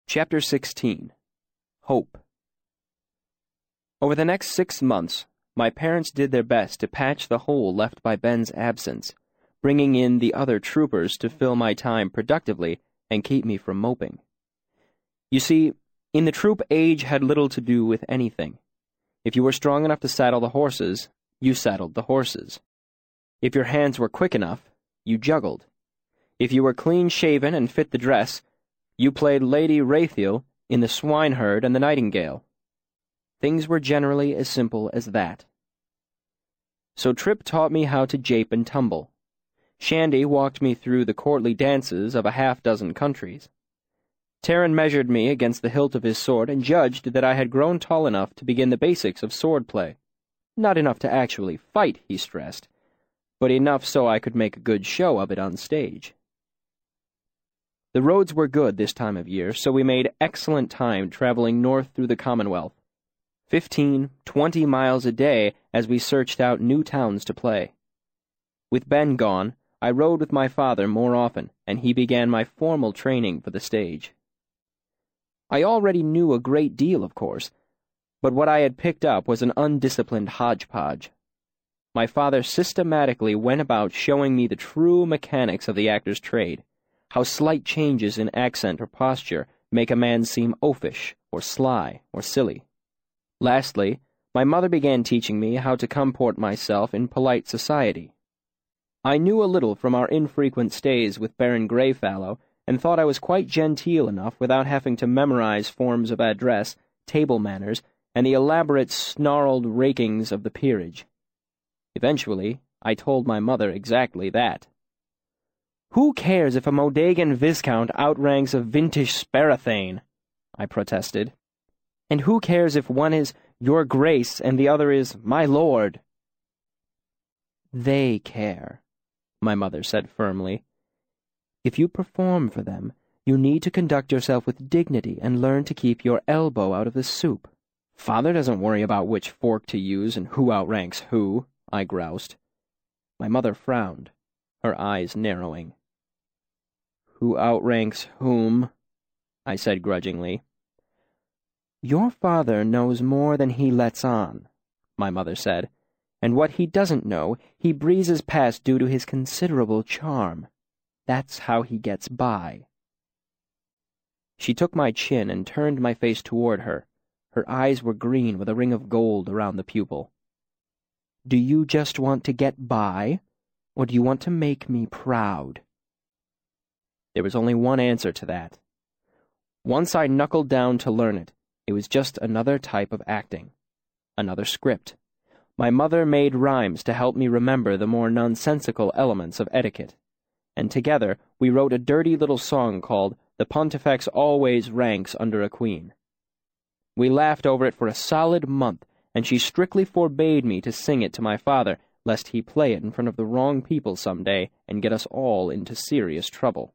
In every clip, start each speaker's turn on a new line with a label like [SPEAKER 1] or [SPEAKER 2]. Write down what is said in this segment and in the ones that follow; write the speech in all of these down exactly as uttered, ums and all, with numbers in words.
[SPEAKER 1] Chapter sixteen. Hope. Over the next six months, my parents did their best to patch the hole left by Ben's absence, bringing in the other troopers to fill my time productively and keep me from moping. You see, in the troop, age had little to do with anything. If you were strong enough to saddle the horses, you saddled the horses. If your hands were quick enough, you juggled. If you were clean-shaven and fit the dress, you played Lady Raphael in The Swineherd and the Nightingale. Things were generally as simple as that. So Trip taught me how to jape and tumble. Shandy walked me through the courtly dances of a half-dozen countries. Taran measured me against the hilt of his sword and judged that I had grown tall enough to begin the basics of swordplay. Not enough to actually fight, he stressed, but enough so I could make a good show of it on stage. The roads were good this time of year, so we made excellent time traveling north through the Commonwealth. Fifteen, twenty miles a day as we searched out new towns to play. With Ben gone, I rode with my father more often, and he began my formal training for the stage. I already knew a great deal, of course, but what I had picked up was an undisciplined hodgepodge. My father systematically went about showing me the true mechanics of the actor's trade, how slight changes in accent or posture make a man seem oafish, or sly, or silly. Lastly, my mother began teaching me how to comport myself in polite society. I knew a little from our infrequent stays with Baron Greyfallow, and thought I was quite genteel enough without having to memorize forms of address, table manners, and the elaborate snarled rakings of the peerage. Eventually, I told my mother exactly that. "Who cares if a Modagan Viscount outranks a vintage Sparathane?" I protested. "And who cares if one is Your Grace and the other is My Lord?" "They care," my mother said firmly. "If you perform for them, you need to conduct yourself with dignity and learn to keep your elbow out of the soup." "Father doesn't worry about which fork to use and who outranks who," I groused. My mother frowned, her eyes narrowing. "Who outranks whom?" I said grudgingly. "Your father knows more than he lets on," my mother said, "and what he doesn't know he breezes past due to his considerable charm. That's how he gets by." She took my chin and turned my face toward her. Her eyes were green with a ring of gold around the pupil. "Do you just want to get by, or do you want to make me proud?" There was only one answer to that. Once I knuckled down to learn it, it was just another type of acting, another script. My mother made rhymes to help me remember the more nonsensical elements of etiquette, and together we wrote a dirty little song called The Pontifex Always Ranks Under a Queen. We laughed over it for a solid month, and she strictly forbade me to sing it to my father, lest he play it in front of the wrong people some day and get us all into serious trouble.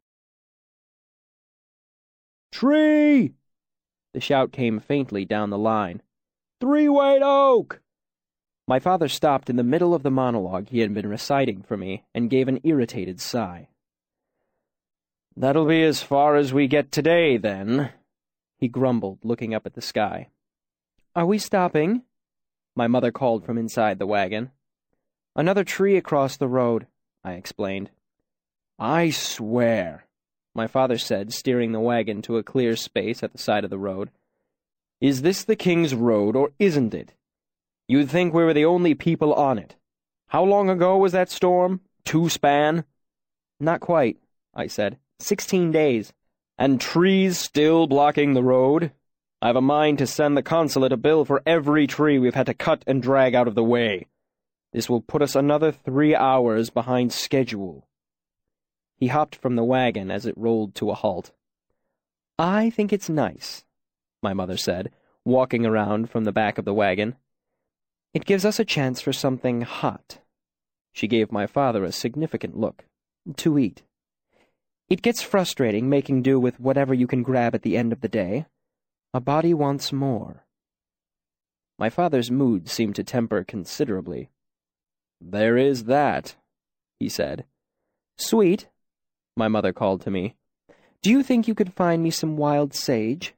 [SPEAKER 1] "Tree!" The shout came faintly down the line. "Three-weight oak!" My father stopped in the middle of the monologue he had been reciting for me and gave an irritated sigh. "That'll be as far as we get today, then," he grumbled, looking up at the sky. "Are we stopping?" my mother called from inside the wagon. "Another tree across the road," I explained. "I swear," my father said, steering the wagon to a clear space at the side of the road. "Is this the King's Road, or isn't it? You'd think we were the only people on it. How long ago was that storm? Two span?" "Not quite," I said. Sixteen days. "And trees still blocking the road? I've a mind to send the consulate a bill for every tree we've had to cut and drag out of the way. This will put us another three hours behind schedule." He hopped from the wagon as it rolled to a halt. "I think it's nice," my mother said, walking around from the back of the wagon. "It gives us a chance for something hot." She gave my father a significant look. "To eat. It gets frustrating making do with whatever you can grab at the end of the day. A body wants more." My father's mood seemed to temper considerably. "There is that," he said. "Sweet," my mother called to me. Do you think you could find me some wild sage?"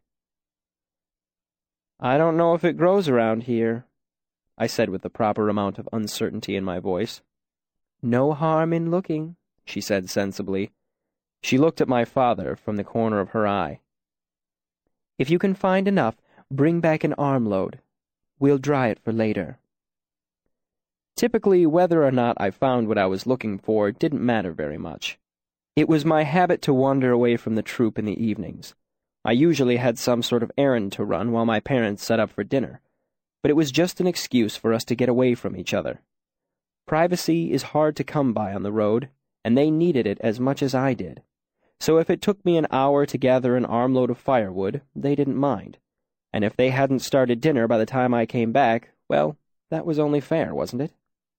[SPEAKER 1] "I don't know if it grows around here," I said with the proper amount of uncertainty in my voice. "No harm in looking," she said sensibly. She looked at my father from the corner of her eye. "If you can find enough, bring back an armload. We'll dry it for later." Typically, whether or not I found what I was looking for didn't matter very much. It was my habit to wander away from the troop in the evenings. I usually had some sort of errand to run while my parents set up for dinner, but it was just an excuse for us to get away from each other. Privacy is hard to come by on the road, and they needed it as much as I did. So if it took me an hour to gather an armload of firewood, they didn't mind. And if they hadn't started dinner by the time I came back, well, that was only fair, wasn't it?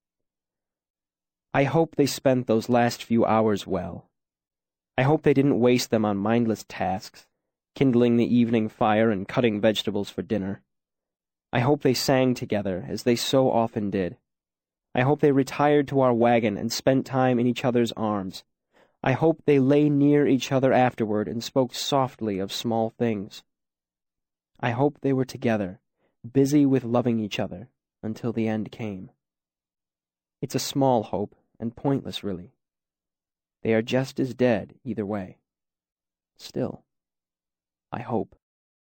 [SPEAKER 1] I hope they spent those last few hours well. I hope they didn't waste them on mindless tasks, kindling the evening fire and cutting vegetables for dinner. I hope they sang together, as they so often did. I hope they retired to our wagon and spent time in each other's arms. I hope they lay near each other afterward and spoke softly of small things. I hope they were together, busy with loving each other, until the end came. It's a small hope, and pointless, really. They are just as dead either way. Still, I hope.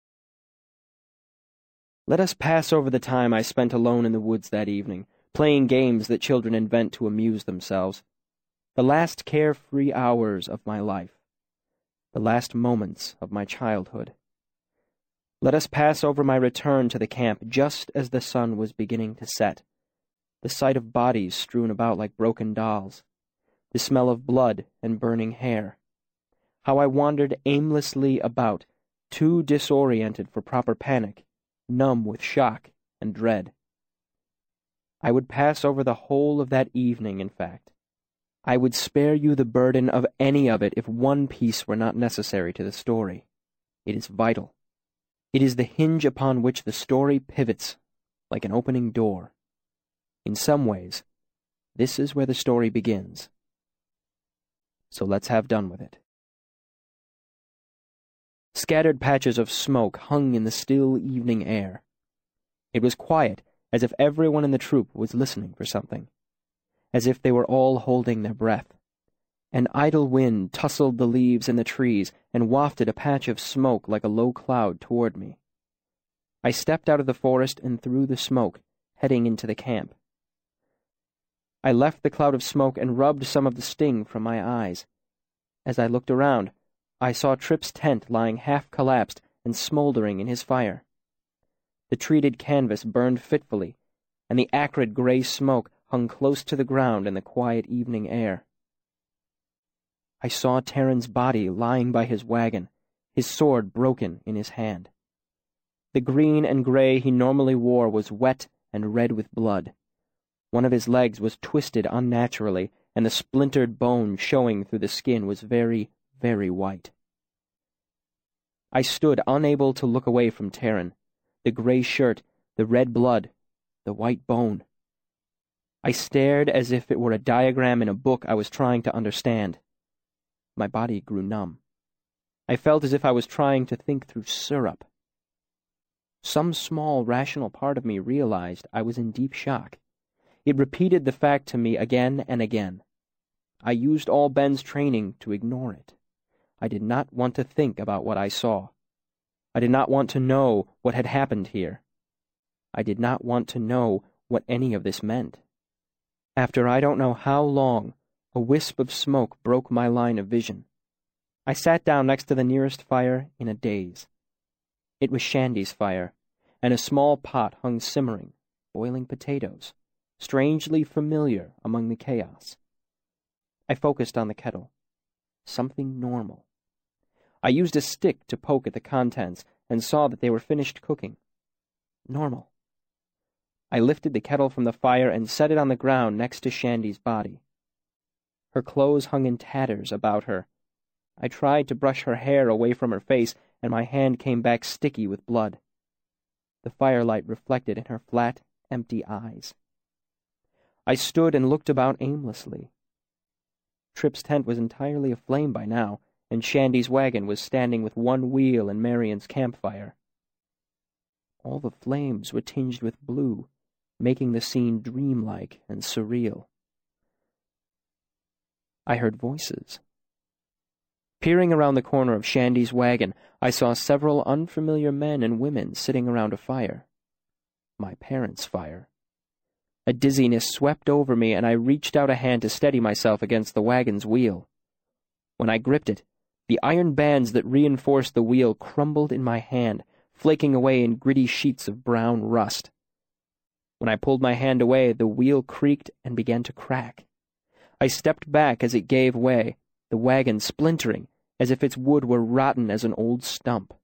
[SPEAKER 1] Let us pass over the time I spent alone in the woods that evening, playing games that children invent to amuse themselves. The last carefree hours of my life. The last moments of my childhood. Let us pass over my return to the camp just as the sun was beginning to set. The sight of bodies strewn about like broken dolls. The smell of blood and burning hair. How I wandered aimlessly about, too disoriented for proper panic, numb with shock and dread. I would pass over the whole of that evening, in fact. I would spare you the burden of any of it if one piece were not necessary to the story. It is vital. It is the hinge upon which the story pivots, like an opening door. In some ways, this is where the story begins. So let's have done with it. Scattered patches of smoke hung in the still evening air. It was quiet, as if everyone in the troop was listening for something, as if they were all holding their breath. An idle wind tussled the leaves in the trees and wafted a patch of smoke like a low cloud toward me. I stepped out of the forest and through the smoke, heading into the camp. I left the cloud of smoke and rubbed some of the sting from my eyes. As I looked around, I saw Tripp's tent lying half-collapsed and smoldering in his fire. The treated canvas burned fitfully, and the acrid gray smoke hung close to the ground in the quiet evening air. I saw Terran's body lying by his wagon, his sword broken in his hand. The green and gray he normally wore was wet and red with blood. One of his legs was twisted unnaturally, and the splintered bone showing through the skin was very, very white. I stood unable to look away from Terran, the gray shirt, the red blood, the white bone. I stared as if it were a diagram in a book I was trying to understand. My body grew numb. I felt as if I was trying to think through syrup. Some small, rational part of me realized I was in deep shock. It repeated the fact to me again and again. I used all Ben's training to ignore it. I did not want to think about what I saw. I did not want to know what had happened here. I did not want to know what any of this meant. After I don't know how long, a wisp of smoke broke my line of vision. I sat down next to the nearest fire in a daze. It was Shandy's fire, and a small pot hung simmering, boiling potatoes, strangely familiar among the chaos. I focused on the kettle. Something normal. I used a stick to poke at the contents and saw that they were finished cooking. Normal. I lifted the kettle from the fire and set it on the ground next to Shandy's body. Her clothes hung in tatters about her. I tried to brush her hair away from her face, and my hand came back sticky with blood. The firelight reflected in her flat, empty eyes. I stood and looked about aimlessly. Tripp's tent was entirely aflame by now, and Shandy's wagon was standing with one wheel in Marion's campfire. All the flames were tinged with blue, making the scene dreamlike and surreal. I heard voices. Peering around the corner of Shandy's wagon, I saw several unfamiliar men and women sitting around a fire. My parents' fire. A dizziness swept over me, and I reached out a hand to steady myself against the wagon's wheel. When I gripped it, the iron bands that reinforced the wheel crumbled in my hand, flaking away in gritty sheets of brown rust. When I pulled my hand away, the wheel creaked and began to crack. I stepped back as it gave way, the wagon splintering, as if its wood were rotten as an old stump.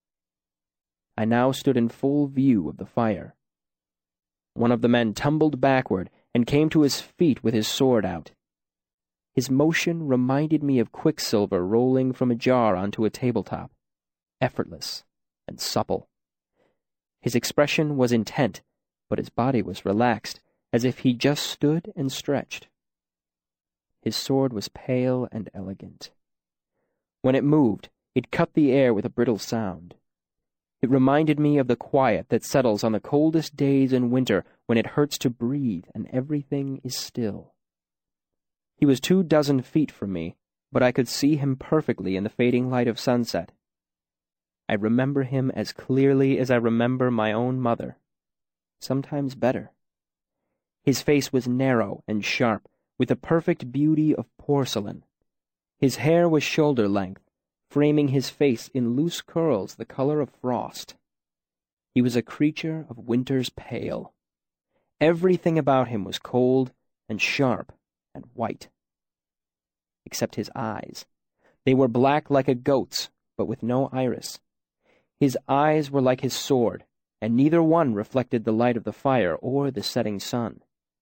[SPEAKER 1] I now stood in full view of the fire. One of the men tumbled backward and came to his feet with his sword out. His motion reminded me of quicksilver rolling from a jar onto a tabletop, effortless and supple. His expression was intent, but his body was relaxed, as if he just stood and stretched. His sword was pale and elegant. When it moved, it cut the air with a brittle sound. It reminded me of the quiet that settles on the coldest days in winter when it hurts to breathe and everything is still. He was two dozen feet from me, but I could see him perfectly in the fading light of sunset. I remember him as clearly as I remember my own mother, sometimes better. His face was narrow and sharp, with the perfect beauty of porcelain. His hair was shoulder length, framing his face in loose curls the color of frost. He was a creature of winter's pale. Everything about him was cold and sharp and white. Except his eyes. They were black like a goat's, but with no iris. His eyes were like his sword, and neither one reflected the light of the fire or the setting sun.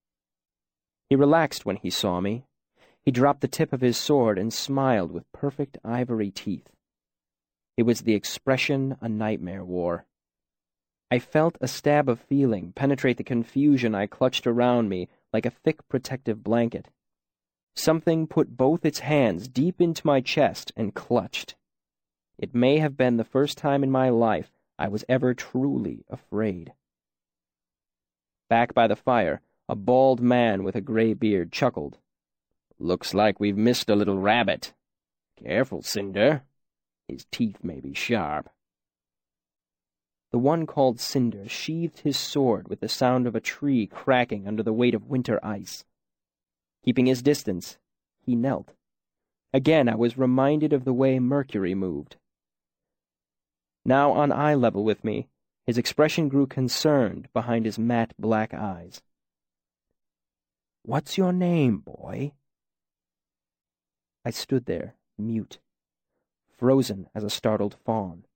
[SPEAKER 1] He relaxed when he saw me. He dropped the tip of his sword and smiled with perfect ivory teeth. It was the expression a nightmare wore. I felt a stab of feeling penetrate the confusion I clutched around me like a thick protective blanket. Something put both its hands deep into my chest and clutched. It may have been the first time in my life I was ever truly afraid. Back by the fire, a bald man with a gray beard chuckled. "Looks like we've missed a little rabbit. Careful, Cinder. His teeth may be sharp." The one called Cinder sheathed his sword with the sound of a tree cracking under the weight of winter ice. Keeping his distance, he knelt. Again I was reminded of the way Mercury moved. Now on eye level with me, his expression grew concerned behind his matte black eyes. "What's your name, boy?" I stood there, mute, frozen as a startled fawn.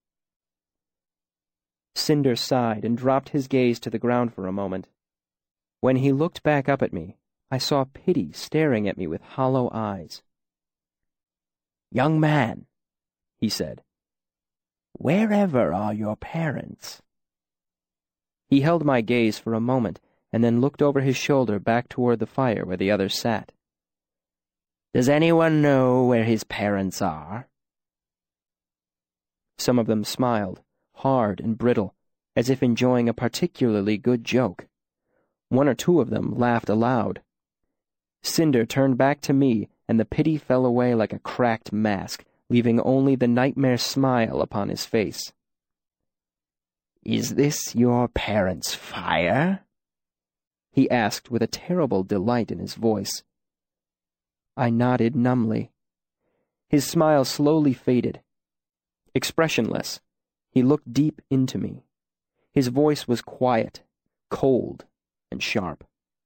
[SPEAKER 1] Cinder sighed and dropped his gaze to the ground for a moment. When he looked back up at me, I saw pity staring at me with hollow eyes. "Young man," he said, "wherever are your parents?" He held my gaze for a moment and then looked over his shoulder back toward the fire where the others sat. "Does anyone know where his parents are?" Some of them smiled, hard and brittle, as if enjoying a particularly good joke. One or two of them laughed aloud. Cinder turned back to me, and the pity fell away like a cracked mask, leaving only the nightmare smile upon his face. "Is this your parents' fire?" he asked with a terrible delight in his voice. I nodded numbly. His smile slowly faded. Expressionless, he looked deep into me. His voice was quiet, cold, and sharp.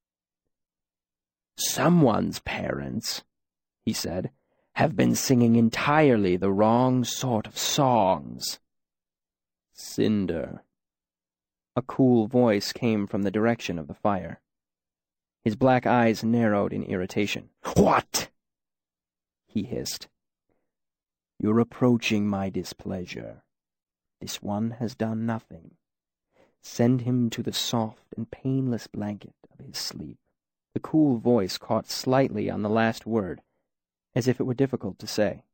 [SPEAKER 1] "Someone's parents," he said, "have been singing entirely the wrong sort of songs." "Cinder." A cool voice came from the direction of the fire. His black eyes narrowed in irritation. "What?" he hissed. "You're approaching my displeasure. This one has done nothing. Send him to the soft and painless blanket of his sleep." The cool voice caught slightly on the last word, as if it were difficult to say.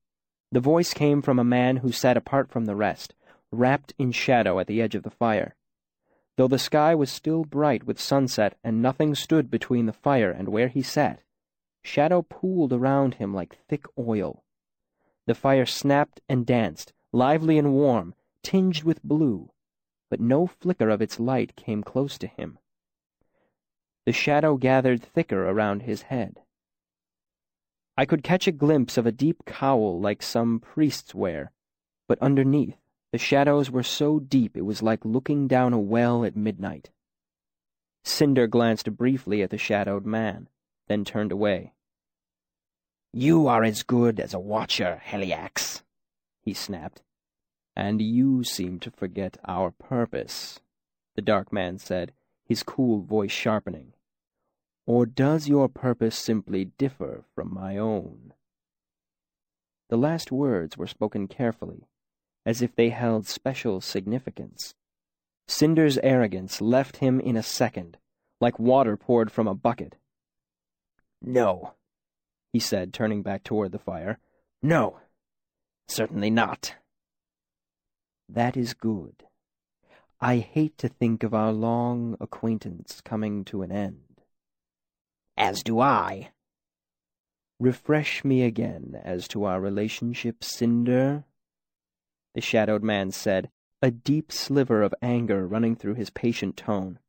[SPEAKER 1] The voice came from a man who sat apart from the rest, wrapped in shadow at the edge of the fire. Though the sky was still bright with sunset and nothing stood between the fire and where he sat, shadow pooled around him like thick oil. The fire snapped and danced, lively and warm, tinged with blue, but no flicker of its light came close to him. The shadow gathered thicker around his head. I could catch a glimpse of a deep cowl like some priests wear, but underneath, the shadows were so deep it was like looking down a well at midnight. Cinder glanced briefly at the shadowed man, then turned away. "You are as good as a watcher, Heliax," he snapped. "And you seem to forget our purpose," the dark man said, his cool voice sharpening. "Or does your purpose simply differ from my own?" The last words were spoken carefully, as if they held special significance. Cinder's arrogance left him in a second, like water poured from a bucket. "No," he said, turning back toward the fire. "No, certainly not." "That is good. I hate to think of our long acquaintance coming to an end." "As do I." "Refresh me again as to our relationship, Cinder," the shadowed man said, a deep sliver of anger running through his patient tone.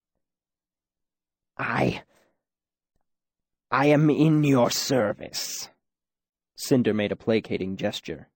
[SPEAKER 1] I... I am in your service." Cinder made a placating gesture.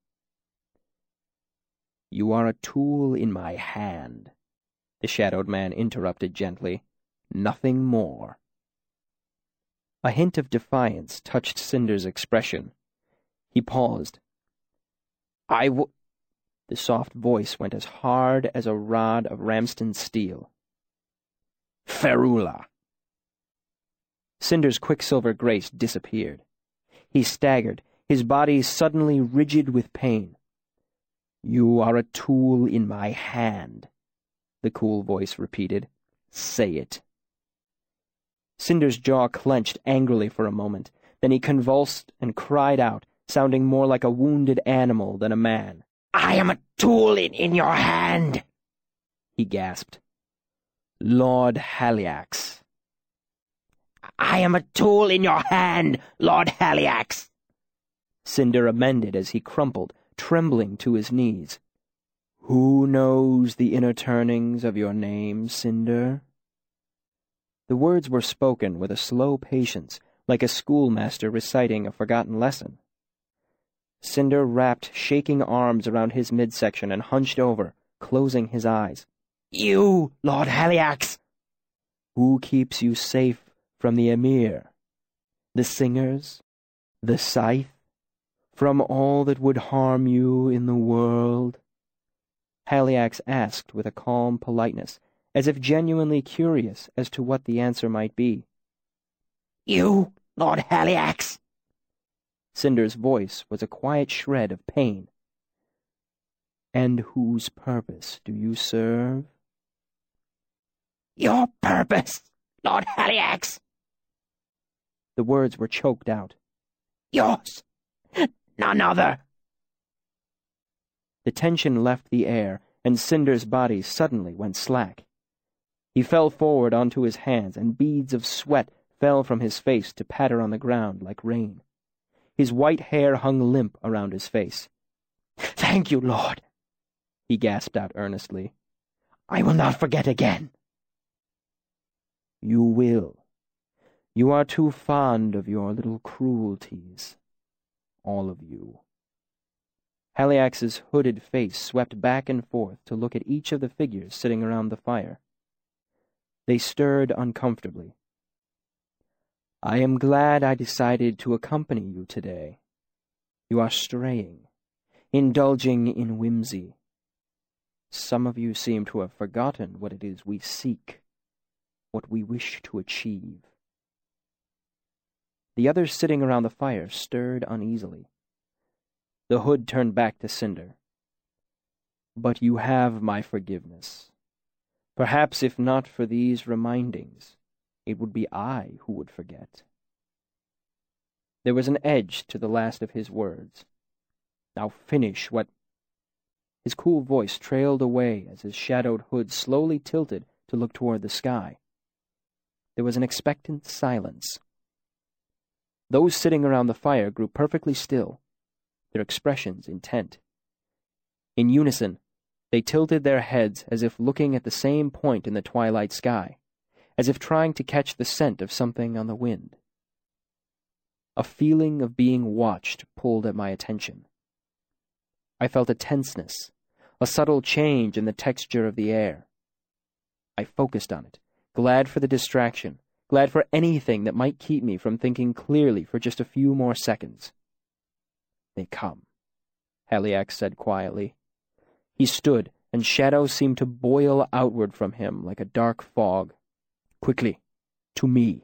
[SPEAKER 1] "You are a tool in my hand," the shadowed man interrupted gently. "Nothing more." A hint of defiance touched Cinder's expression. He paused. I w- The soft voice went as hard as a rod of Ramston steel. "Ferula." Cinder's quicksilver grace disappeared. He staggered, his body suddenly rigid with pain. "You are a tool in my hand," the cool voice repeated. "Say it." Cinder's jaw clenched angrily for a moment. Then he convulsed and cried out, sounding more like a wounded animal than a man. "I am a tool in, in your hand," he gasped. "Lord Haliax." "I am a tool in your hand, Lord Haliax," Cinder amended as he crumpled, trembling to his knees. "Who knows the inner turnings of your name, Cinder?" The words were spoken with a slow patience, like a schoolmaster reciting a forgotten lesson. Cinder wrapped shaking arms around his midsection and hunched over, closing his eyes. "You, Lord Haliax!" "Who keeps you safe from the Emir? The singers? The scythe? From all that would harm you in the world?" Haliax asked with a calm politeness, as if genuinely curious as to what the answer might be. "You, Lord Haliax!" Cinder's voice was a quiet shred of pain. "And whose purpose do you serve?" "Your purpose, Lord Haliax!" The words were choked out. "Yours, none other." The tension left the air, and Cinder's body suddenly went slack. He fell forward onto his hands, and beads of sweat fell from his face to patter on the ground like rain. His white hair hung limp around his face. "Thank you, Lord," he gasped out earnestly. "I will not forget again." "You will. You are too fond of your little cruelties. All of you." Haliax's hooded face swept back and forth to look at each of the figures sitting around the fire. They stirred uncomfortably. "I am glad I decided to accompany you today. You are straying, indulging in whimsy. Some of you seem to have forgotten what it is we seek, what we wish to achieve." The others sitting around the fire stirred uneasily. The hood turned back to Cinder. "But you have my forgiveness. Perhaps if not for these remindings, it would be I who would forget." There was an edge to the last of his words. Now finish what—" His cool voice trailed away as his shadowed hood slowly tilted to look toward the sky. There was an expectant silence. Those sitting around the fire grew perfectly still, their expressions intent. In unison, they tilted their heads as if looking at the same point in the twilight sky, as if trying to catch the scent of something on the wind. A feeling of being watched pulled at my attention. I felt a tenseness, a subtle change in the texture of the air. I focused on it, glad for the distraction, glad for anything that might keep me from thinking clearly for just a few more seconds. "They come," Haliax said quietly. He stood, and shadows seemed to boil outward from him like a dark fog. "Quickly, to me."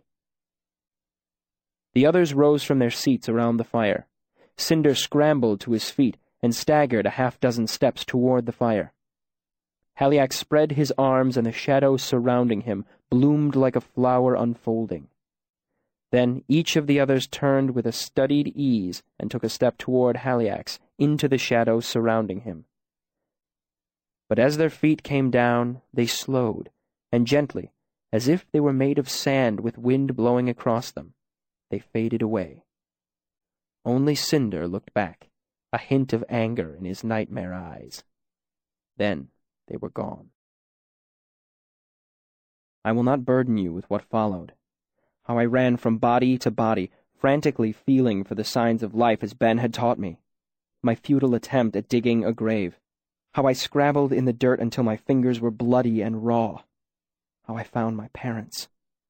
[SPEAKER 1] The others rose from their seats around the fire. Cinder scrambled to his feet and staggered a half-dozen steps toward the fire. Haliax spread his arms, and the shadows surrounding him bloomed like a flower unfolding. Then each of the others turned with a studied ease and took a step toward Haliax, into the shadows surrounding him. But as their feet came down, they slowed, and gently, as if they were made of sand with wind blowing across them, they faded away. Only Cinder looked back, a hint of anger in his nightmare eyes. Then they were gone. I will not burden you with what followed. How I ran from body to body, frantically feeling for the signs of life as Ben had taught me. My futile attempt at digging a grave. How I scrabbled in the dirt until my fingers were bloody and raw. How I found my parents.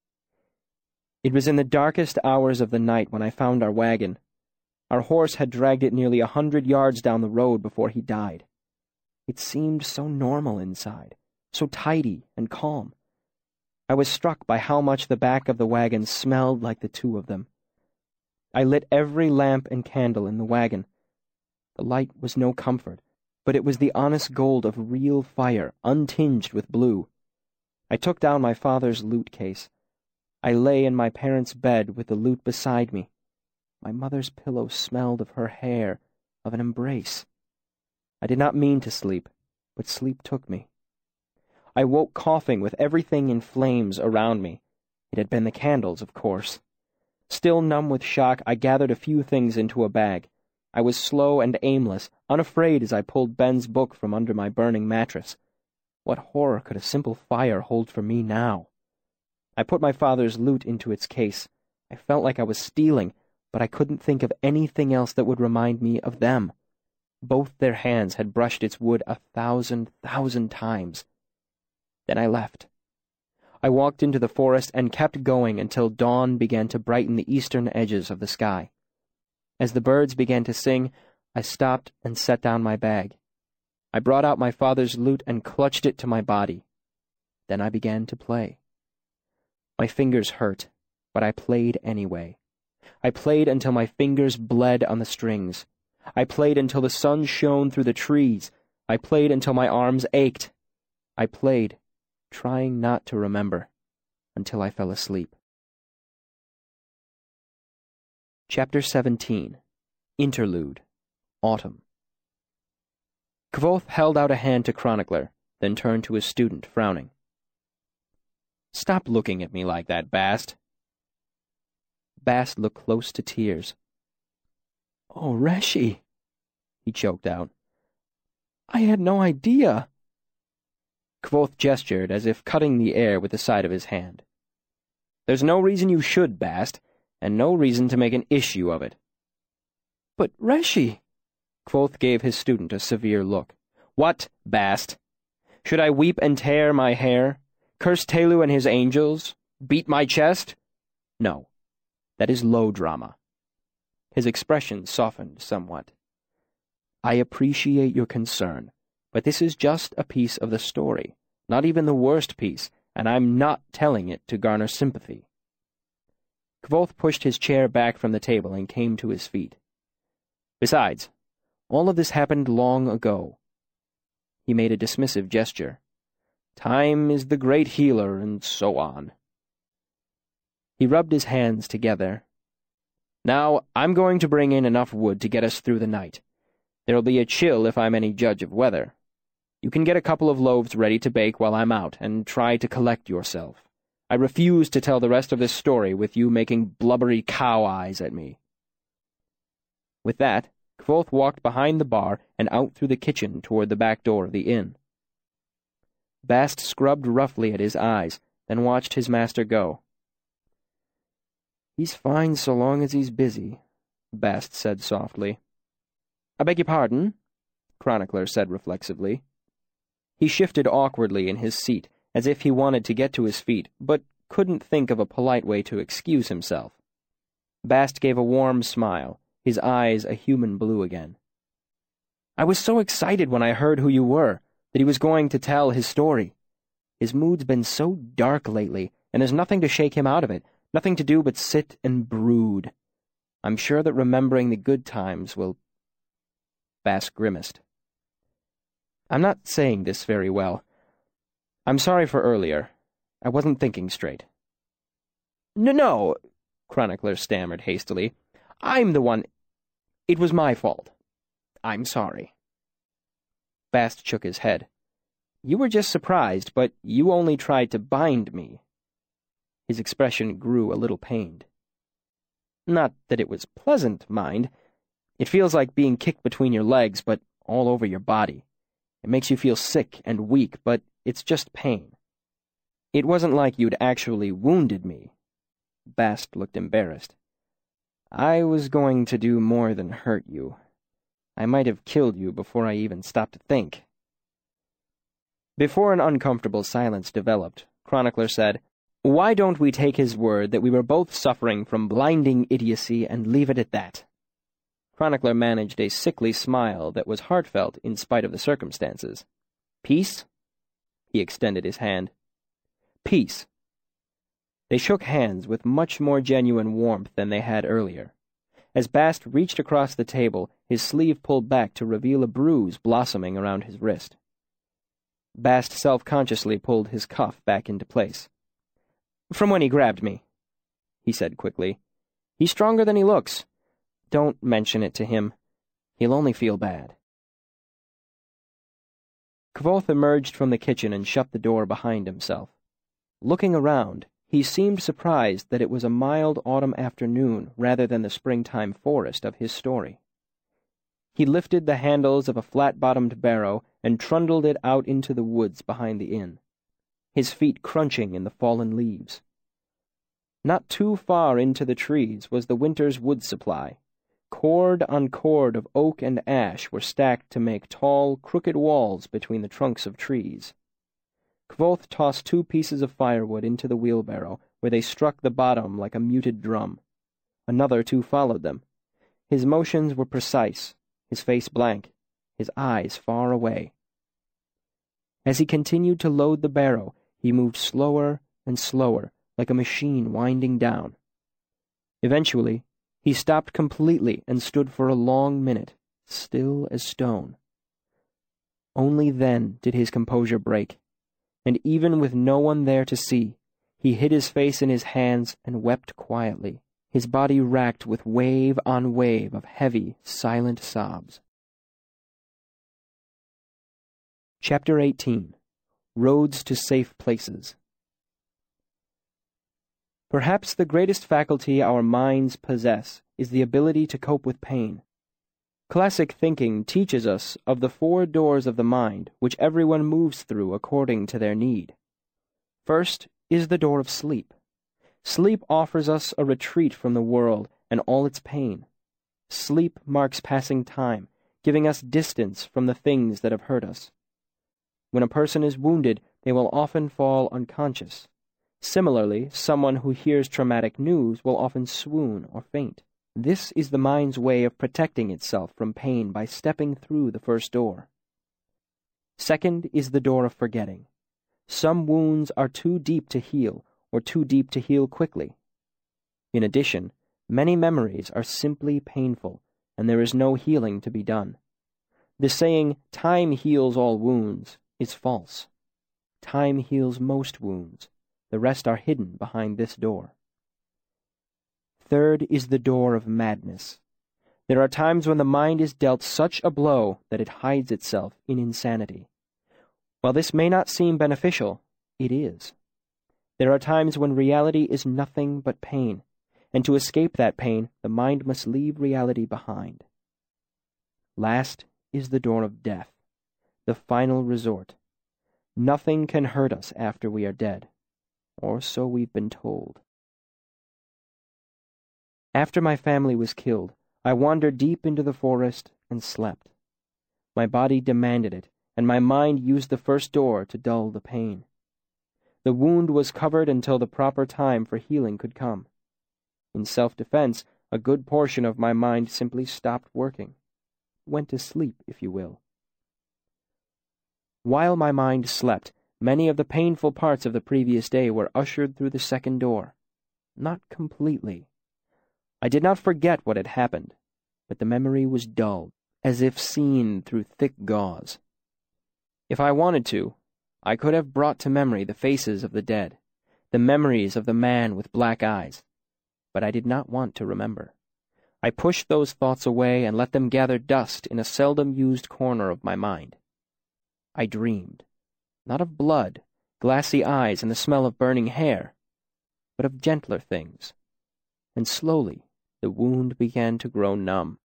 [SPEAKER 1] It was in the darkest hours of the night when I found our wagon. Our horse had dragged it nearly a hundred yards down the road before he died. It seemed so normal inside, so tidy and calm. I was struck by how much the back of the wagon smelled like the two of them. I lit every lamp and candle in the wagon. The light was no comfort, but it was the honest gold of real fire, untinged with blue. I took down my father's loot case. I lay in my parents' bed with the loot beside me. My mother's pillow smelled of her hair, of an embrace. I did not mean to sleep, but sleep took me. I woke coughing with everything in flames around me. It had been the candles, of course. Still numb with shock, I gathered a few things into a bag. I was slow and aimless, unafraid as I pulled Ben's book from under my burning mattress. What horror could a simple fire hold for me now? I put my father's loot into its case. I felt like I was stealing, but I couldn't think of anything else that would remind me of them. Both their hands had brushed its wood a thousand, thousand times. Then I left. I walked into the forest and kept going until dawn began to brighten the eastern edges of the sky. As the birds began to sing, I stopped and set down my bag. I brought out my father's lute and clutched it to my body. Then I began to play. My fingers hurt, but I played anyway. I played until my fingers bled on the strings. I played until the sun shone through the trees. I played until my arms ached. I played, trying not to remember, until I fell asleep. Chapter seventeen. Interlude. Autumn. Kvothe held out a hand to Chronicler, then turned to his student, frowning. "Stop looking at me like that, Bast." Bast looked close to tears. "Oh, Reshi," he choked out. "I had no idea." Kvothe gestured as if cutting the air with the side of his hand. "There's no reason you should, Bast, and no reason to make an issue of it." "But Reshi—" Kvothe gave his student a severe look. "What, Bast? Should I weep and tear my hair, curse Tehlu and his angels, beat my chest? No, that is low drama." His expression softened somewhat. "I appreciate your concern, but this is just a piece of the story, not even the worst piece, and I'm not telling it to garner sympathy." Kvothe pushed his chair back from the table and came to his feet. "Besides, all of this happened long ago." He made a dismissive gesture. "Time is the great healer, and so on." He rubbed his hands together. "Now, I'm going to bring in enough wood to get us through the night. There'll be a chill if I'm any judge of weather. You can get a couple of loaves ready to bake while I'm out, and try to collect yourself. I refuse to tell the rest of this story with you making blubbery cow eyes at me." With that, Kvothe walked behind the bar and out through the kitchen toward the back door of the inn. Bast scrubbed roughly at his eyes, then watched his master go. "He's fine so long as he's busy," Bast said softly. "I beg your pardon?" Chronicler said reflexively. He shifted awkwardly in his seat, as if he wanted to get to his feet, but couldn't think of a polite way to excuse himself. Bast gave a warm smile, his eyes a human blue again. "I was so excited when I heard who you were, that he was going to tell his story. His mood's been so dark lately, and there's nothing to shake him out of it, nothing to do but sit and brood. I'm sure that remembering the good times will—" Bast grimaced. "I'm not saying this very well. I'm sorry for earlier. I wasn't thinking straight." "No, no," Chronicler stammered hastily. "I'm the one. It was my fault. I'm sorry." Bast shook his head. "You were just surprised, but you only tried to bind me." His expression grew a little pained. "Not that it was pleasant, mind. It feels like being kicked between your legs, but all over your body. It makes you feel sick and weak, but it's just pain. It wasn't like you'd actually wounded me." Bast looked embarrassed. "I was going to do more than hurt you. I might have killed you before I even stopped to think." Before an uncomfortable silence developed, Chronicler said, "Why don't we take his word that we were both suffering from blinding idiocy and leave it at that?" Chronicler managed a sickly smile that was heartfelt in spite of the circumstances. "Peace?" He extended his hand. "Peace." They shook hands with much more genuine warmth than they had earlier. As Bast reached across the table, his sleeve pulled back to reveal a bruise blossoming around his wrist. Bast self-consciously pulled his cuff back into place. "From when he grabbed me," he said quickly. "He's stronger than he looks. Don't mention it to him. He'll only feel bad." Kvothe emerged from the kitchen and shut the door behind himself. Looking around, he seemed surprised that it was a mild autumn afternoon rather than the springtime forest of his story. He lifted the handles of a flat-bottomed barrow and trundled it out into the woods behind the inn, his feet crunching in the fallen leaves. Not too far into the trees was the winter's wood supply. Cord on cord of oak and ash were stacked to make tall, crooked walls between the trunks of trees. Kvothe tossed two pieces of firewood into the wheelbarrow, where they struck the bottom like a muted drum. Another two followed them. His motions were precise, his face blank, his eyes far away. As he continued to load the barrow, he moved slower and slower, like a machine winding down. Eventually, he stopped completely and stood for a long minute, still as stone. Only then did his composure break, and even with no one there to see, he hid his face in his hands and wept quietly, his body racked with wave on wave of heavy, silent sobs. Chapter eighteen. Roads to Safe Places. Perhaps the greatest faculty our minds possess is the ability to cope with pain. Classic thinking teaches us of the four doors of the mind which everyone moves through according to their need. First is the door of sleep. Sleep offers us a retreat from the world and all its pain. Sleep marks passing time, giving us distance from the things that have hurt us. When a person is wounded, they will often fall unconscious. Similarly, someone who hears traumatic news will often swoon or faint. This is the mind's way of protecting itself from pain by stepping through the first door. Second is the door of forgetting. Some wounds are too deep to heal, or too deep to heal quickly. In addition, many memories are simply painful, and there is no healing to be done. The saying, "time heals all wounds," is false. Time heals most wounds. The rest are hidden behind this door. Third is the door of madness. There are times when the mind is dealt such a blow that it hides itself in insanity. While this may not seem beneficial, it is. There are times when reality is nothing but pain, and to escape that pain, the mind must leave reality behind. Last is the door of death, the final resort. Nothing can hurt us after we are dead, or so we've been told. After my family was killed, I wandered deep into the forest and slept. My body demanded it, and my mind used the first door to dull the pain. The wound was covered until the proper time for healing could come. In self-defense, a good portion of my mind simply stopped working, went to sleep, if you will. While my mind slept, many of the painful parts of the previous day were ushered through the second door. Not completely. I did not forget what had happened, but the memory was dulled, as if seen through thick gauze. If I wanted to, I could have brought to memory the faces of the dead, the memories of the man with black eyes, but I did not want to remember. I pushed those thoughts away and let them gather dust in a seldom-used corner of my mind. I dreamed, not of blood, glassy eyes, and the smell of burning hair, but of gentler things, and slowly the wound began to grow numb.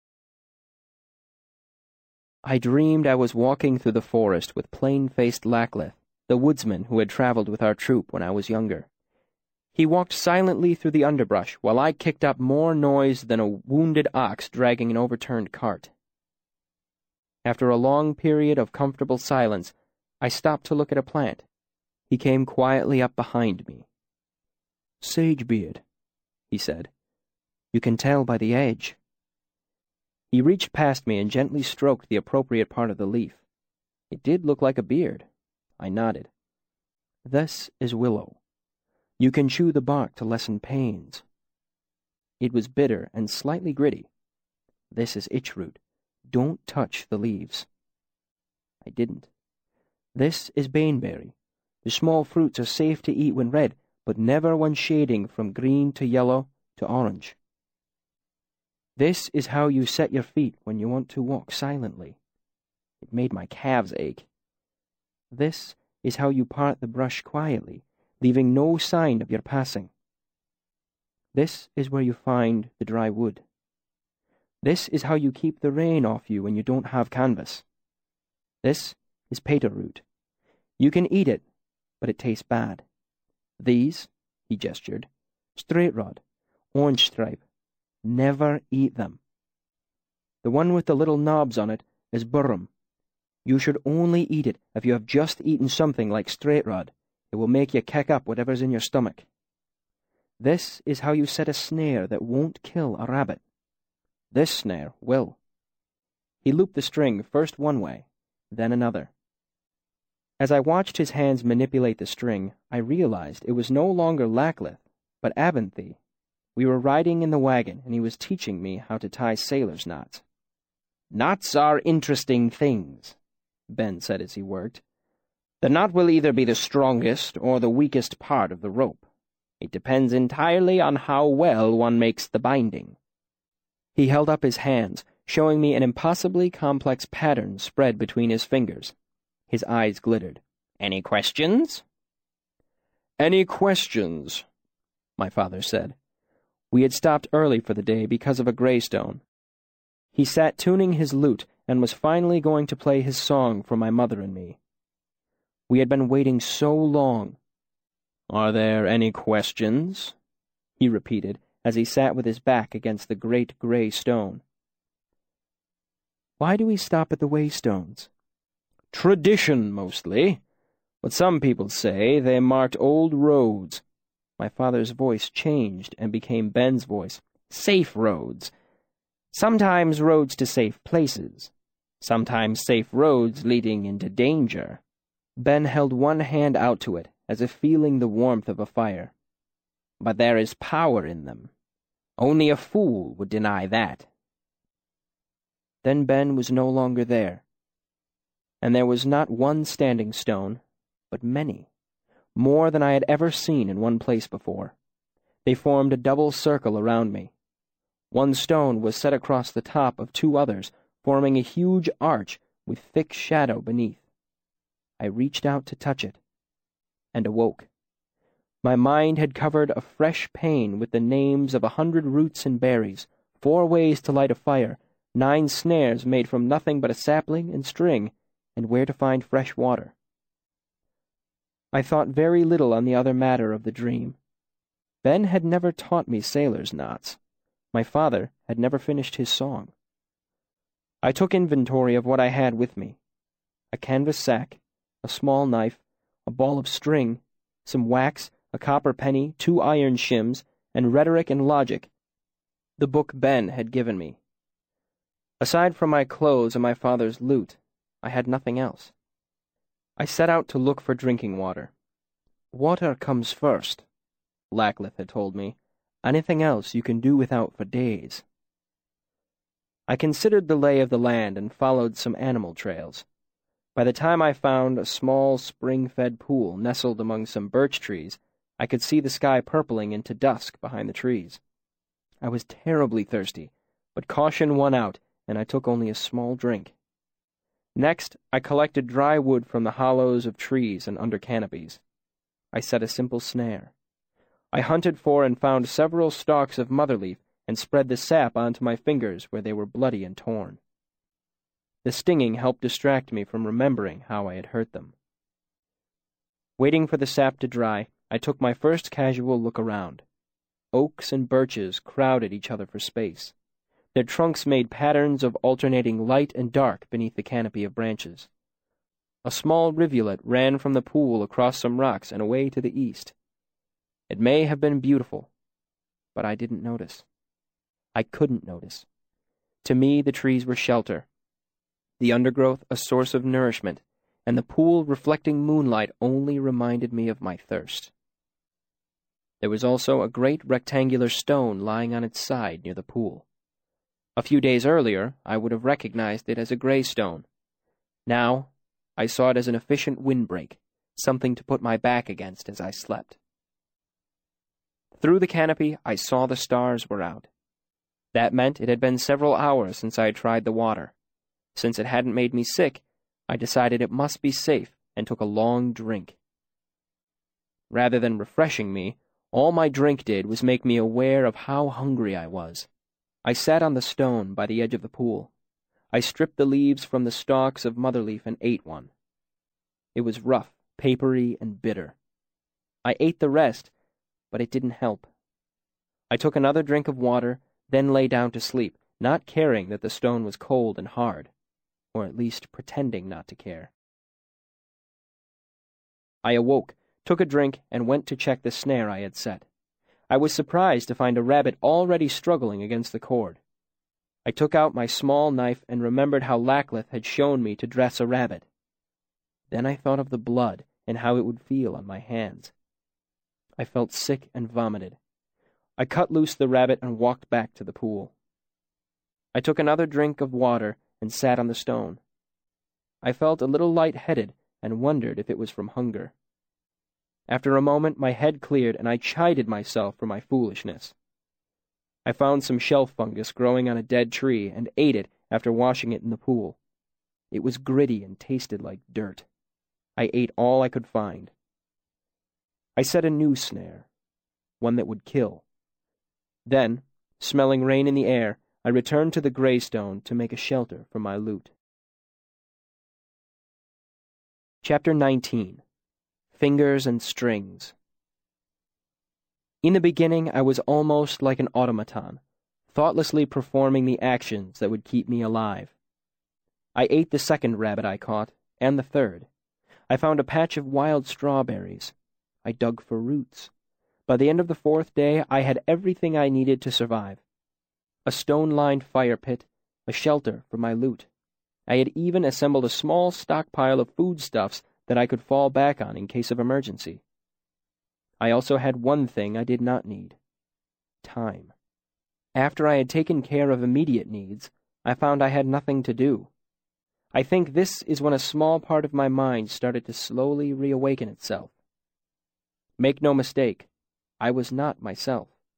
[SPEAKER 1] I dreamed I was walking through the forest with plain-faced Lackleth, the woodsman who had traveled with our troop when I was younger. He walked silently through the underbrush while I kicked up more noise than a wounded ox dragging an overturned cart. After a long period of comfortable silence, I stopped to look at a plant. He came quietly up behind me. "Sagebeard," he said. "You can tell by the edge." He reached past me and gently stroked the appropriate part of the leaf. It did look like a beard. I nodded. "This is willow. You can chew the bark to lessen pains." It was bitter and slightly gritty. "This is itchroot. Don't touch the leaves." I didn't. "This is baneberry. The small fruits are safe to eat when red, but never when shading from green to yellow to orange. This is how you set your feet when you want to walk silently." It made my calves ache. "This is how you part the brush quietly, leaving no sign of your passing. This is where you find the dry wood. This is how you keep the rain off you when you don't have canvas. This is pater root. You can eat it, but it tastes bad. These," he gestured, "straight rod, orange stripe. Never eat them. The one with the little knobs on it is burrum. You should only eat it if you have just eaten something like straight rod. It will make you kick up whatever's in your stomach. This is how you set a snare that won't kill a rabbit. This snare will." He looped the string first one way, then another. As I watched his hands manipulate the string, I realized it was no longer Lackleth, but Abinthy. We were riding in the wagon, and he was teaching me how to tie sailor's knots. "Knots are interesting things," Ben said as he worked. "The knot will either be the strongest or the weakest part of the rope. It depends entirely on how well one makes the binding." He held up his hands, showing me an impossibly complex pattern spread between his fingers. His eyes glittered. "Any questions?" "Any questions?" my father said. We had stopped early for the day because of a greystone. He sat tuning his lute and was finally going to play his song for my mother and me. We had been waiting so long. "Are there any questions?" he repeated as he sat with his back against the great gray stone. "Why do we stop at the waystones?" "Tradition, mostly. But some people say they marked old roads." My father's voice changed and became Ben's voice. "Safe roads. Sometimes roads to safe places. Sometimes safe roads leading into danger." Ben held one hand out to it, as if feeling the warmth of a fire. "But there is power in them. Only a fool would deny that." Then Ben was no longer there, and there was not one standing stone, but many. More than I had ever seen in one place before. They formed a double circle around me. One stone was set across the top of two others, forming a huge arch with thick shadow beneath. I reached out to touch it, and awoke. My mind had covered a fresh pane with the names of a hundred roots and berries, four ways to light a fire, nine snares made from nothing but a sapling and string, and where to find fresh water. I thought very little on the other matter of the dream. Ben had never taught me sailor's knots. My father had never finished his song. I took inventory of what I had with me. A canvas sack, a small knife, a ball of string, some wax, a copper penny, two iron shims, and Rhetoric and Logic, the book Ben had given me. Aside from my clothes and my father's loot, I had nothing else. I set out to look for drinking water. Water comes first, Lackleth had told me. Anything else you can do without for days. I considered the lay of the land and followed some animal trails. By the time I found a small spring-fed pool nestled among some birch trees, I could see the sky purpling into dusk behind the trees. I was terribly thirsty, but caution won out, and I took only a small drink. Next, I collected dry wood from the hollows of trees and under canopies. I set a simple snare. I hunted for and found several stalks of motherleaf and spread the sap onto my fingers where they were bloody and torn. The stinging helped distract me from remembering how I had hurt them. Waiting for the sap to dry, I took my first casual look around. Oaks and birches crowded each other for space. Their trunks made patterns of alternating light and dark beneath the canopy of branches. A small rivulet ran from the pool across some rocks and away to the east. It may have been beautiful, but I didn't notice. I couldn't notice. To me, the trees were shelter, the undergrowth a source of nourishment, and the pool reflecting moonlight only reminded me of my thirst. There was also a great rectangular stone lying on its side near the pool. A few days earlier, I would have recognized it as a gray stone. Now, I saw it as an efficient windbreak, something to put my back against as I slept. Through the canopy, I saw the stars were out. That meant it had been several hours since I had tried the water. Since it hadn't made me sick, I decided it must be safe and took a long drink. Rather than refreshing me, all my drink did was make me aware of how hungry I was. I sat on the stone by the edge of the pool. I stripped the leaves from the stalks of motherleaf and ate one. It was rough, papery, and bitter. I ate the rest, but it didn't help. I took another drink of water, then lay down to sleep, not caring that the stone was cold and hard, or at least pretending not to care. I awoke, took a drink, and went to check the snare I had set. I was surprised to find a rabbit already struggling against the cord. I took out my small knife and remembered how Lackleth had shown me to dress a rabbit. Then I thought of the blood and how it would feel on my hands. I felt sick and vomited. I cut loose the rabbit and walked back to the pool. I took another drink of water and sat on the stone. I felt a little light-headed and wondered if it was from hunger. After a moment, my head cleared and I chided myself for my foolishness. I found some shelf fungus growing on a dead tree and ate it after washing it in the pool. It was gritty and tasted like dirt. I ate all I could find. I set a new snare, one that would kill. Then, smelling rain in the air, I returned to the Greystone to make a shelter for my loot. Chapter nineteen. Fingers and Strings. In the beginning, I was almost like an automaton, thoughtlessly performing the actions that would keep me alive. I ate the second rabbit I caught, and the third. I found a patch of wild strawberries. I dug for roots. By the end of the fourth day, I had everything I needed to survive. A stone-lined fire pit, a shelter for my loot. I had even assembled a small stockpile of foodstuffs that I could fall back on in case of emergency. I also had one thing I did not need: time. After I had taken care of immediate needs, I found I had nothing to do. I think this is when a small part of my mind started to slowly reawaken itself. Make no mistake, I was not myself.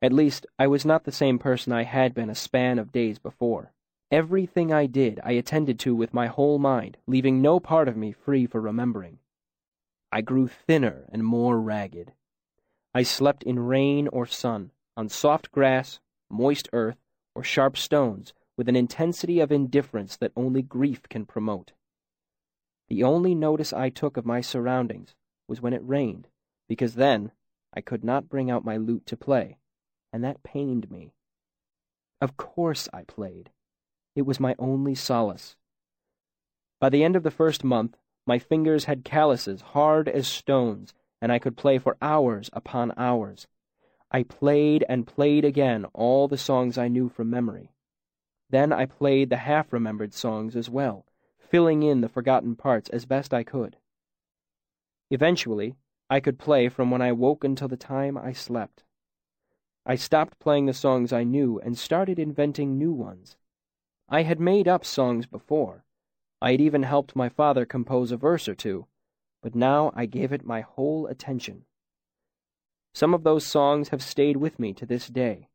[SPEAKER 1] At least, I was not the same person I had been a span of days before. Everything I did I attended to with my whole mind, leaving no part of me free for remembering. I grew thinner and more ragged. I slept in rain or sun, on soft grass, moist earth, or sharp stones, with an intensity of indifference that only grief can promote. The only notice I took of my surroundings was when it rained, because then I could not bring out my lute to play, and that pained me. Of course I played. It was my only solace. By the end of the first month, my fingers had calluses hard as stones, and I could play for hours upon hours. I played and played again all the songs I knew from memory. Then I played the half-remembered songs as well, filling in the forgotten parts as best I could. Eventually, I could play from when I woke until the time I slept. I stopped playing the songs I knew and started inventing new ones. I had made up songs before. I had even helped my father compose a verse or two, but now I gave it my whole attention. Some of those songs have stayed with me to this day.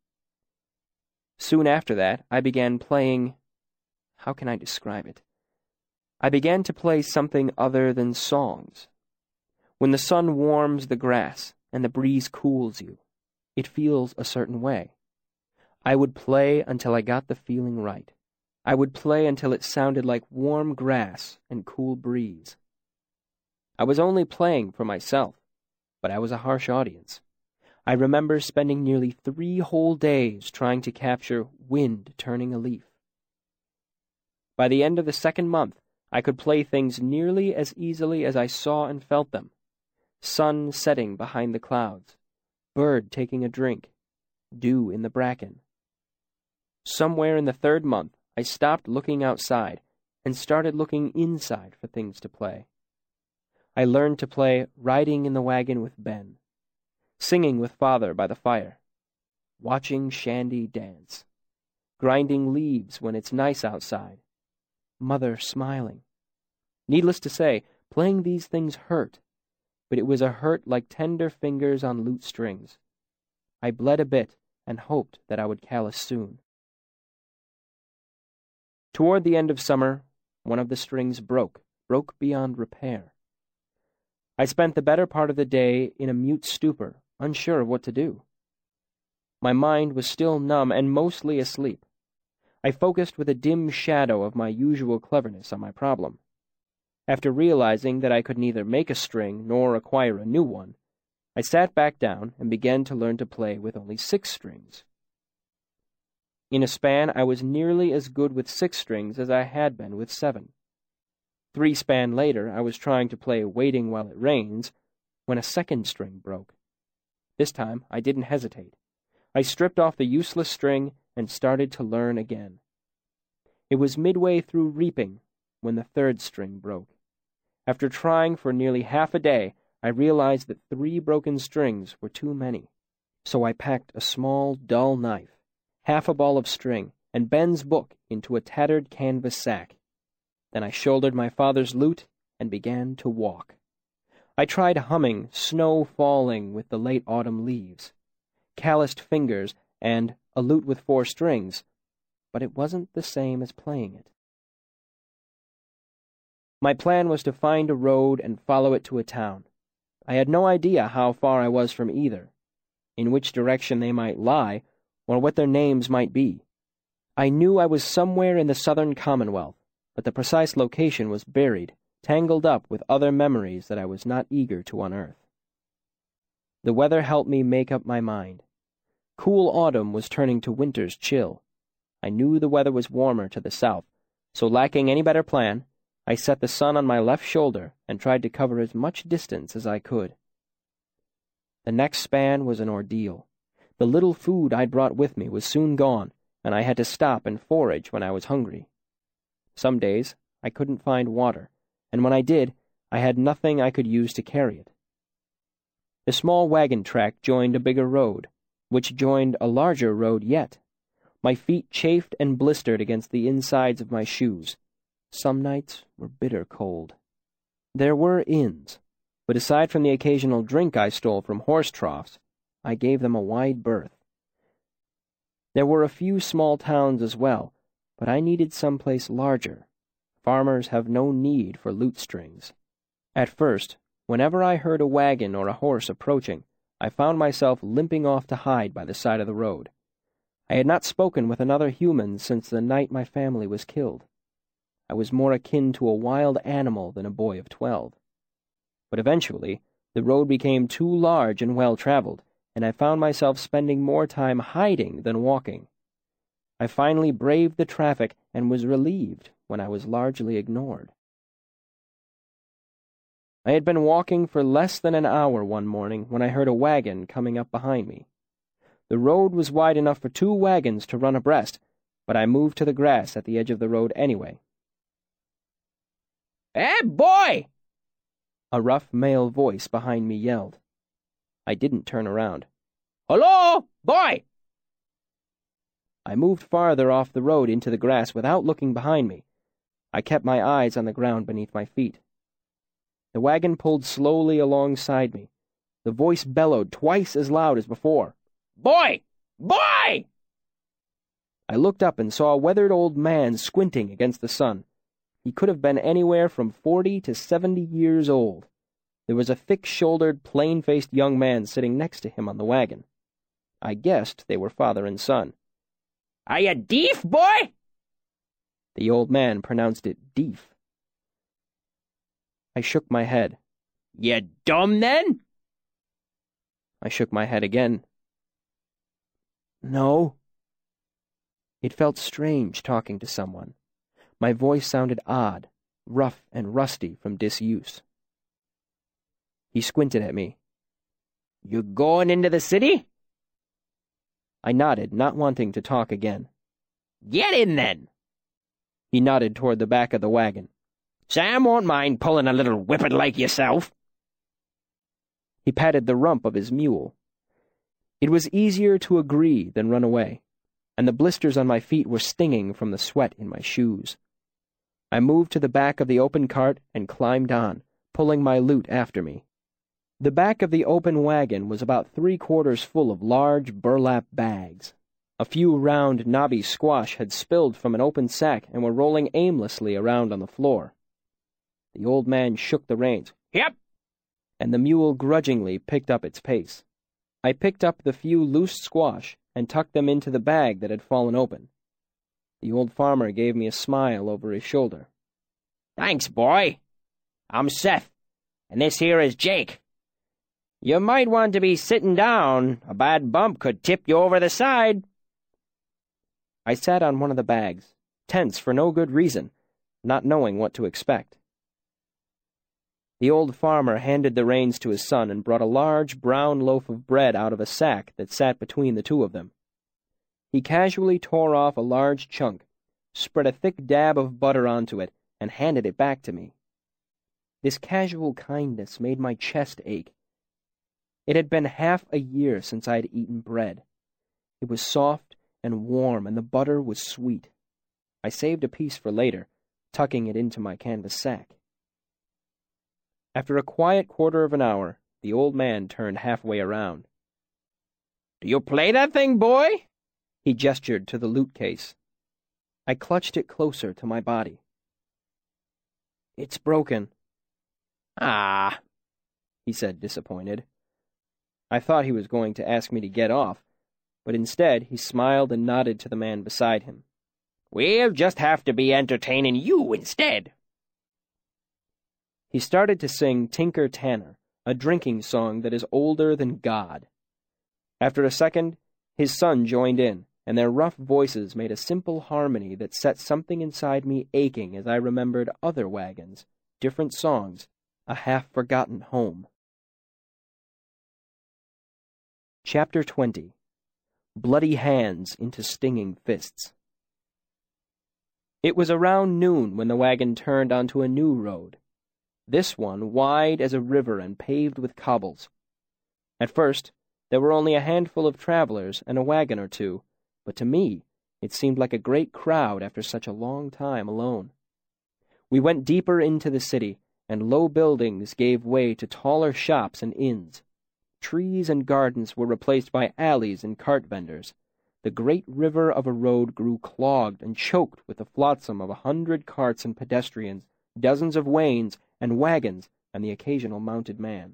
[SPEAKER 1] Soon after that, I began playing... How can I describe it? I began to play something other than songs. When the sun warms the grass and the breeze cools you, it feels a certain way. I would play until I got the feeling right. I would play until it sounded like warm grass and cool breeze. I was only playing for myself, but I was a harsh audience. I remember spending nearly three whole days trying to capture wind turning a leaf. By the end of the second month, I could play things nearly as easily as I saw and felt them. Sun setting behind the clouds, bird taking a drink, dew in the bracken. Somewhere in the third month, I stopped looking outside and started looking inside for things to play. I learned to play Riding in the Wagon with Ben, Singing with Father by the Fire, Watching Shandy Dance, Grinding Leaves when it's nice outside, Mother Smiling. Needless to say, playing these things hurt, but it was a hurt like tender fingers on lute strings. I bled a bit and hoped that I would callous soon. Toward the end of summer, one of the strings broke, broke beyond repair. I spent the better part of the day in a mute stupor, unsure of what to do. My mind was still numb and mostly asleep. I focused with a dim shadow of my usual cleverness on my problem. After realizing that I could neither make a string nor acquire a new one, I sat back down and began to learn to play with only six strings. In a span, I was nearly as good with six strings as I had been with seven. Three span later, I was trying to play Waiting While It Rains when a second string broke. This time, I didn't hesitate. I stripped off the useless string and started to learn again. It was midway through reaping when the third string broke. After trying for nearly half a day, I realized that three broken strings were too many. So I packed a small, dull knife, half a ball of string, and Ben's book into a tattered canvas sack. Then I shouldered my father's lute and began to walk. I tried humming Snow Falling with the Late Autumn Leaves, Calloused Fingers, and A Lute with Four Strings, but it wasn't the same as playing it. My plan was to find a road and follow it to a town. I had no idea how far I was from either, in which direction they might lie, or what their names might be. I knew I was somewhere in the Southern Commonwealth, but the precise location was buried, tangled up with other memories that I was not eager to unearth. The weather helped me make up my mind. Cool autumn was turning to winter's chill. I knew the weather was warmer to the south, so lacking any better plan, I set the sun on my left shoulder and tried to cover as much distance as I could. The next span was an ordeal. The little food I'd brought with me was soon gone, and I had to stop and forage when I was hungry. Some days I couldn't find water, and when I did, I had nothing I could use to carry it. The small wagon track joined a bigger road, which joined a larger road yet. My feet chafed and blistered against the insides of my shoes. Some nights were bitter cold. There were inns, but aside from the occasional drink I stole from horse troughs, I gave them a wide berth. There were a few small towns as well, but I needed someplace larger. Farmers have no need for lute strings. At first, whenever I heard a wagon or a horse approaching, I found myself limping off to hide by the side of the road. I had not spoken with another human since the night my family was killed. I was more akin to a wild animal than a boy of twelve. But eventually, the road became too large and well-traveled, and I found myself spending more time hiding than walking. I finally braved the traffic and was relieved when I was largely ignored. I had been walking for less than an hour one morning when I heard a wagon coming up behind me. The road was wide enough for two wagons to run abreast, but I moved to the grass at the edge of the road anyway. "Hey, boy!" a rough male voice behind me yelled. I didn't turn around. "Hello, boy!" I moved farther off the road into the grass without looking behind me. I kept my eyes on the ground beneath my feet. The wagon pulled slowly alongside me. The voice bellowed twice as loud as before. "Boy! Boy!" I looked up and saw a weathered old man squinting against the sun. He could have been anywhere from forty to seventy years old. There was a thick-shouldered, plain-faced young man sitting next to him on the wagon. I guessed they were father and son. "Are you deef, boy?" The old man pronounced it deef. I shook my head. "You dumb, then?" I shook my head again. "No." It felt strange talking to someone. My voice sounded odd, rough and rusty from disuse. He squinted at me. "You going into the city?" I nodded, not wanting to talk again. "Get in, then." He nodded toward the back of the wagon. "Sam won't mind pulling a little whippet like yourself." He patted the rump of his mule. It was easier to agree than run away, and the blisters on my feet were stinging from the sweat in my shoes. I moved to the back of the open cart and climbed on, pulling my loot after me. The back of the open wagon was about three-quarters full of large burlap bags. A few round knobby squash had spilled from an open sack and were rolling aimlessly around on the floor. The old man shook the reins. "Yep!" And the mule grudgingly picked up its pace. I picked up the few loose squash and tucked them into the bag that had fallen open. The old farmer gave me a smile over his shoulder. "Thanks, boy. I'm Seth, and this here is Jake. You might want to be sitting down. A bad bump could tip you over the side." I sat on one of the bags, tense for no good reason, not knowing what to expect. The old farmer handed the reins to his son and brought a large brown loaf of bread out of a sack that sat between the two of them. He casually tore off a large chunk, spread a thick dab of butter onto it, and handed it back to me. This casual kindness made my chest ache. It had been half a year since I had eaten bread. It was soft and warm, and the butter was sweet. I saved a piece for later, tucking it into my canvas sack. After a quiet quarter of an hour, the old man turned halfway around. "Do you play that thing, boy?" He gestured to the loot case. I clutched it closer to my body. "It's broken." "Ah," he said, disappointed. I thought he was going to ask me to get off, but instead he smiled and nodded to the man beside him. "We'll just have to be entertaining you instead." He started to sing Tinker Tanner, a drinking song that is older than God. After a second, his son joined in, and their rough voices made a simple harmony that set something inside me aching as I remembered other wagons, different songs, a half-forgotten home. Chapter twenty. Bloody Hands into Stinging Fists. It was around noon when the wagon turned onto a new road. This one wide as a river and paved with cobbles. At first, there were only a handful of travelers and a wagon or two, but to me, it seemed like a great crowd after such a long time alone. We went deeper into the city, and low buildings gave way to taller shops and inns. Trees and gardens were replaced by alleys and cart vendors. the great river of a road grew clogged and choked with the flotsam of a hundred carts and pedestrians, dozens of wains and wagons, and the occasional mounted man.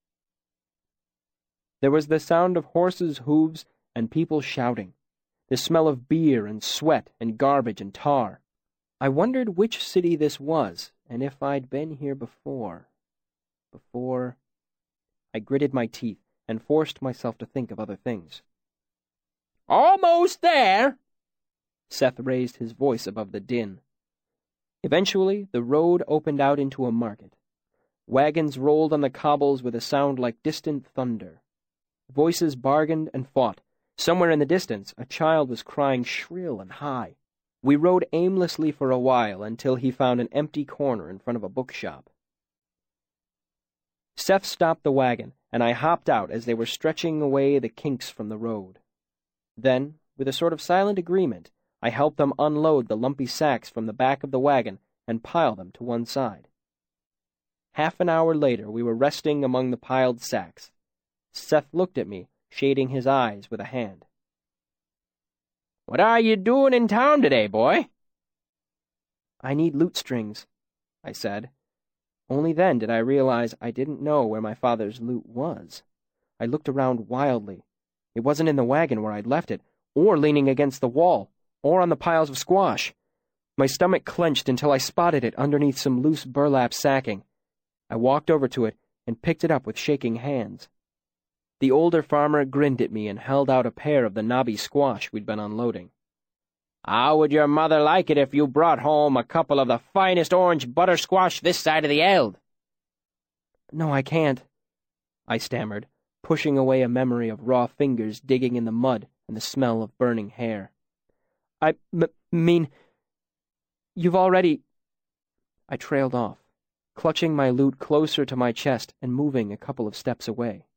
[SPEAKER 1] There was the sound of horses' hooves and people shouting, the smell of beer and sweat and garbage and tar. I wondered which city this was, and if I'd been here before. Before... I gritted my teeth and forced myself to think of other things. "Almost there!" Seth raised his voice above the din. Eventually, the road opened out into a market. Wagons rolled on the cobbles with a sound like distant thunder. Voices bargained and fought. Somewhere in the distance, a child was crying shrill and high. We rode aimlessly for a while until he found an empty corner in front of a bookshop. Seth stopped the wagon, and I hopped out as they were stretching away the kinks from the road. Then, with a sort of silent agreement, I helped them unload the lumpy sacks from the back of the wagon and pile them to one side. Half an hour later, we were resting among the piled sacks. Seth looked at me, shading his eyes with a hand. "What are you doing in town today, boy?" "I need lute strings," I said. Only then did I realize I didn't know where my father's lute was. I looked around wildly. It wasn't in the wagon where I'd left it, or leaning against the wall, or on the piles of squash. My stomach clenched until I spotted it underneath some loose burlap sacking. I walked over to it and picked it up with shaking hands. The older farmer grinned at me and held out a pair of the knobby squash we'd been unloading. "How would your mother like it if you brought home a couple of the finest orange buttersquash this side of the Eld?" "No, I can't," I stammered, pushing away a memory of raw fingers digging in the mud and the smell of burning hair. I m- mean, you've already... I trailed off, clutching my lute closer to my chest and moving a couple of steps away.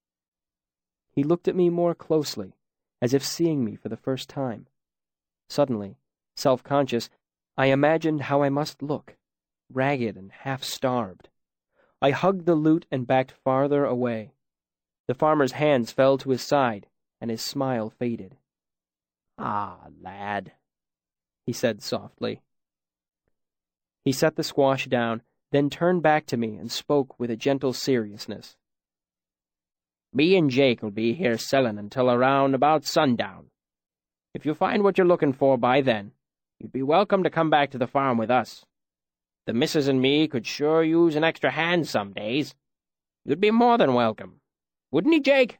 [SPEAKER 1] He looked at me more closely, as if seeing me for the first time. Suddenly, self-conscious, I imagined how I must look, ragged and half-starved. I hugged the lute and backed farther away. The farmer's hands fell to his side, and his smile faded. "Ah, lad," he said softly. He set the squash down, then turned back to me and spoke with a gentle seriousness. "Me and Jake'll be here selling until around about sundown. If you find what you're looking for by then, you'd be welcome to come back to the farm with us. The missus and me could sure use an extra hand some days. You'd be more than welcome. Wouldn't he, Jake?"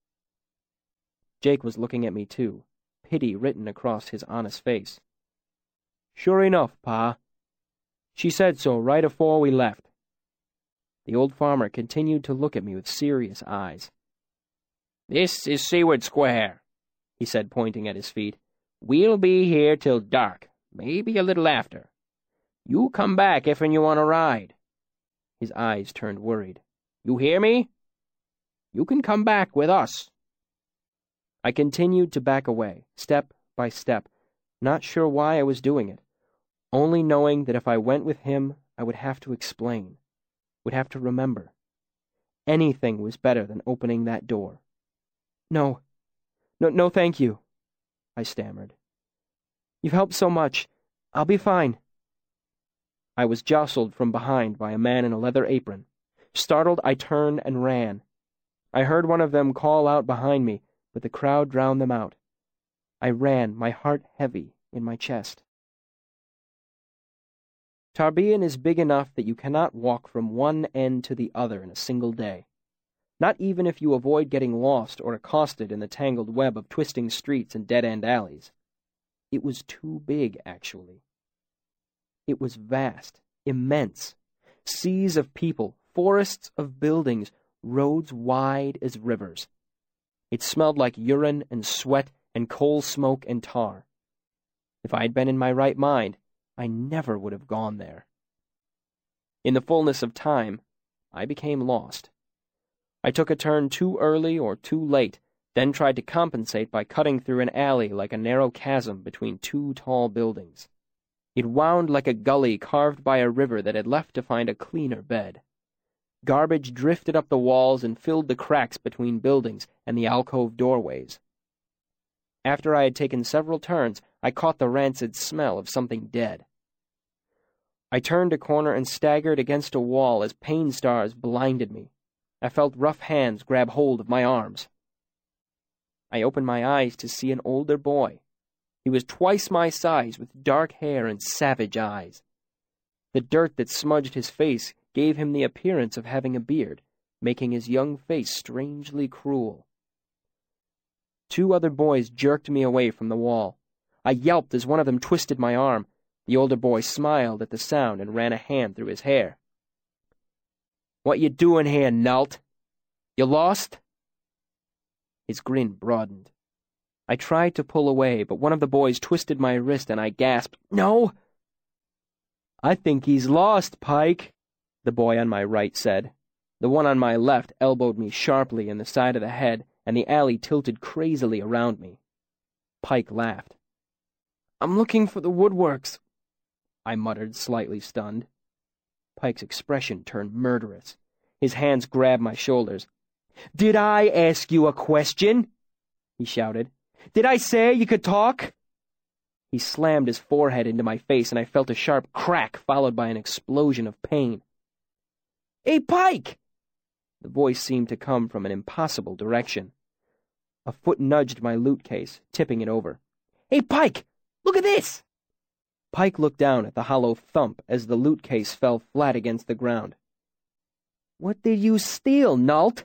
[SPEAKER 1] Jake was looking at me, too, pity written across his honest face. "Sure enough, Pa. She said so right afore we left." The old farmer continued to look at me with serious eyes. "This is Seward Square," he said, pointing at his feet. "We'll be here till dark, maybe a little after. You come back if'n you want to ride." His eyes turned worried. "You hear me? You can come back with us." I continued to back away, step by step, not sure why I was doing it, only knowing that if I went with him, I would have to explain, would have to remember. Anything was better than opening that door. No, no, no thank you," I stammered. "You've helped so much. I'll be fine." I was jostled from behind by a man in a leather apron. Startled, I turned and ran. I heard one of them call out behind me, but the crowd drowned them out. I ran, my heart heavy in my chest. Tarbean is big enough that you cannot walk from one end to the other in a single day, not even if you avoid getting lost or accosted in the tangled web of twisting streets and dead-end alleys. It was too big, actually. It was vast, immense, seas of people, forests of buildings, roads wide as rivers. It smelled like urine and sweat and coal smoke and tar. If I had been in my right mind, I never would have gone there. In the fullness of time, I became lost. I took a turn too early or too late, then tried to compensate by cutting through an alley like a narrow chasm between two tall buildings. It wound like a gully carved by a river that had left to find a cleaner bed. Garbage drifted up the walls and filled the cracks between buildings and the alcove doorways. After I had taken several turns, I caught the rancid smell of something dead. I turned a corner and staggered against a wall as pain stars blinded me. I felt rough hands grab hold of my arms. I opened my eyes to see an older boy. He was twice my size, with dark hair and savage eyes. The dirt that smudged his face gave him the appearance of having a beard, making his young face strangely cruel. Two other boys jerked me away from the wall. I yelped as one of them twisted my arm. The older boy smiled at the sound and ran a hand through his hair. "What you doing here, Nalt? You lost?" His grin broadened. I tried to pull away, but one of the boys twisted my wrist and I gasped, "No!" "I think he's lost, Pike," the boy on my right said. The one on my left elbowed me sharply in the side of the head, and the alley tilted crazily around me. Pike laughed. "I'm looking for the woodworks," I muttered, slightly stunned. Pike's expression turned murderous. His hands grabbed my shoulders. "Did I ask you a question?" he shouted. "Did I say you could talk?" He slammed his forehead into my face, and I felt a sharp crack followed by an explosion of pain. "Hey, Pike!" The voice seemed to come from an impossible direction. A foot nudged my loot case, tipping it over. "Hey, Pike! Look at this!" Pike looked down at the hollow thump as the loot case fell flat against the ground. "What did you steal, Nalt?"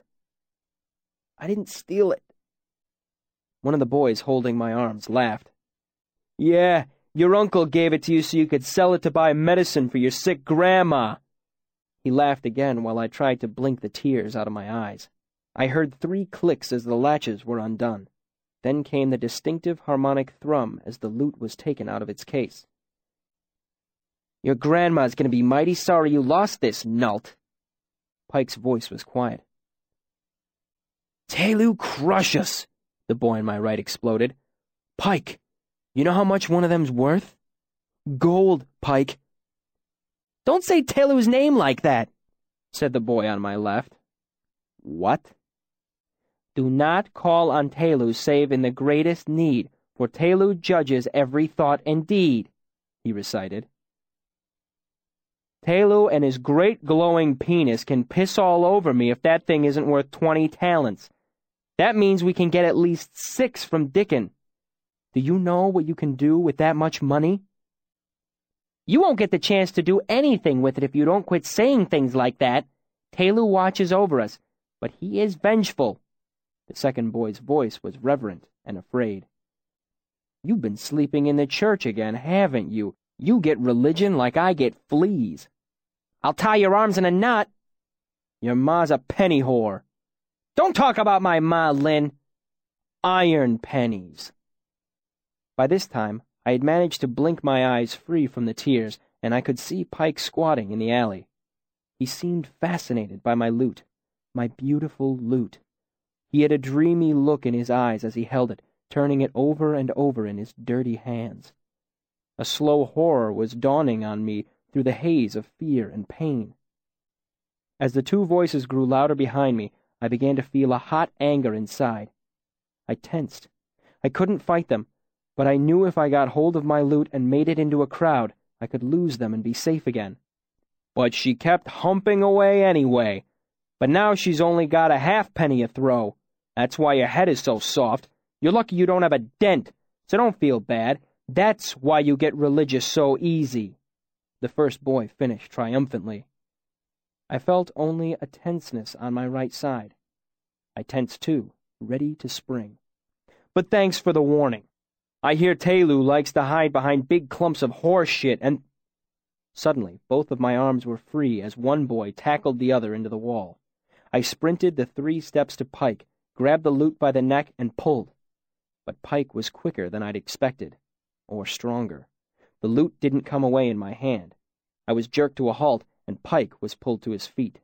[SPEAKER 1] "I didn't steal it." One of the boys holding my arms laughed. "Yeah, your uncle gave it to you so you could sell it to buy medicine for your sick grandma." He laughed again while I tried to blink the tears out of my eyes. I heard three clicks as the latches were undone. Then came the distinctive harmonic thrum as the loot was taken out of its case. "Your grandma's going to be mighty sorry you lost this, Nalt." Pike's voice was quiet. "Tehlu crush us!" the boy on my right exploded. "Pike, you know how much one of them's worth?" "Gold, Pike." "Don't say Tehlu's name like that," said the boy on my left. "What?" "Do not call on Tehlu save in the greatest need, for Tehlu judges every thought and deed," he recited. "Tehlu and his great glowing penis can piss all over me if that thing isn't worth twenty talents. That means we can get at least six from Dickon. Do you know what you can do with that much money?" "You won't get the chance to do anything with it if you don't quit saying things like that. Tehlu watches over us, but he is vengeful." The second boy's voice was reverent and afraid. "You've been sleeping in the church again, haven't you? You get religion like I get fleas." "I'll tie your arms in a knot." "Your ma's a penny whore." "Don't talk about my ma, Lynn." "Iron pennies." By this time, I had managed to blink my eyes free from the tears, and I could see Pike squatting in the alley. He seemed fascinated by my loot, my beautiful loot. He had a dreamy look in his eyes as he held it, turning it over and over in his dirty hands. A slow horror was dawning on me through the haze of fear and pain. As the two voices grew louder behind me, I began to feel a hot anger inside. I tensed. I couldn't fight them, but I knew if I got hold of my loot and made it into a crowd, I could lose them and be safe again. But she kept humping away anyway. But now she's only got a halfpenny a throw. That's why your head is so soft. You're lucky you don't have a dent, so don't feel bad. That's why you get religious so easy." The first boy finished triumphantly. I felt only a tenseness on my right side. I tensed too, ready to spring. "But thanks for the warning. I hear Tehlu likes to hide behind big clumps of horse shit and—" Suddenly, both of my arms were free as one boy tackled the other into the wall. I sprinted the three steps to Pike, grabbed the loot by the neck, and pulled. But Pike was quicker than I'd expected, or stronger. The loot didn't come away in my hand. I was jerked to a halt, and Pike was pulled to his feet.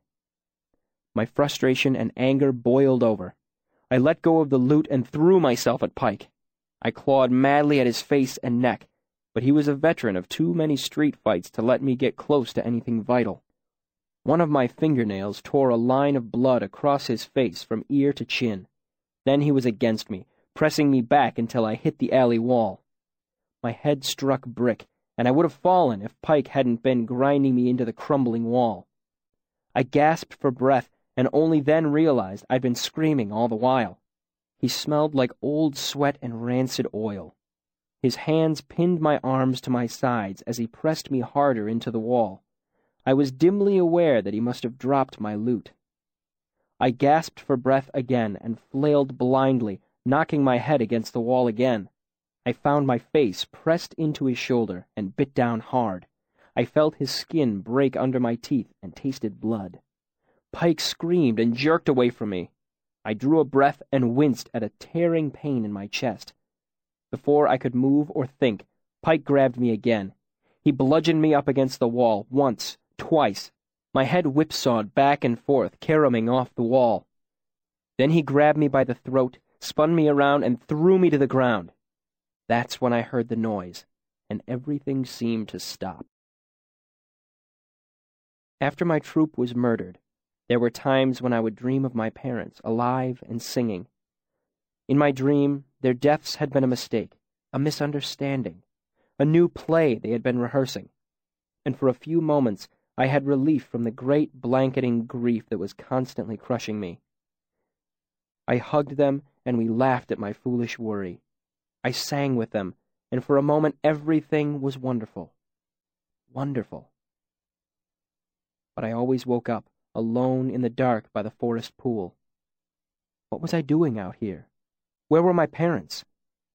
[SPEAKER 1] My frustration and anger boiled over. I let go of the loot and threw myself at Pike. I clawed madly at his face and neck, but he was a veteran of too many street fights to let me get close to anything vital. One of my fingernails tore a line of blood across his face from ear to chin. Then he was against me, pressing me back until I hit the alley wall. My head struck brick, and I would have fallen if Pike hadn't been grinding me into the crumbling wall. I gasped for breath and only then realized I'd been screaming all the while. He smelled like old sweat and rancid oil. His hands pinned my arms to my sides as he pressed me harder into the wall. I was dimly aware that he must have dropped my loot. I gasped for breath again and flailed blindly, knocking my head against the wall again. I found my face pressed into his shoulder and bit down hard. I felt his skin break under my teeth and tasted blood. Pike screamed and jerked away from me. I drew a breath and winced at a tearing pain in my chest. Before I could move or think, Pike grabbed me again. He bludgeoned me up against the wall once, twice. My head whipsawed back and forth, caroming off the wall. Then he grabbed me by the throat, spun me around, and threw me to the ground. That's when I heard the noise, and everything seemed to stop. After my troop was murdered, there were times when I would dream of my parents, alive and singing. In my dream, their deaths had been a mistake, a misunderstanding, a new play they had been rehearsing, and for a few moments I had relief from the great blanketing grief that was constantly crushing me. I hugged them, and we laughed at my foolish worry. I sang with them, and for a moment everything was wonderful. Wonderful. But I always woke up, alone in the dark by the forest pool. What was I doing out here? Where were my parents?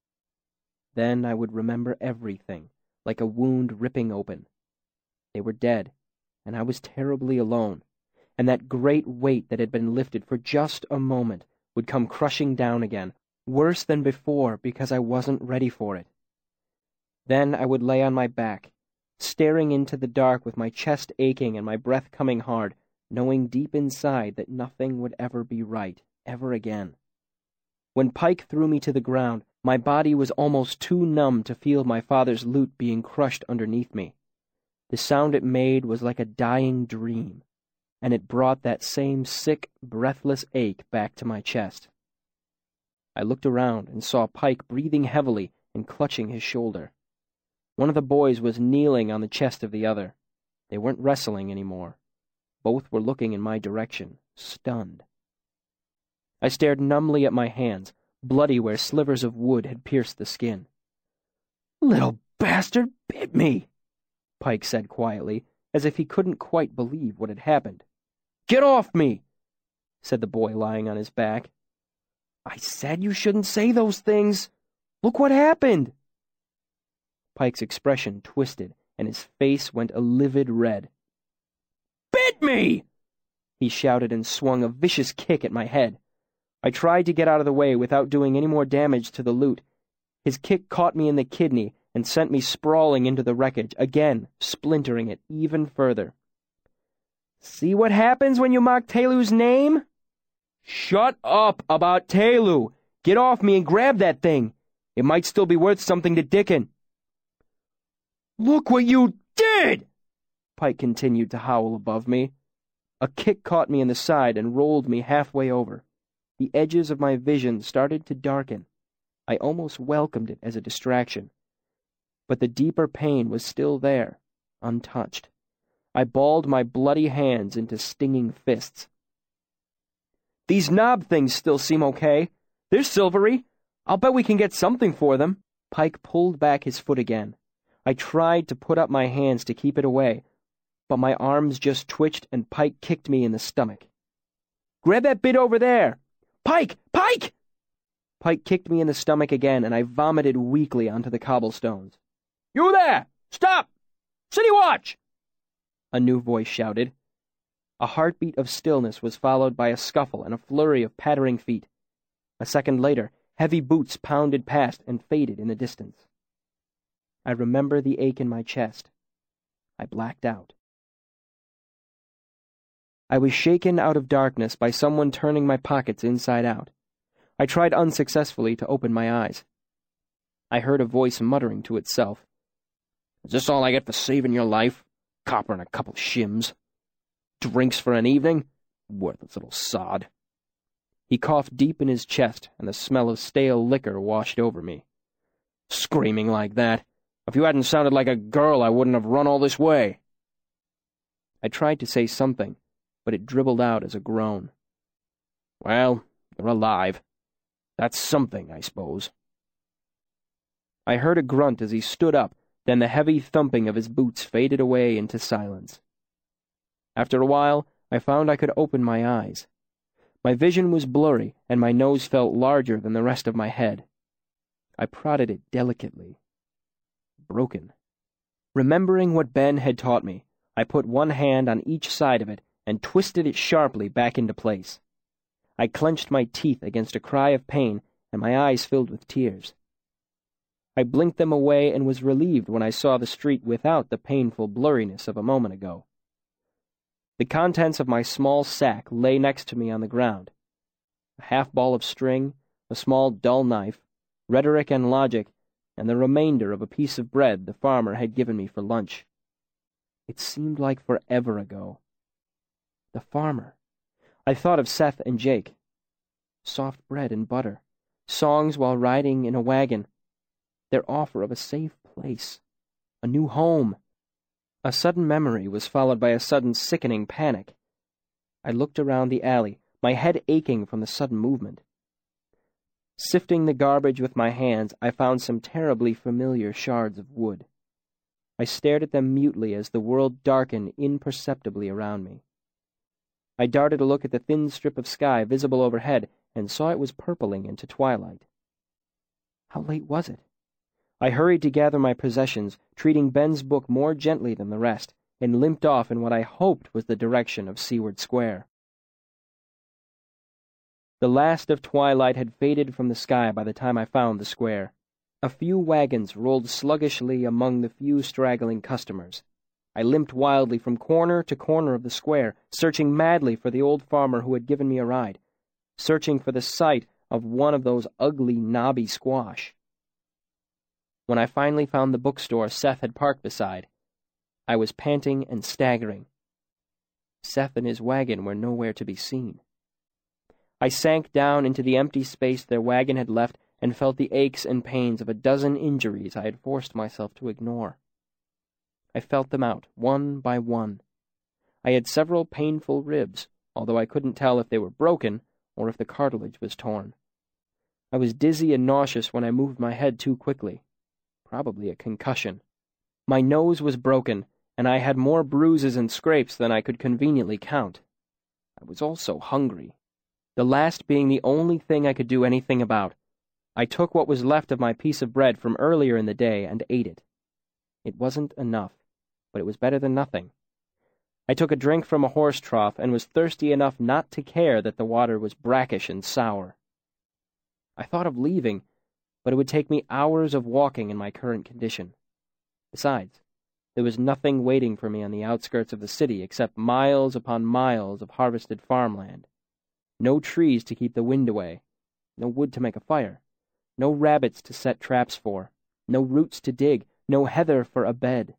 [SPEAKER 1] Then I would remember everything, like a wound ripping open. They were dead, and I was terribly alone, and that great weight that had been lifted for just a moment would come crushing down again, worse than before because I wasn't ready for it. Then I would lay on my back, staring into the dark with my chest aching and my breath coming hard, knowing deep inside that nothing would ever be right, ever again. When Pike threw me to the ground, my body was almost too numb to feel my father's loot being crushed underneath me. The sound it made was like a dying dream, and it brought that same sick, breathless ache back to my chest. I looked around and saw Pike breathing heavily and clutching his shoulder. One of the boys was kneeling on the chest of the other. They weren't wrestling anymore. Both were looking in my direction, stunned. I stared numbly at my hands, bloody where slivers of wood had pierced the skin. "Little bastard bit me," Pike said quietly, as if he couldn't quite believe what had happened. "Get off me," said the boy lying on his back. "I said you shouldn't say those things. Look what happened." Pike's expression twisted, and his face went a livid red. "Bit me!" he shouted and swung a vicious kick at my head. I tried to get out of the way without doing any more damage to the loot. His kick caught me in the kidney and sent me sprawling into the wreckage, again splintering it even further. "See what happens when you mock Telu's name?" "Shut up about Telu! Get off me and grab that thing! It might still be worth something to Dickon." "Look what you did!" Pike continued to howl above me. A kick caught me in the side and rolled me halfway over. The edges of my vision started to darken. I almost welcomed it as a distraction. But the deeper pain was still there, untouched. I balled my bloody hands into stinging fists. "These knob things still seem okay. They're silvery. I'll bet we can get something for them." Pike pulled back his foot again. I tried to put up my hands to keep it away, but my arms just twitched and Pike kicked me in the stomach. "Grab that bit over there! Pike! Pike!" Pike kicked me in the stomach again, and I vomited weakly onto the cobblestones. "You there! Stop! City Watch!" a new voice shouted. A heartbeat of stillness was followed by a scuffle and a flurry of pattering feet. A second later, heavy boots pounded past and faded in the distance. I remember the ache in my chest. I blacked out. I was shaken out of darkness by someone turning my pockets inside out. I tried unsuccessfully to open my eyes. I heard a voice muttering to itself. "Is this all I get for saving your life? Copper and a couple shims. Drinks for an evening? Worthless little sod." He coughed deep in his chest, and the smell of stale liquor washed over me. "Screaming like that! If you hadn't sounded like a girl, I wouldn't have run all this way." I tried to say something, but it dribbled out as a groan. "Well, you're alive. That's something, I suppose." I heard a grunt as he stood up, then the heavy thumping of his boots faded away into silence. After a while, I found I could open my eyes. My vision was blurry, and my nose felt larger than the rest of my head. I prodded it delicately. Broken. Remembering what Ben had taught me, I put one hand on each side of it and twisted it sharply back into place. I clenched my teeth against a cry of pain, and my eyes filled with tears. I blinked them away and was relieved when I saw the street without the painful blurriness of a moment ago. The contents of my small sack lay next to me on the ground. A half ball of string, a small dull knife, rhetoric and logic, and the remainder of a piece of bread the farmer had given me for lunch. It seemed like forever ago. The farmer. I thought of Seth and Jake. Soft bread and butter, songs while riding in a wagon, their offer of a safe place, a new home. A sudden memory was followed by a sudden sickening panic. I looked around the alley, my head aching from the sudden movement. Sifting the garbage with my hands, I found some terribly familiar shards of wood. I stared at them mutely as the world darkened imperceptibly around me. I darted a look at the thin strip of sky visible overhead and saw it was purpling into twilight. How late was it? I hurried to gather my possessions, treating Ben's book more gently than the rest, and limped off in what I hoped was the direction of Seward Square. The last of twilight had faded from the sky by the time I found the square. A few wagons rolled sluggishly among the few straggling customers. I limped wildly from corner to corner of the square, searching madly for the old farmer who had given me a ride, searching for the sight of one of those ugly knobby squash. When I finally found the bookstore Seth had parked beside, I was panting and staggering. Seth and his wagon were nowhere to be seen. I sank down into the empty space their wagon had left and felt the aches and pains of a dozen injuries I had forced myself to ignore. I felt them out, one by one. I had several painful ribs, although I couldn't tell if they were broken or if the cartilage was torn. I was dizzy and nauseous when I moved my head too quickly. Probably a concussion. My nose was broken, and I had more bruises and scrapes than I could conveniently count. I was also hungry, the last being the only thing I could do anything about. I took what was left of my piece of bread from earlier in the day and ate it. It wasn't enough, but it was better than nothing. I took a drink from a horse trough and was thirsty enough not to care that the water was brackish and sour. I thought of leaving, but it would take me hours of walking in my current condition. Besides, there was nothing waiting for me on the outskirts of the city except miles upon miles of harvested farmland. No trees to keep the wind away, no wood to make a fire, no rabbits to set traps for, no roots to dig, no heather for a bed.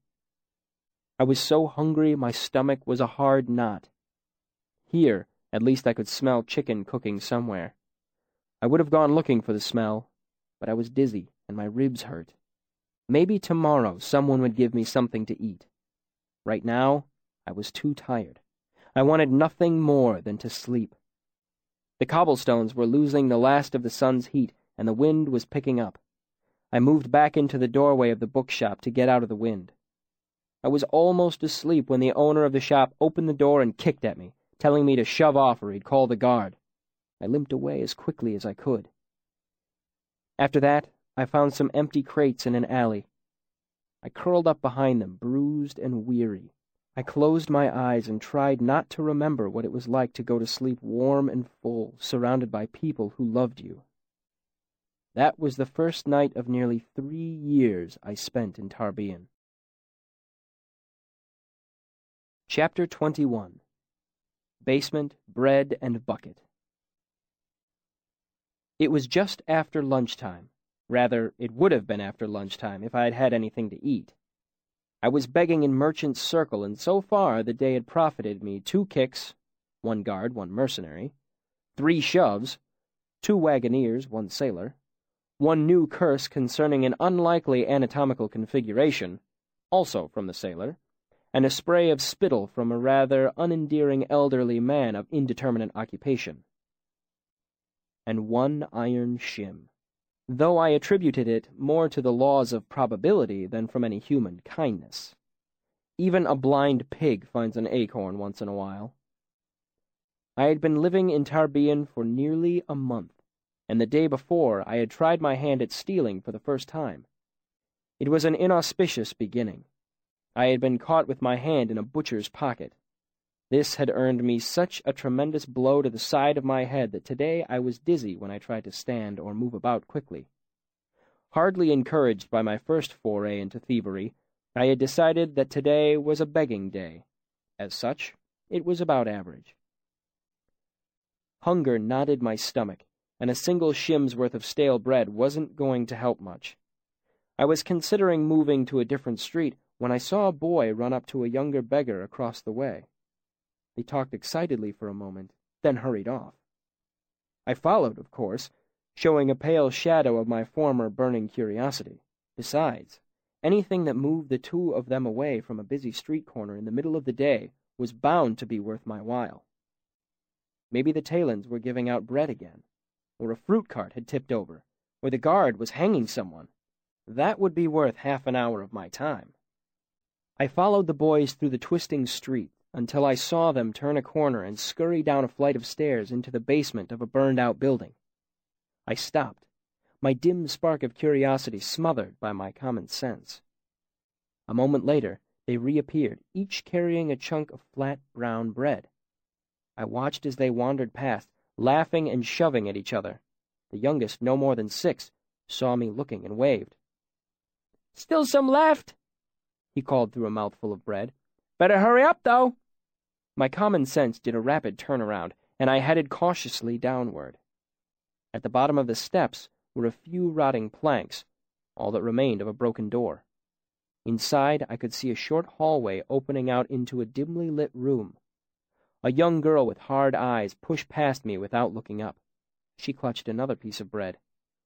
[SPEAKER 1] I was so hungry my stomach was a hard knot. Here, at least I could smell chicken cooking somewhere. I would have gone looking for the smell, but I was dizzy and my ribs hurt. Maybe tomorrow someone would give me something to eat. Right now, I was too tired. I wanted nothing more than to sleep. The cobblestones were losing the last of the sun's heat, and the wind was picking up. I moved back into the doorway of the bookshop to get out of the wind. I was almost asleep when the owner of the shop opened the door and kicked at me, telling me to shove off or he'd call the guard. I limped away as quickly as I could. After that, I found some empty crates in an alley. I curled up behind them, bruised and weary. I closed my eyes and tried not to remember what it was like to go to sleep warm and full, surrounded by people who loved you. That was the first night of nearly three years I spent in Tarbean. Chapter twenty-one. Basement, Bread, and Bucket. It was just after lunchtime. Rather, it would have been after lunchtime if I had had anything to eat. I was begging in Merchant's Circle, and so far the day had profited me two kicks, one guard, one mercenary, three shoves, two wagoneers, one sailor, one new curse concerning an unlikely anatomical configuration, also from the sailor, and a spray of spittle from a rather unendearing elderly man of indeterminate occupation. And one iron shim, though I attributed it more to the laws of probability than from any human kindness. Even a blind pig finds an acorn once in a while. I had been living in Tarbean for nearly a month, and the day before I had tried my hand at stealing for the first time. It was an inauspicious beginning. I had been caught with my hand in a butcher's pocket. This had earned me such a tremendous blow to the side of my head that today I was dizzy when I tried to stand or move about quickly. Hardly encouraged by my first foray into thievery, I had decided that today was a begging day. As such, it was about average. Hunger knotted my stomach, and a single shim's worth of stale bread wasn't going to help much. I was considering moving to a different street when I saw a boy run up to a younger beggar across the way. They talked excitedly for a moment, then hurried off. I followed, of course, showing a pale shadow of my former burning curiosity. Besides, anything that moved the two of them away from a busy street corner in the middle of the day was bound to be worth my while. Maybe the Talons were giving out bread again, or a fruit cart had tipped over, or the guard was hanging someone. That would be worth half an hour of my time. I followed the boys through the twisting street until I saw them turn a corner and scurry down a flight of stairs into the basement of a burned-out building. I stopped, my dim spark of curiosity smothered by my common sense. A moment later, they reappeared, each carrying a chunk of flat brown bread. I watched as they wandered past, laughing and shoving at each other. The youngest, no more than six, saw me looking and waved. "Still some left," he called through a mouthful of bread. "Better hurry up, though." My common sense did a rapid turnaround, and I headed cautiously downward. At the bottom of the steps were a few rotting planks, all that remained of a broken door. Inside, I could see a short hallway opening out into a dimly lit room. A young girl with hard eyes pushed past me without looking up. She clutched another piece of bread.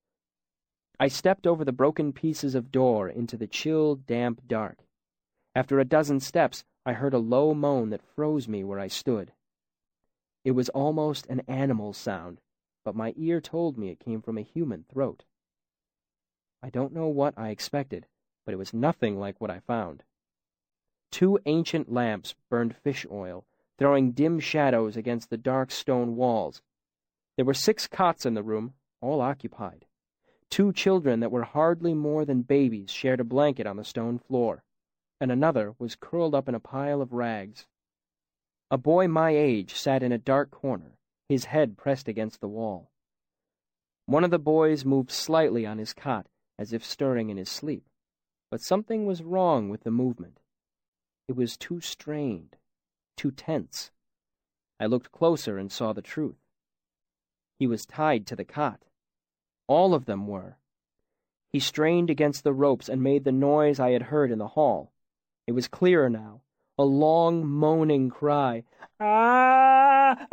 [SPEAKER 1] I stepped over the broken pieces of door into the chill, damp dark. After a dozen steps, I heard a low moan that froze me where I stood. It was almost an animal sound, but my ear told me it came from a human throat. I don't know what I expected, but it was nothing like what I found. Two ancient lamps burned fish oil, throwing dim shadows against the dark stone walls. There were six cots in the room, all occupied. Two children that were hardly more than babies shared a blanket on the stone floor, and another was curled up in a pile of rags. A boy my age sat in a dark corner, his head pressed against the wall. One of the boys moved slightly on his cot, as if stirring in his sleep, but something was wrong with the movement. It was too strained, too tense. I looked closer and saw the truth. He was tied to the cot. All of them were. He strained against the ropes and made the noise I had heard in the hall. It was clearer now, a long, moaning cry. Ah!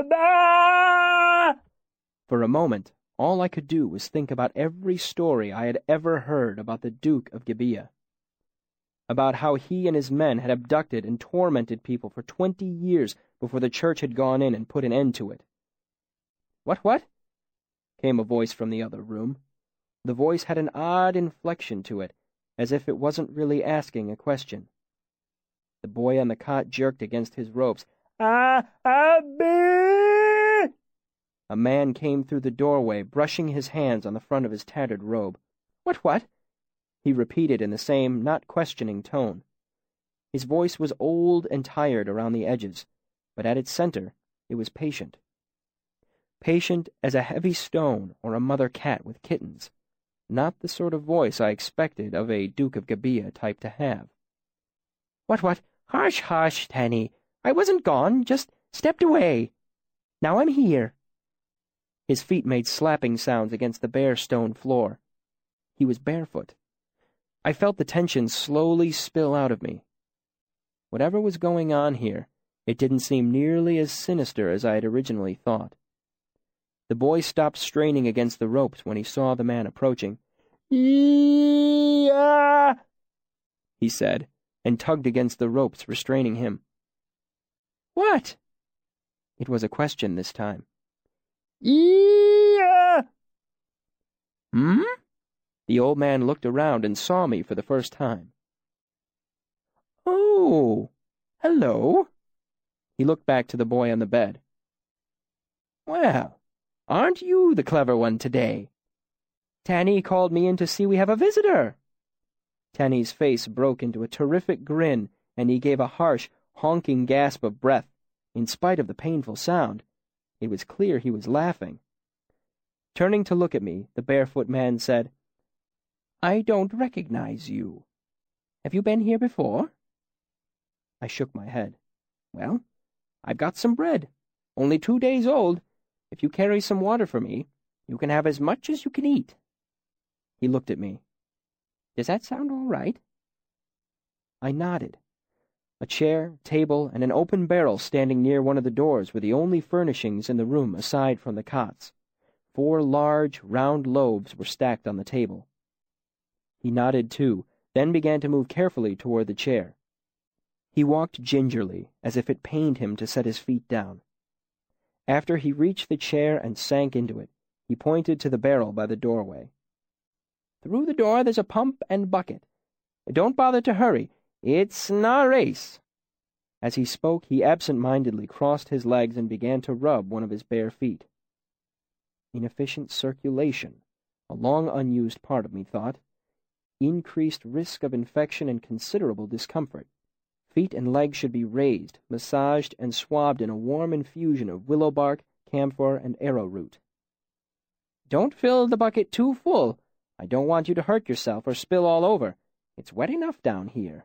[SPEAKER 1] Ah! For a moment, all I could do was think about every story I had ever heard about the Duke of Gibeah, about how he and his men had abducted and tormented people for twenty years before the church had gone in and put an end to it. "What, what?" came a voice from the other room. The voice had an odd inflection to it, as if it wasn't really asking a question. The boy on the cot jerked against his ropes. "Ah, ah, bee!" A man came through the doorway, brushing his hands on the front of his tattered robe. "What, what?" he repeated in the same, not questioning tone. His voice was old and tired around the edges, but at its center it was patient. Patient as a heavy stone or a mother cat with kittens, not the sort of voice I expected of a Duke of Gibeah type to have. "What, what? Hush, hush, Tanny. I wasn't gone, just stepped away. Now I'm here." His feet made slapping sounds against the bare stone floor. He was barefoot. I felt the tension slowly spill out of me. Whatever was going on here, it didn't seem nearly as sinister as I had originally thought. The boy stopped straining against the ropes when he saw the man approaching. "Ee-ah!" he said, and tugged against the ropes restraining him. "What?" It was a question this time. "Ee-ah!" "Hmm?" The old man looked around and saw me for the first time. "Oh, hello." He looked back to the boy on the bed. "Well, aren't you the clever one today? Tanny called me in to see we have a visitor." Tanny's face broke into a terrific grin, and he gave a harsh, honking gasp of breath. In spite of the painful sound, it was clear he was laughing. Turning to look at me, the barefoot man said, "I don't recognize you. Have you been here before?" I shook my head. "Well, I've got some bread, only two days old. If you carry some water for me, you can have as much as you can eat." He looked at me. "Does that sound all right?" I nodded. A chair, table, and an open barrel standing near one of the doors were the only furnishings in the room aside from the cots. Four large, round loaves were stacked on the table. He nodded too, then began to move carefully toward the chair. He walked gingerly, as if it pained him to set his feet down. After he reached the chair and sank into it, he pointed to the barrel by the doorway. "Through the door there's a pump and bucket. Don't bother to hurry. It's na race." As he spoke, he absent-mindedly crossed his legs and began to rub one of his bare feet. Inefficient circulation, a long unused part of me thought. Increased risk of infection and considerable discomfort. Feet and legs should be raised, massaged, and swabbed in a warm infusion of willow bark, camphor, and arrowroot. "Don't fill the bucket too full. I don't want you to hurt yourself or spill all over. It's wet enough down here."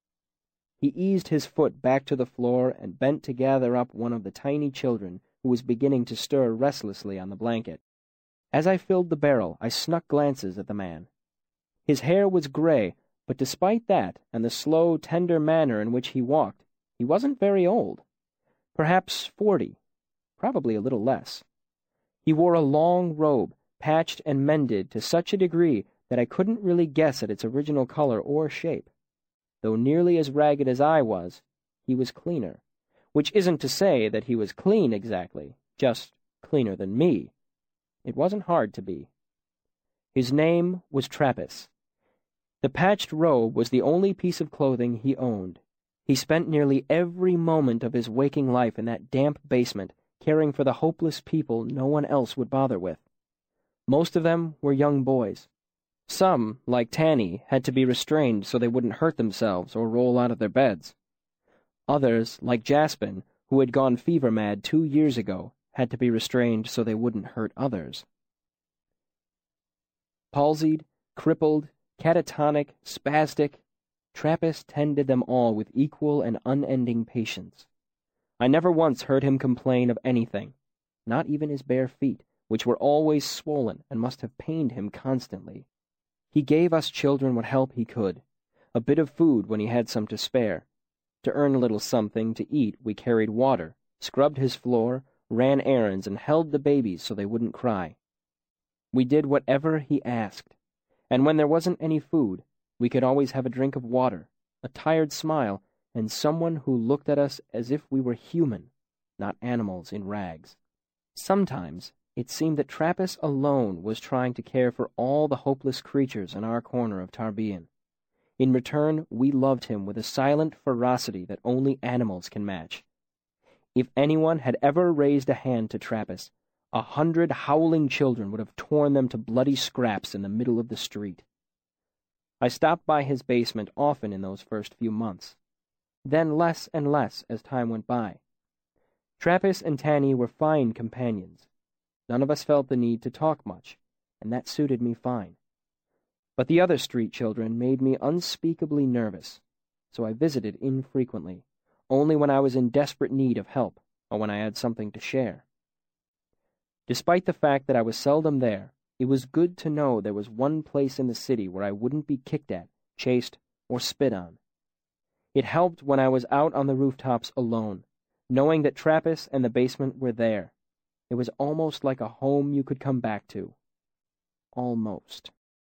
[SPEAKER 1] He eased his foot back to the floor and bent to gather up one of the tiny children who was beginning to stir restlessly on the blanket. As I filled the barrel, I snuck glances at the man. His hair was gray, but despite that and the slow, tender manner in which he walked, he wasn't very old. Perhaps forty, probably a little less. He wore a long robe, patched and mended to such a degree that I couldn't really guess at its original color or shape. Though nearly as ragged as I was, he was cleaner, which isn't to say that he was clean exactly, just cleaner than me. It wasn't hard to be. His name was Trappist. The patched robe was the only piece of clothing he owned. He spent nearly every moment of his waking life in that damp basement, caring for the hopeless people no one else would bother with. Most of them were young boys. Some, like Tanny, had to be restrained so they wouldn't hurt themselves or roll out of their beds. Others, like Jaspin, who had gone fever-mad two years ago, had to be restrained so they wouldn't hurt others. Palsied, crippled, catatonic, spastic, Trappist tended them all with equal and unending patience. I never once heard him complain of anything, not even his bare feet, which were always swollen and must have pained him constantly. He gave us children what help he could, a bit of food when he had some to spare. To earn a little something to eat, we carried water, scrubbed his floor, ran errands, and held the babies so they wouldn't cry. We did whatever he asked, and when there wasn't any food, we could always have a drink of water, a tired smile, and someone who looked at us as if we were human, not animals in rags. Sometimes it seemed that Trappist alone was trying to care for all the hopeless creatures in our corner of Tarbean. In return, we loved him with a silent ferocity that only animals can match. If anyone had ever raised a hand to Trappist, a hundred howling children would have torn them to bloody scraps in the middle of the street. I stopped by his basement often in those first few months, then less and less as time went by. Trappist and Tanny were fine companions. None of us felt the need to talk much, and that suited me fine. But the other street children made me unspeakably nervous, so I visited infrequently, only when I was in desperate need of help or when I had something to share. Despite the fact that I was seldom there, it was good to know there was one place in the city where I wouldn't be kicked at, chased, or spit on. It helped when I was out on the rooftops alone, knowing that Trappist and the basement were there. It was almost like a home you could come back to. Almost.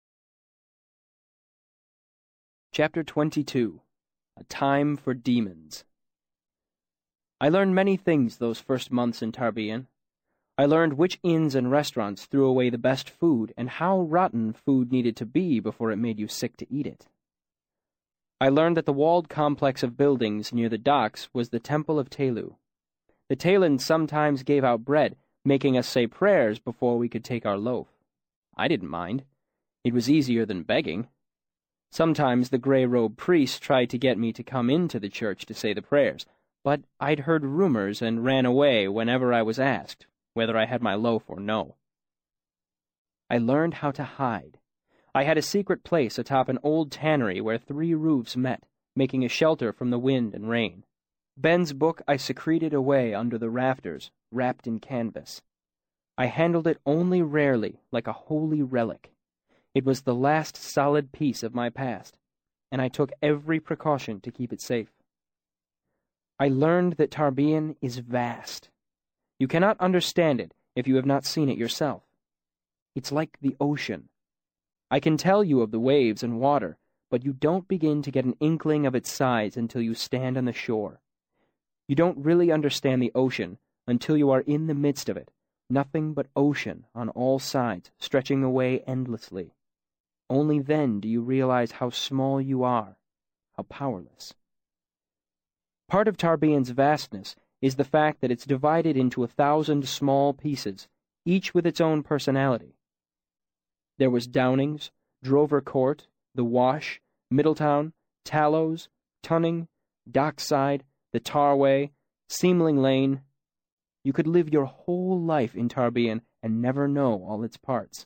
[SPEAKER 1] Chapter twenty-two. A Time for Demons. I learned many things those first months in Tarbean. I learned which inns and restaurants threw away the best food and how rotten food needed to be before it made you sick to eat it. I learned that the walled complex of buildings near the docks was the Temple of Tehlu. The Tailans sometimes gave out bread, making us say prayers before we could take our loaf. I didn't mind. It was easier than begging. Sometimes the gray-robed priest tried to get me to come into the church to say the prayers, but I'd heard rumors and ran away whenever I was asked, whether I had my loaf or no. I learned how to hide. I had a secret place atop an old tannery where three roofs met, making a shelter from the wind and rain. Ben's book I secreted away under the rafters, wrapped in canvas. I handled it only rarely, like a holy relic. It was the last solid piece of my past, and I took every precaution to keep it safe. I learned that Tarbean is vast. You cannot understand it if you have not seen it yourself. It's like the ocean. I can tell you of the waves and water, but you don't begin to get an inkling of its size until you stand on the shore. You don't really understand the ocean until you are in the midst of it, nothing but ocean on all sides, stretching away endlessly. Only then do you realize how small you are, how powerless. Part of Tarbean's vastness is the fact that it's divided into a thousand small pieces, each with its own personality. There was Downings, Drover Court, the Wash, Middletown, Tallows, Tunning, Dockside, the Tarway, Seamling Lane. You could live your whole life in Tarbean and never know all its parts.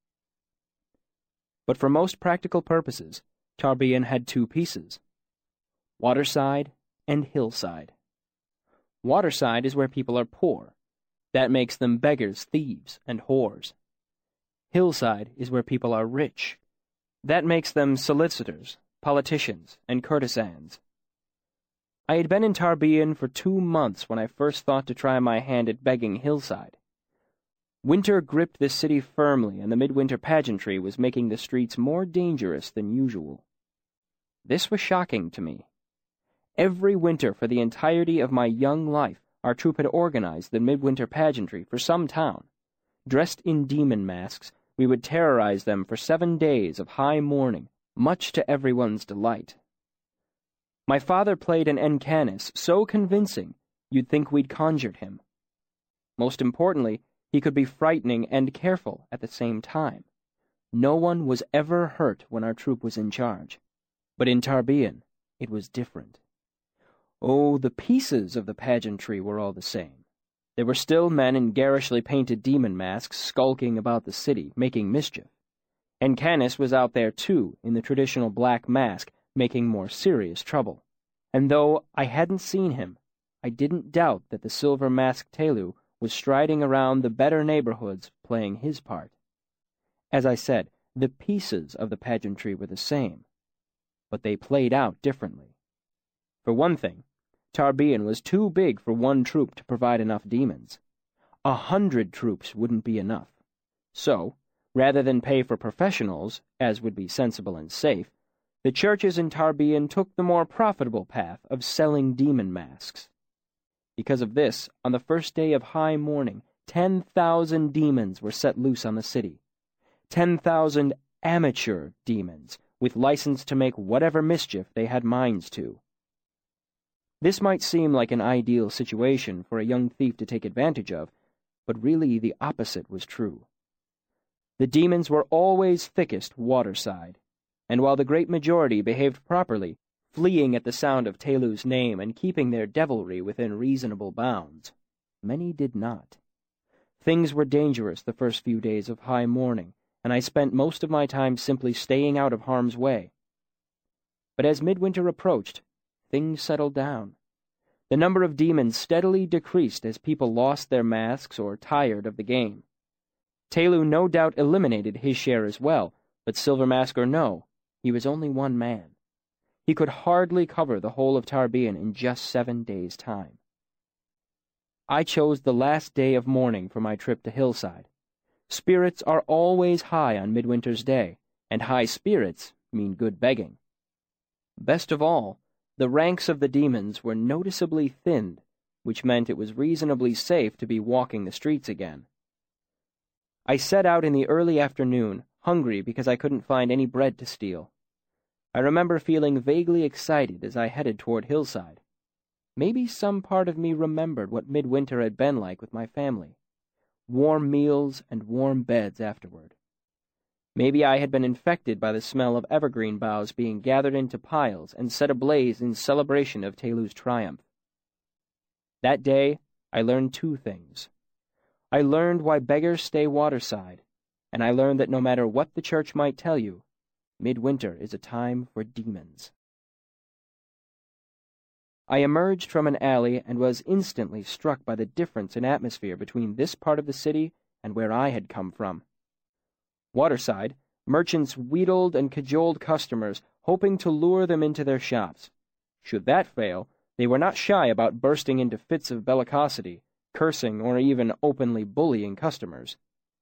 [SPEAKER 1] But for most practical purposes, Tarbean had two pieces, Waterside and Hillside. Waterside is where people are poor. That makes them beggars, thieves, and whores. Hillside is where people are rich. That makes them solicitors, politicians, and courtesans. I had been in Tarbean for two months when I first thought to try my hand at begging Hillside. Winter gripped the city firmly, and the midwinter pageantry was making the streets more dangerous than usual. This was shocking to me. Every winter for the entirety of my young life, our troop had organized the midwinter pageantry for some town. Dressed in demon masks, we would terrorize them for seven days of high mourning, much to everyone's delight. My father played an Encanis so convincing you'd think we'd conjured him. Most importantly, he could be frightening and careful at the same time. No one was ever hurt when our troop was in charge. But in Tarbean, it was different. Oh, the pieces of the pageantry were all the same. There were still men in garishly painted demon masks skulking about the city, making mischief. Encanis was out there, too, in the traditional black mask, making more serious trouble. And though I hadn't seen him, I didn't doubt that the silver-masked Tehlu was striding around the better neighborhoods playing his part. As I said, the pieces of the pageantry were the same, but they played out differently. For one thing, Tarbean was too big for one troop to provide enough demons. A hundred troops wouldn't be enough. So, rather than pay for professionals, as would be sensible and safe, the churches in Tarbean took the more profitable path of selling demon masks. Because of this, on the first day of high mourning, ten thousand demons were set loose on the city. Ten thousand amateur demons, with license to make whatever mischief they had minds to. This might seem like an ideal situation for a young thief to take advantage of, but really the opposite was true. The demons were always thickest waterside, and while the great majority behaved properly, fleeing at the sound of Tehlu's name and keeping their devilry within reasonable bounds, many did not. Things were dangerous the first few days of high mourning, and I spent most of my time simply staying out of harm's way. But as midwinter approached, things settled down. The number of demons steadily decreased as people lost their masks or tired of the game. Tehlu no doubt eliminated his share as well, but Silver Mask or no, he was only one man. He could hardly cover the whole of Tarbean in just seven days' time. I chose the last day of mourning for my trip to Hillside. Spirits are always high on Midwinter's Day, and high spirits mean good begging. Best of all, the ranks of the demons were noticeably thinned, which meant it was reasonably safe to be walking the streets again. I set out in the early afternoon, hungry because I couldn't find any bread to steal. I remember feeling vaguely excited as I headed toward Hillside. Maybe some part of me remembered what midwinter had been like with my family. Warm meals and warm beds afterward. Maybe I had been infected by the smell of evergreen boughs being gathered into piles and set ablaze in celebration of Telu's triumph. That day, I learned two things. I learned why beggars stay waterside, and I learned that no matter what the church might tell you, midwinter is a time for demons. I emerged from an alley and was instantly struck by the difference in atmosphere between this part of the city and where I had come from. Waterside, merchants wheedled and cajoled customers, hoping to lure them into their shops. Should that fail, they were not shy about bursting into fits of bellicosity, cursing, or even openly bullying customers.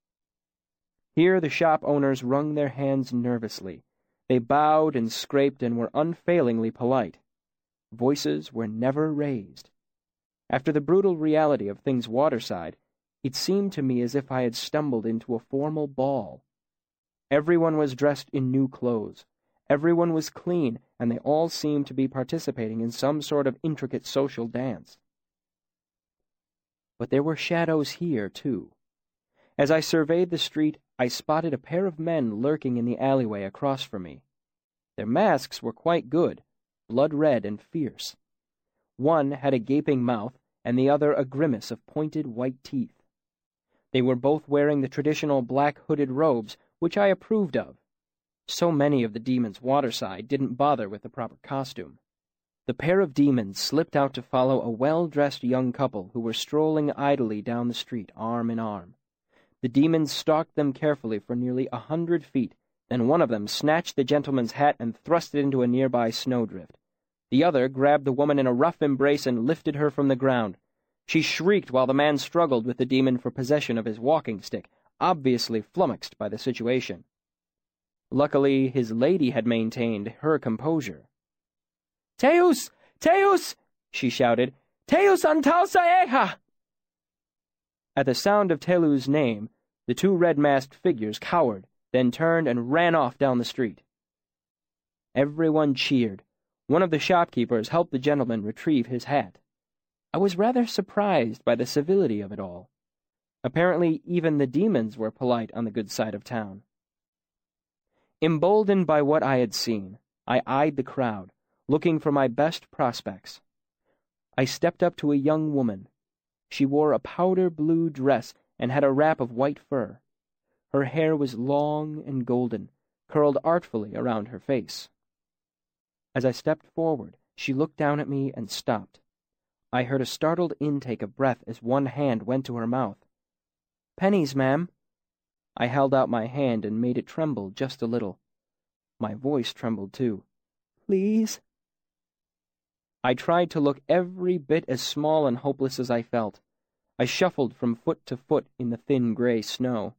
[SPEAKER 1] Here the shop owners wrung their hands nervously. They bowed and scraped and were unfailingly polite. Voices were never raised. After the brutal reality of things waterside, it seemed to me as if I had stumbled into a formal ball. Everyone was dressed in new clothes. Everyone was clean, and they all seemed to be participating in some sort of intricate social dance. But there were shadows here, too. As I surveyed the street, I spotted a pair of men lurking in the alleyway across from me. Their masks were quite good, blood-red and fierce. One had a gaping mouth, and the other a grimace of pointed white teeth. They were both wearing the traditional black hooded robes, which I approved of. So many of the demons waterside didn't bother with the proper costume. The pair of demons slipped out to follow a well-dressed young couple who were strolling idly down the street, arm in arm. The demons stalked them carefully for nearly a hundred feet, then one of them snatched the gentleman's hat and thrust it into a nearby snowdrift. The other grabbed the woman in a rough embrace and lifted her from the ground. She shrieked while the man struggled with the demon for possession of his walking stick, obviously flummoxed by the situation. Luckily, his lady had maintained her composure. "Teus! Teus!" she shouted. "Teus antausaeha!" At the sound of Telu's name, the two red-masked figures cowered, then turned and ran off down the street. Everyone cheered. One of the shopkeepers helped the gentleman retrieve his hat. I was rather surprised by the civility of it all. Apparently, even the demons were polite on the good side of town. Emboldened by what I had seen, I eyed the crowd, looking for my best prospects. I stepped up to a young woman. She wore a powder-blue dress and had a wrap of white fur. Her hair was long and golden, curled artfully around her face. As I stepped forward, she looked down at me and stopped. I heard a startled intake of breath as one hand went to her mouth. "Pennies, ma'am." I held out my hand and made it tremble just a little. My voice trembled too. "Please?" I tried to look every bit as small and hopeless as I felt. I shuffled from foot to foot in the thin gray snow.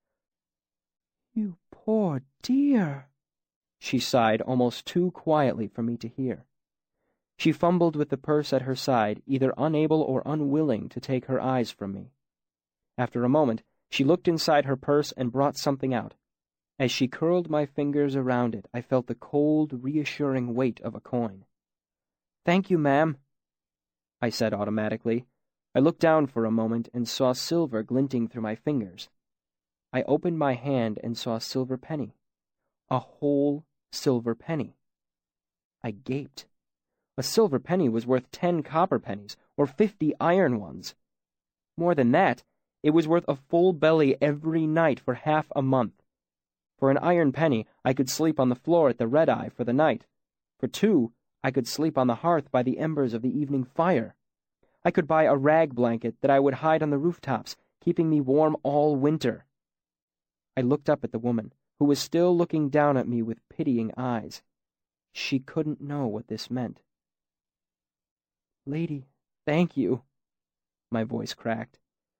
[SPEAKER 1] "You poor dear," she sighed almost too quietly for me to hear. She fumbled with the purse at her side, either unable or unwilling to take her eyes from me. After a moment, she looked inside her purse and brought something out. As she curled my fingers around it, I felt the cold, reassuring weight of a coin. "Thank you, ma'am," I said automatically. I looked down for a moment and saw silver glinting through my fingers. I opened my hand and saw a silver penny. A whole silver penny. I gaped. A silver penny was worth ten copper pennies, or fifty iron ones. More than that, it was worth a full belly every night for half a month. For an iron penny, I could sleep on the floor at the Red Eye for the night. For two, I could sleep on the hearth by the embers of the evening fire. I could buy a rag blanket that I would hide on the rooftops, keeping me warm all winter. I looked up at the woman, who was still looking down at me with pitying eyes. She couldn't know what this meant. "Lady, thank you," My voice cracked.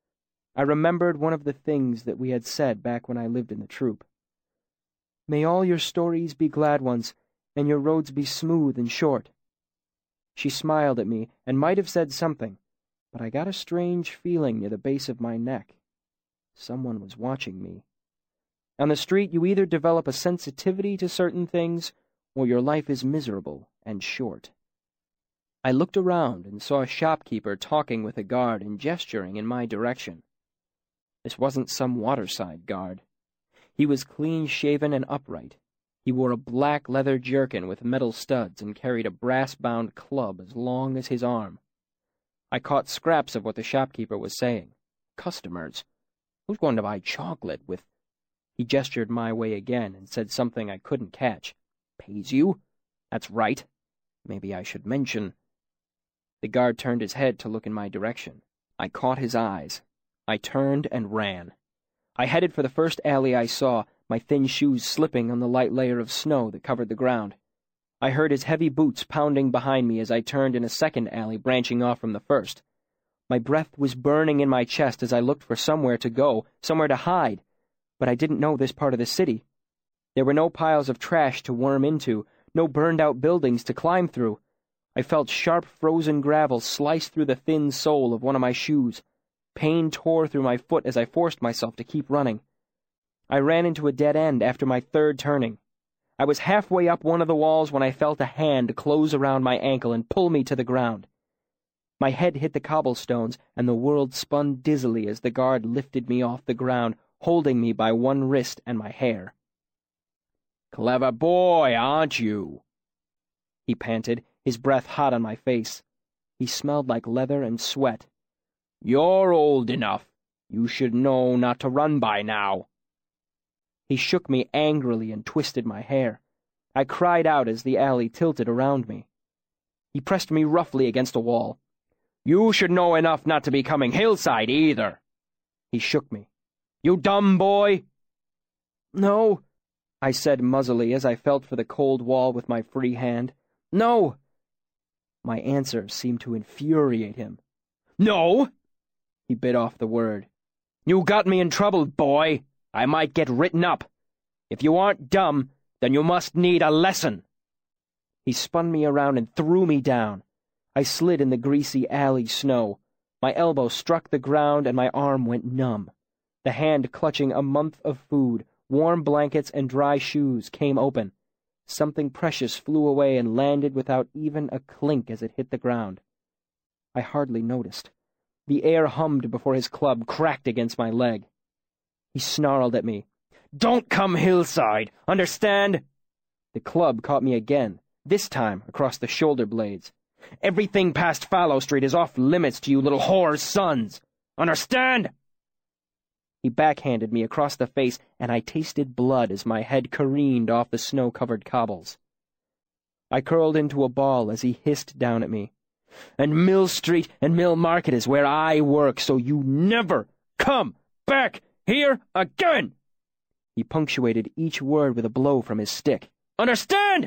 [SPEAKER 1] I remembered one of the things that we had said back when I lived in the troop. May all your stories be glad ones, and your roads be smooth and short. She smiled at me and might have said something, but I got a strange feeling near the base of my neck. Someone was watching me. On the street, you either develop a sensitivity to certain things, or your life is miserable and short. I looked around and saw a shopkeeper talking with a guard and gesturing in my direction. This wasn't some waterside guard. He was clean-shaven and upright. He wore a black leather jerkin with metal studs and carried a brass-bound club as long as his arm. I caught scraps of what the shopkeeper was saying. Customers. Who's going to buy chocolate with... He gestured my way again and said something I couldn't catch. Pays you? That's right. Maybe I should mention... The guard turned his head to look in my direction. I caught his eyes. I turned and ran. I headed for the first alley I saw, my thin shoes slipping on the light layer of snow that covered the ground. I heard his heavy boots pounding behind me as I turned in a second alley branching off from the first. My breath was burning in my chest as I looked for somewhere to go, somewhere to hide, but I didn't know this part of the city. There were no piles of trash to worm into, no burned-out buildings to climb through. I felt sharp frozen gravel slice through the thin sole of one of my shoes. Pain tore through my foot as I forced myself to keep running. I ran into a dead end after my third turning. I was halfway up one of the walls when I felt a hand close around my ankle and pull me to the ground. My head hit the cobblestones, and the world spun dizzily as the guard lifted me off the ground, holding me by one wrist and my hair. "Clever boy, aren't you?" he panted, his breath hot on my face. He smelled like leather and sweat. "You're old enough. You should know not to run by now." He shook me angrily and twisted my hair. I cried out as the alley tilted around me. He pressed me roughly against a wall. "You should know enough not to be coming hillside either." He shook me. "You dumb boy!" "No," I said muzzily as I felt for the cold wall with my free hand. "No!" My answer seemed to infuriate him. "No?" He bit off the word. "You got me in trouble, boy. I might get written up. If you aren't dumb, then you must need a lesson." He spun me around and threw me down. I slid in the greasy alley snow. My elbow struck the ground and my arm went numb. The hand clutching a month of food, warm blankets, and dry shoes came open. Something precious flew away and landed without even a clink as it hit the ground. I hardly noticed. The air hummed before his club cracked against my leg. He snarled at me. "Don't come hillside, understand?" The club caught me again, this time across the shoulder blades. "Everything past Fallow Street is off limits to you little whore's sons. Understand?" He backhanded me across the face, and I tasted blood as my head careened off the snow-covered cobbles. I curled into a ball as he hissed down at me. "And Mill Street and Mill Market is where I work, so you never come back here again!" He punctuated each word with a blow from his stick. "Understand?"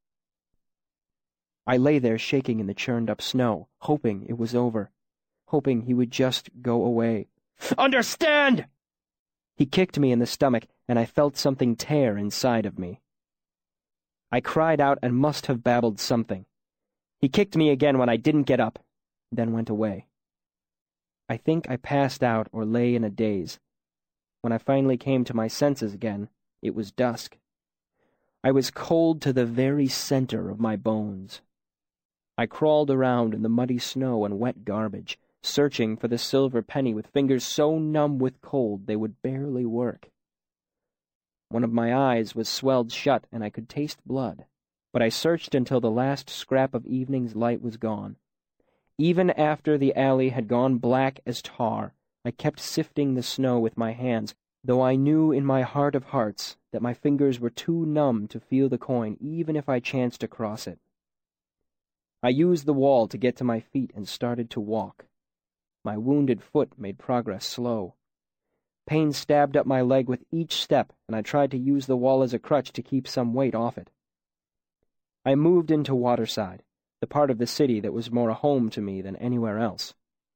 [SPEAKER 1] I lay there shaking in the churned-up snow, hoping it was over, hoping he would just go away. "Understand!" He kicked me in the stomach, and I felt something tear inside of me. I cried out and must have babbled something. He kicked me again when I didn't get up, then went away. I think I passed out or lay in a daze. When I finally came to my senses again, it was dusk. I was cold to the very center of my bones. I crawled around in the muddy snow and wet garbage, searching for the silver penny with fingers so numb with cold they would barely work. One of my eyes was swelled shut and I could taste blood, but I searched until the last scrap of evening's light was gone. Even after the alley had gone black as tar, I kept sifting the snow with my hands, though I knew in my heart of hearts that my fingers were too numb to feel the coin even if I chanced to cross it. I used the wall to get to my feet and started to walk. My wounded foot made progress slow. Pain stabbed up my leg with each step, and I tried to use the wall as a crutch to keep some weight off it. I moved into Waterside, the part of the city that was more a home to me than anywhere else.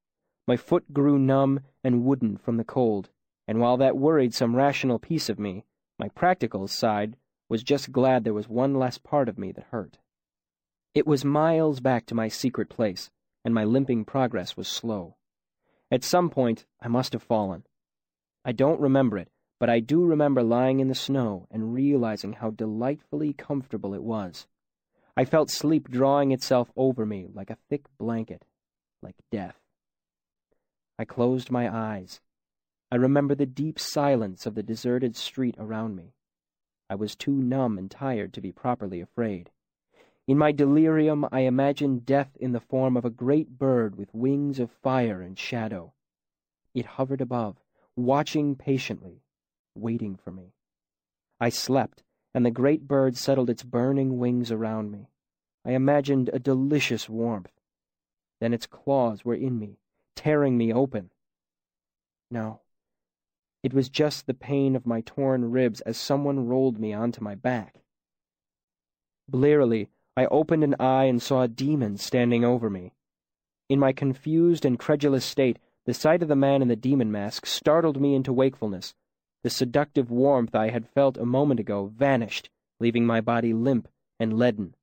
[SPEAKER 1] My foot grew numb and wooden from the cold, and while that worried some rational piece of me, my practical side was just glad there was one less part of me that hurt. It was miles back to my secret place, and my limping progress was slow. At some point, I must have fallen. I don't remember it, but I do remember lying in the snow and realizing how delightfully comfortable it was. I felt sleep drawing itself over me like a thick blanket, like death. I closed my eyes. I remember the deep silence of the deserted street around me. I was too numb and tired to be properly afraid. In my delirium, I imagined death in the form of a great bird with wings of fire and shadow. It hovered above, watching patiently, waiting for me. I slept, and the great bird settled its burning wings around me. I imagined a delicious warmth. Then its claws were in me, tearing me open. No, it was just the pain of my torn ribs as someone rolled me onto my back. Blearily, I opened an eye and saw a demon standing over me. In my confused and credulous state, the sight of the man in the demon mask startled me into wakefulness. The seductive warmth I had felt a moment ago vanished, leaving my body limp and leaden.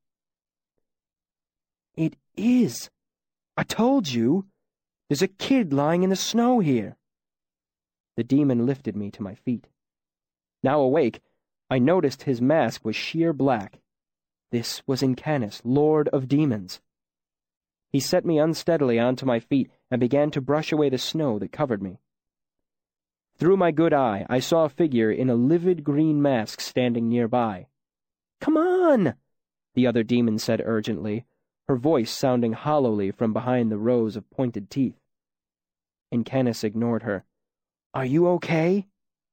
[SPEAKER 1] "It is! I told you! There's a kid lying in the snow here!" The demon lifted me to my feet. Now awake, I noticed his mask was sheer black. This was Incanus, Lord of Demons. He set me unsteadily onto my feet and began to brush away the snow that covered me. Through my good eye, I saw a figure in a livid green mask standing nearby. "Come on!" the other demon said urgently, her voice sounding hollowly from behind the rows of pointed teeth. Incanus ignored her. "Are you okay?"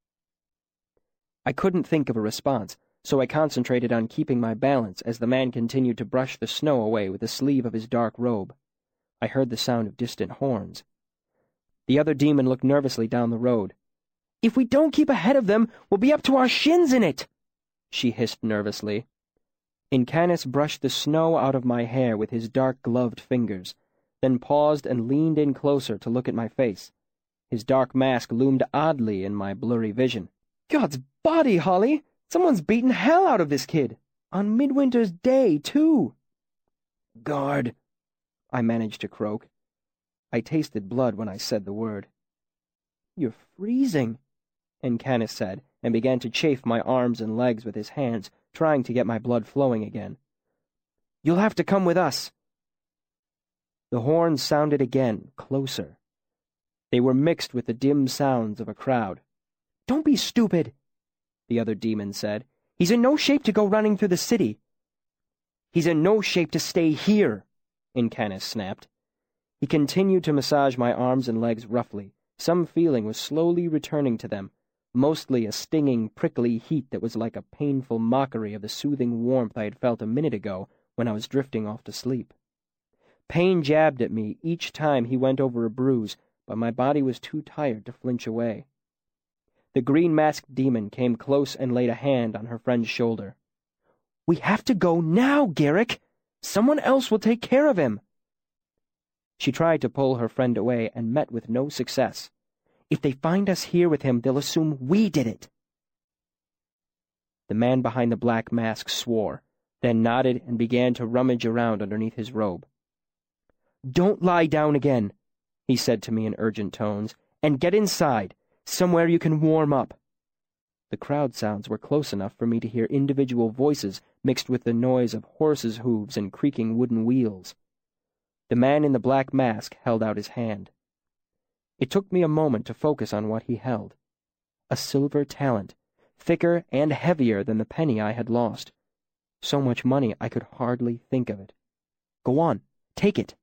[SPEAKER 1] I couldn't think of a response, so I concentrated on keeping my balance as the man continued to brush the snow away with the sleeve of his dark robe. I heard the sound of distant horns. The other demon looked nervously down the road. "If we don't keep ahead of them, we'll be up to our shins in it," she hissed nervously. Incanus brushed the snow out of my hair with his dark-gloved fingers, then paused and leaned in closer to look at my face. His dark mask loomed oddly in my blurry vision. "God's body, Holly! Someone's beaten hell out of this kid! On Midwinter's Day, too!" "Guard!" I managed to croak. I tasted blood when I said the word. "You're freezing," Incanus said, and began to chafe my arms and legs with his hands, trying to get my blood flowing again. "You'll have to come with us." The horns sounded again, closer. They were mixed with the dim sounds of a crowd. "Don't be stupid," the other demon said. "He's in no shape to go running through the city." "He's in no shape to stay here," Incanus snapped. He continued to massage my arms and legs roughly. Some feeling was slowly returning to them, mostly a stinging, prickly heat that was like a painful mockery of the soothing warmth I had felt a minute ago when I was drifting off to sleep. Pain jabbed at me each time he went over a bruise, but my body was too tired to flinch away. The green-masked demon came close and laid a hand on her friend's shoulder. "We have to go now, Garrick! Someone else will take care of him!" She tried to pull her friend away and met with no success. "If they find us here with him, they'll assume we did it." The man behind the black mask swore, then nodded and began to rummage around underneath his robe. "Don't lie down again," he said to me in urgent tones, "and get inside, somewhere you can warm up." The crowd sounds were close enough for me to hear individual voices mixed with the noise of horses' hooves and creaking wooden wheels. The man in the black mask held out his hand. It took me a moment to focus on what he held. A silver talent, thicker and heavier than the penny I had lost. So much money I could hardly think of it. "Go on, take it."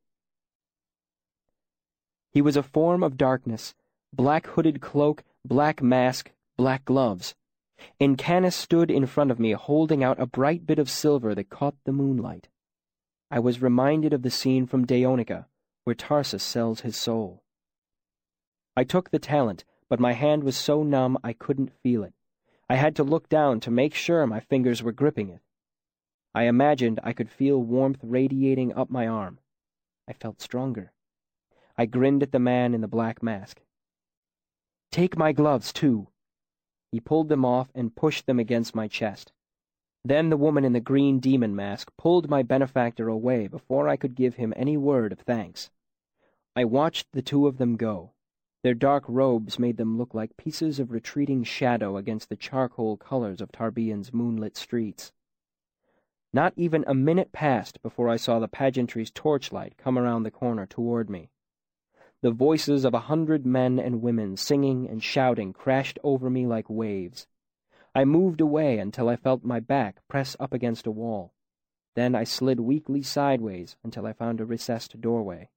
[SPEAKER 1] He was a form of darkness, black hooded cloak, black mask, black gloves. Incanus stood in front of me holding out a bright bit of silver that caught the moonlight. I was reminded of the scene from Daonica, where Tarsus sells his soul. I took the talent, but my hand was so numb I couldn't feel it. I had to look down to make sure my fingers were gripping it. I imagined I could feel warmth radiating up my arm. I felt stronger. I grinned at the man in the black mask. "Take my gloves, too." He pulled them off and pushed them against my chest. Then the woman in the green demon mask pulled my benefactor away before I could give him any word of thanks. I watched the two of them go. Their dark robes made them look like pieces of retreating shadow against the charcoal colors of Tarbean's moonlit streets. Not even a minute passed before I saw the pageantry's torchlight come around the corner toward me. The voices of a hundred men and women singing and shouting crashed over me like waves. I moved away until I felt my back press up against a wall. Then I slid weakly sideways until I found a recessed doorway.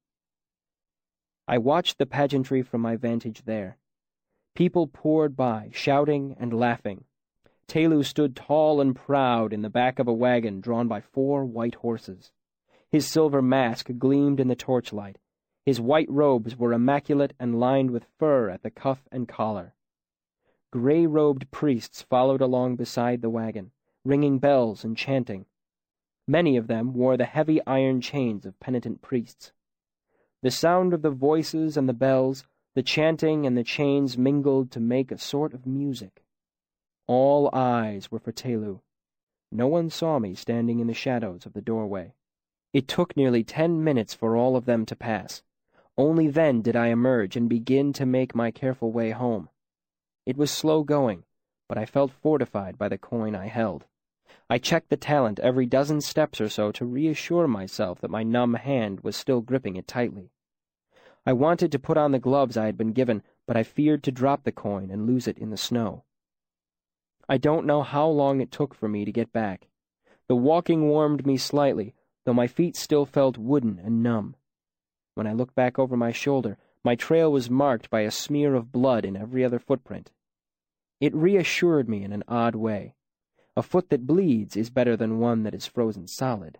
[SPEAKER 1] I watched the pageantry from my vantage there. People poured by, shouting and laughing. Tehlu stood tall and proud in the back of a wagon drawn by four white horses. His silver mask gleamed in the torchlight. His white robes were immaculate and lined with fur at the cuff and collar. Gray-robed priests followed along beside the wagon, ringing bells and chanting. Many of them wore the heavy iron chains of penitent priests. The sound of the voices and the bells, the chanting and the chains mingled to make a sort of music. All eyes were for Tehlu. No one saw me standing in the shadows of the doorway. It took nearly ten minutes for all of them to pass. Only then did I emerge and begin to make my careful way home. It was slow going, but I felt fortified by the coin I held. I checked the talent every dozen steps or so to reassure myself that my numb hand was still gripping it tightly. I wanted to put on the gloves I had been given, but I feared to drop the coin and lose it in the snow. I don't know how long it took for me to get back. The walking warmed me slightly, though my feet still felt wooden and numb. When I looked back over my shoulder, my trail was marked by a smear of blood in every other footprint. It reassured me in an odd way. A foot that bleeds is better than one that is frozen solid.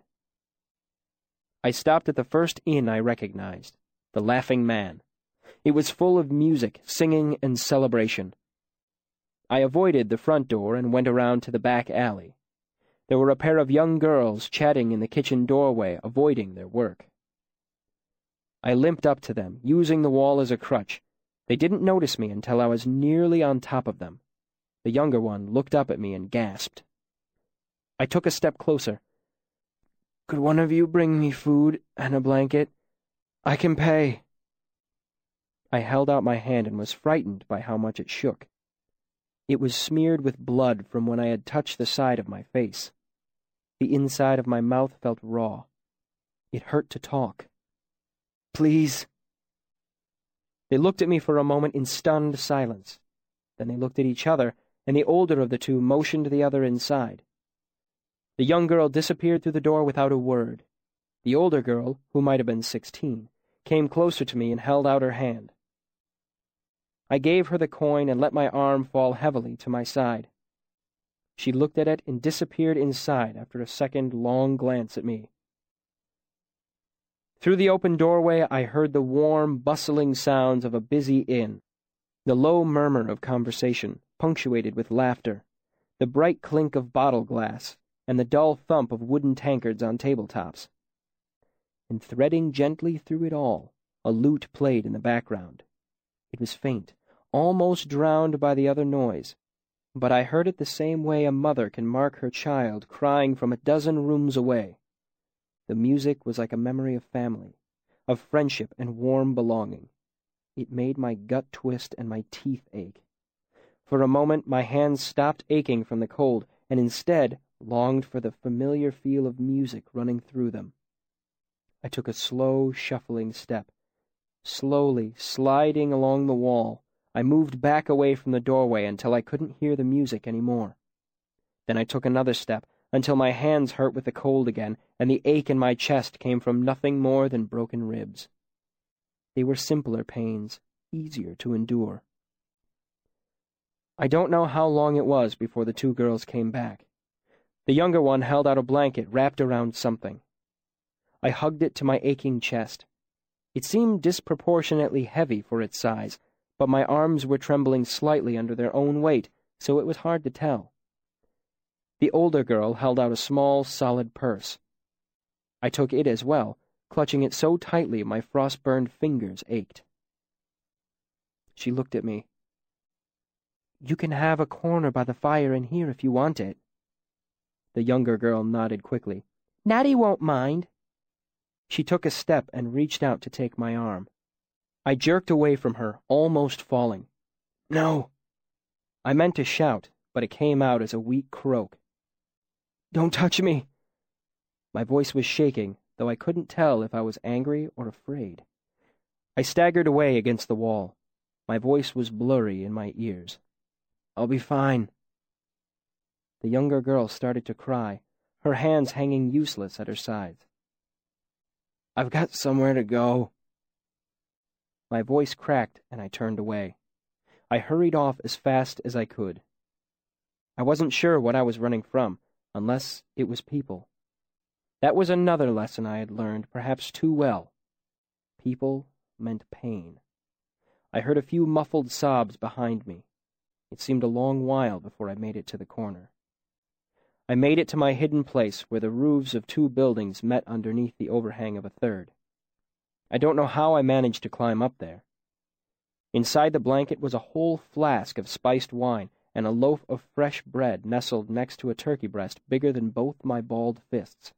[SPEAKER 1] I stopped at the first inn I recognized, the Laughing Man. It was full of music, singing, and celebration. I avoided the front door and went around to the back alley. There were a pair of young girls chatting in the kitchen doorway, avoiding their work. I limped up to them, using the wall as a crutch. They didn't notice me until I was nearly on top of them. The younger one looked up at me and gasped. I took a step closer. "Could one of you bring me food and a blanket? I can pay." I held out my hand and was frightened by how much it shook. It was smeared with blood from when I had touched the side of my face. The inside of my mouth felt raw. It hurt to talk. "Please." They looked at me for a moment in stunned silence. Then they looked at each other, and the older of the two motioned the other inside. The young girl disappeared through the door without a word. The older girl, who might have been sixteen, came closer to me and held out her hand. I gave her the coin and let my arm fall heavily to my side. She looked at it and disappeared inside after a second long glance at me. Through the open doorway I heard the warm, bustling sounds of a busy inn, the low murmur of conversation, punctuated with laughter, the bright clink of bottle glass, and the dull thump of wooden tankards on tabletops. And threading gently through it all, a lute played in the background. It was faint, almost drowned by the other noise, but I heard it the same way a mother can mark her child crying from a dozen rooms away. The music was like a memory of family, of friendship and warm belonging. It made my gut twist and my teeth ache. For a moment my hands stopped aching from the cold, and instead longed for the familiar feel of music running through them. I took a slow, shuffling step. Slowly, sliding along the wall, I moved back away from the doorway until I couldn't hear the music any more. Then I took another step, until my hands hurt with the cold again, and the ache in my chest came from nothing more than broken ribs. They were simpler pains, easier to endure. I don't know how long it was before the two girls came back. The younger one held out a blanket wrapped around something. I hugged it to my aching chest. It seemed disproportionately heavy for its size, but my arms were trembling slightly under their own weight, so it was hard to tell. The older girl held out a small, solid purse. I took it as well, clutching it so tightly my frost-burned fingers ached. She looked at me. "You can have a corner by the fire in here if you want it." The younger girl nodded quickly. "Natty won't mind." She took a step and reached out to take my arm. I jerked away from her, almost falling. "No!" I meant to shout, but it came out as a weak croak. "Don't touch me!" My voice was shaking, though I couldn't tell if I was angry or afraid. I staggered away against the wall. My voice was blurry in my ears. "I'll be fine." The younger girl started to cry, her hands hanging useless at her sides. "I've got somewhere to go." My voice cracked and I turned away. I hurried off as fast as I could. I wasn't sure what I was running from, unless it was people. That was another lesson I had learned, perhaps too well. People meant pain. I heard a few muffled sobs behind me. It seemed a long while before I made it to the corner. I made it to my hidden place where the roofs of two buildings met underneath the overhang of a third. I don't know how I managed to climb up there. Inside the blanket was a whole flask of spiced wine and a loaf of fresh bread nestled next to a turkey breast bigger than both my balled fists.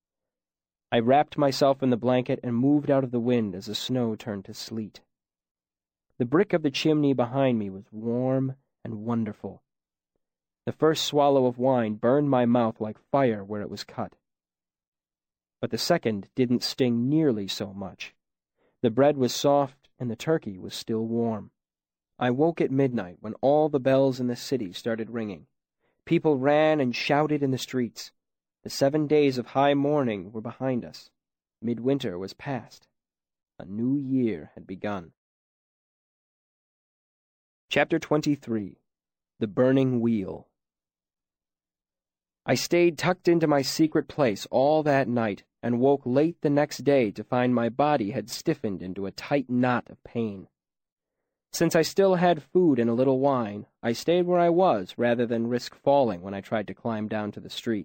[SPEAKER 1] I wrapped myself in the blanket and moved out of the wind as the snow turned to sleet. The brick of the chimney behind me was warm and wonderful. The first swallow of wine burned my mouth like fire where it was cut. But the second didn't sting nearly so much. The bread was soft and the turkey was still warm. I woke at midnight when all the bells in the city started ringing. People ran and shouted in the streets. The seven days of high mourning were behind us. Midwinter was past. A new year had begun. Chapter twenty-three. The Burning Wheel. I stayed tucked into my secret place all that night and woke late the next day to find my body had stiffened into a tight knot of pain. Since I still had food and a little wine, I stayed where I was rather than risk falling when I tried to climb down to the street.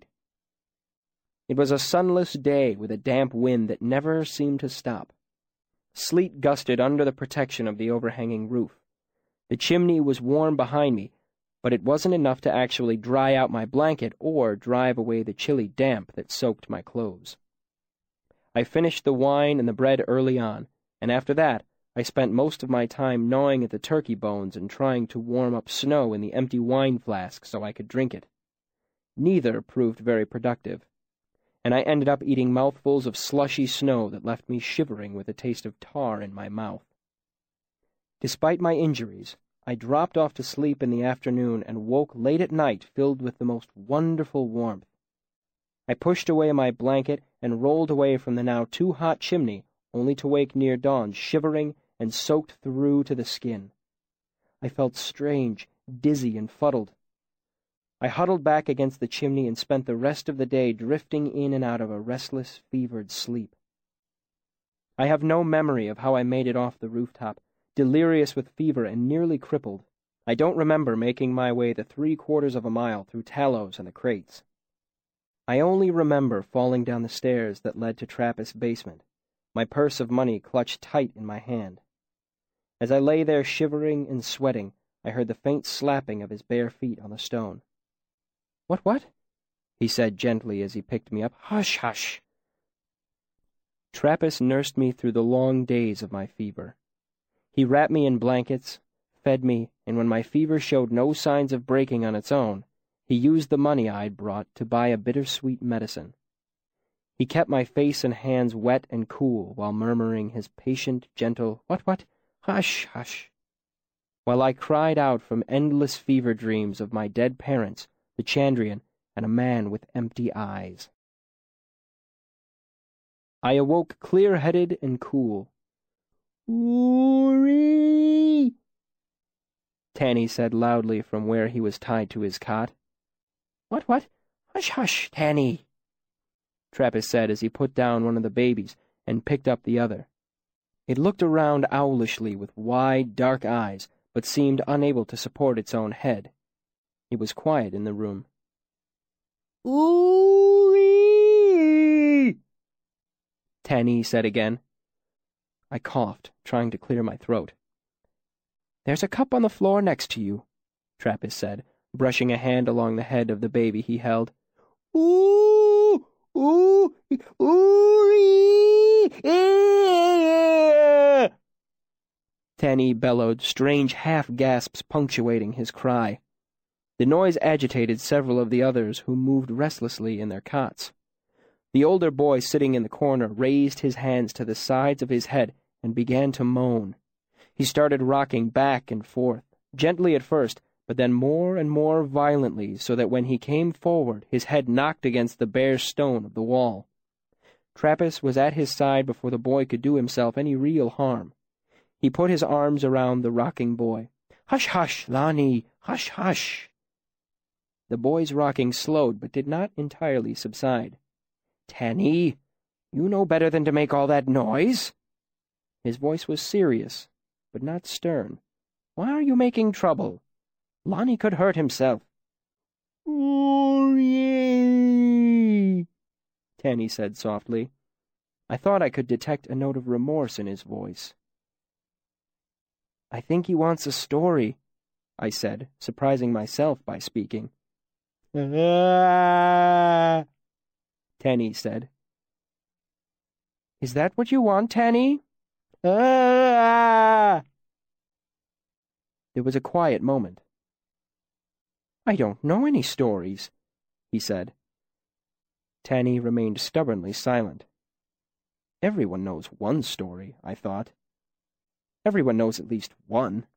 [SPEAKER 1] It was a sunless day with a damp wind that never seemed to stop. Sleet gusted under the protection of the overhanging roof. The chimney was warm behind me, but it wasn't enough to actually dry out my blanket or drive away the chilly damp that soaked my clothes. I finished the wine and the bread early on, and after that I spent most of my time gnawing at the turkey bones and trying to warm up snow in the empty wine flask so I could drink it. Neither proved very productive, and I ended up eating mouthfuls of slushy snow that left me shivering with a taste of tar in my mouth. Despite my injuries, I dropped off to sleep in the afternoon and woke late at night filled with the most wonderful warmth. I pushed away my blanket and rolled away from the now too hot chimney, only to wake near dawn shivering and soaked through to the skin. I felt strange, dizzy, and fuddled. I huddled back against the chimney and spent the rest of the day drifting in and out of a restless, fevered sleep. I have no memory of how I made it off the rooftop, delirious with fever and nearly crippled. I don't remember making my way the three-quarters of a mile through Tallows and the crates. I only remember falling down the stairs that led to Trappist's basement, my purse of money clutched tight in my hand. As I lay there shivering and sweating, I heard the faint slapping of his bare feet on the stone. "What, what?" he said gently as he picked me up. "Hush, hush." Trappist nursed me through the long days of my fever. He wrapped me in blankets, fed me, and when my fever showed no signs of breaking on its own, he used the money I'd brought to buy a bittersweet medicine. He kept my face and hands wet and cool while murmuring his patient, gentle, "What, what? Hush, hush," while I cried out from endless fever dreams of my dead parents, the Chandrian, and a man with empty eyes. I awoke clear-headed and cool. "Oorie!" Tanny said loudly from where he was tied to his cot. "What, what? Hush, hush, Tanny," Trappist said as he put down one of the babies and picked up the other. It looked around owlishly with wide, dark eyes, but seemed unable to support its own head. It was quiet in the room. "Oorie!" Tanny said again. I coughed, trying to clear my throat. There's a cup on the floor next to you, Trappist said, brushing a hand along the head of the baby he held. Ooh! Ooh! Ooh! Eh! Tanny bellowed, strange half-gasps punctuating his cry. The noise agitated several of the others, who moved restlessly in their cots. The older boy sitting in the corner raised his hands to the sides of his head and began to moan. He started rocking back and forth, gently at first, but then more and more violently, so that when he came forward, his head knocked against the bare stone of the wall. Trappist was at his side before the boy could do himself any real harm. He put his arms around the rocking boy. "Hush, hush, Lonnie! Hush, hush!" The boy's rocking slowed, but did not entirely subside. "Tanny, you know better than to make all that noise." His voice was serious, but not stern. "Why are you making trouble? Lonnie could hurt himself." "Ooh-yay," Tanny said softly. I thought I could detect a note of remorse in his voice. "I think he wants a story," I said, surprising myself by speaking. "Ah," Tanny said. "Is that what you want, Tanny?" "Ah." There was a quiet moment. "I don't know any stories," he said. Tanny remained stubbornly silent. Everyone knows one story, I thought. Everyone knows at least one.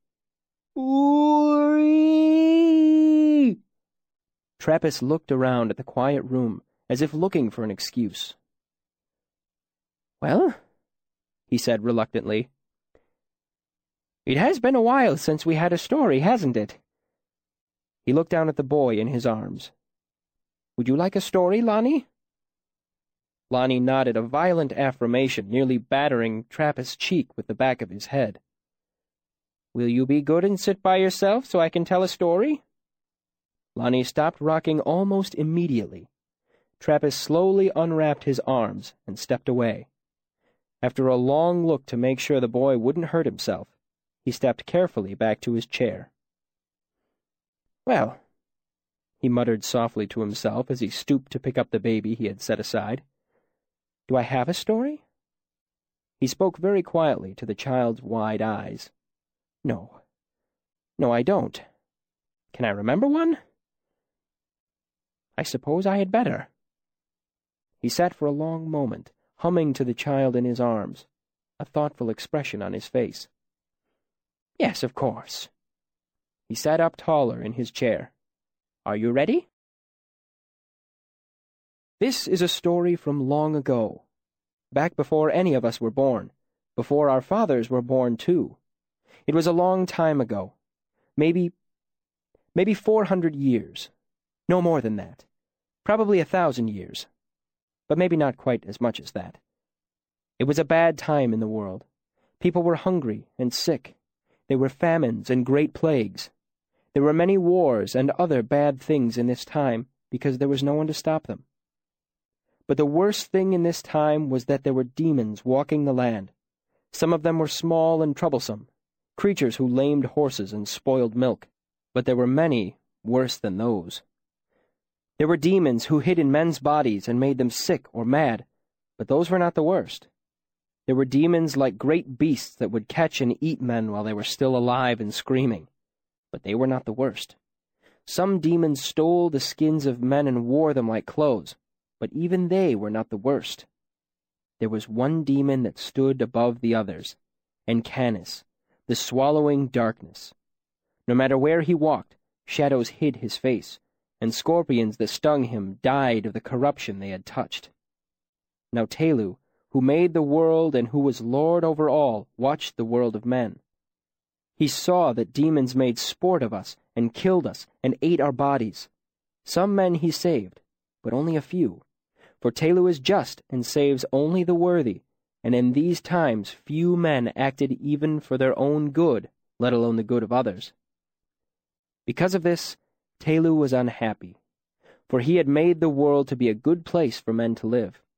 [SPEAKER 1] Ooh! Trappist looked around at the quiet room, as if looking for an excuse. "Well," he said reluctantly, "it has been a while since we had a story, hasn't it?" He looked down at the boy in his arms. "Would you like a story, Lonnie?" Lonnie nodded a violent affirmation, nearly battering Trappist's cheek with the back of his head. "Will you be good and sit by yourself so I can tell a story?" Lonnie stopped rocking almost immediately. Trappist slowly unwrapped his arms and stepped away. After a long look to make sure the boy wouldn't hurt himself, he stepped carefully back to his chair. "Well," he muttered softly to himself as he stooped to pick up the baby he had set aside, "do I have a story?" He spoke very quietly to the child's wide eyes. "No. No, I don't. Can I remember one? I suppose I had better." He sat for a long moment, humming to the child in his arms, a thoughtful expression on his face. "Yes, of course." He sat up taller in his chair. "Are you ready?" This is a story from long ago, back before any of us were born, before our fathers were born too. It was a long time ago, maybe, maybe four hundred years, no more than that, probably a thousand years, but maybe not quite as much as that. It was a bad time in the world. People were hungry and sick. There were famines and great plagues. There were many wars and other bad things in this time because there was no one to stop them. But the worst thing in this time was that there were demons walking the land. Some of them were small and troublesome, creatures who lamed horses and spoiled milk, but there were many worse than those. There were demons who hid in men's bodies and made them sick or mad, but those were not the worst. There were demons like great beasts that would catch and eat men while they were still alive and screaming, but they were not the worst. Some demons stole the skins of men and wore them like clothes, but even they were not the worst. There was one demon that stood above the others, Encanis, the swallowing darkness. No matter where he walked, shadows hid his face, and scorpions that stung him died of the corruption they had touched. Now Telu, who made the world and who was Lord over all, watched the world of men. He saw that demons made sport of us and killed us and ate our bodies. Some men he saved, but only a few. For Telu is just and saves only the worthy, and in these times few men acted even for their own good, let alone the good of others. Because of this, Telu was unhappy, for he had made the world to be a good place for men to live.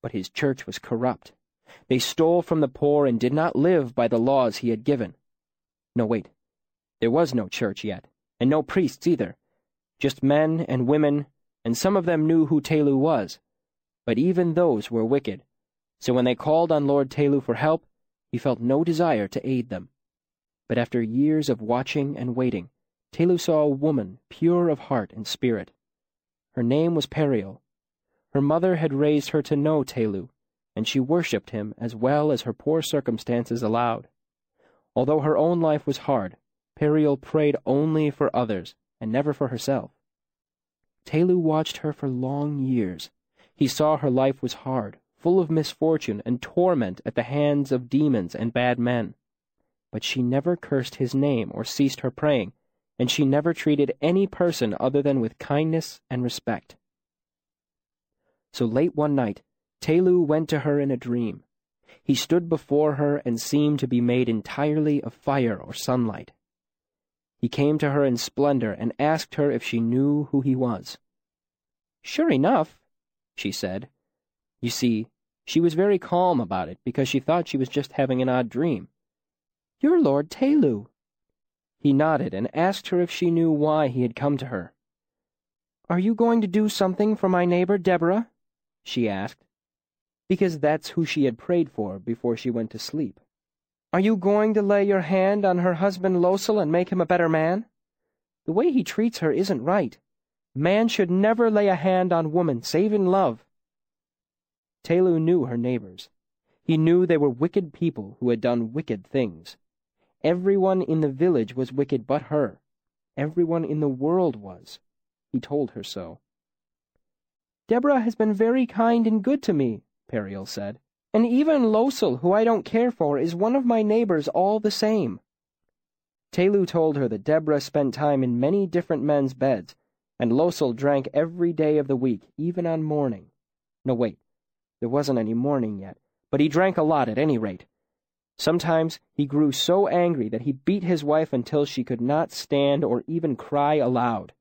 [SPEAKER 1] But his church was corrupt. They stole from the poor and did not live by the laws he had given. No, wait. There was no church yet, and no priests either. Just men and women, and some of them knew who Tehlu was. But even those were wicked. So when they called on Lord Tehlu for help, he felt no desire to aid them. But after years of watching and waiting, Tehlu saw a woman pure of heart and spirit. Her name was Periel. Her mother had raised her to know Tehlu, and she worshipped him as well as her poor circumstances allowed. Although her own life was hard, Periel prayed only for others and never for herself. Tehlu watched her for long years. He saw her life was hard, full of misfortune and torment at the hands of demons and bad men. But she never cursed his name or ceased her praying, and she never treated any person other than with kindness and respect. So late one night, Tehlu went to her in a dream. He stood before her and seemed to be made entirely of fire or sunlight. He came to her in splendor and asked her if she knew who he was. "Sure enough," she said. You see, she was very calm about it because she thought she was just having an odd dream. "You're Lord Tehlu." He nodded and asked her if she knew why he had come to her. "Are you going to do something for my neighbor Deborah?" she asked, because that's who she had prayed for before she went to sleep. "Are you going to lay your hand on her husband Losel and make him a better man? The way he treats her isn't right. Man should never lay a hand on woman save in love." Tehlu knew her neighbors. He knew they were wicked people who had done wicked things. Everyone in the village was wicked but her. Everyone in the world was. He told her so. "Deborah has been very kind and good to me," Periel said. "And even Losel, who I don't care for, is one of my neighbors all the same." Tehlu told her that Deborah spent time in many different men's beds, and Losel drank every day of the week, even on morning. No, wait, there wasn't any morning yet, but he drank a lot at any rate. Sometimes he grew so angry that he beat his wife until she could not stand or even cry aloud.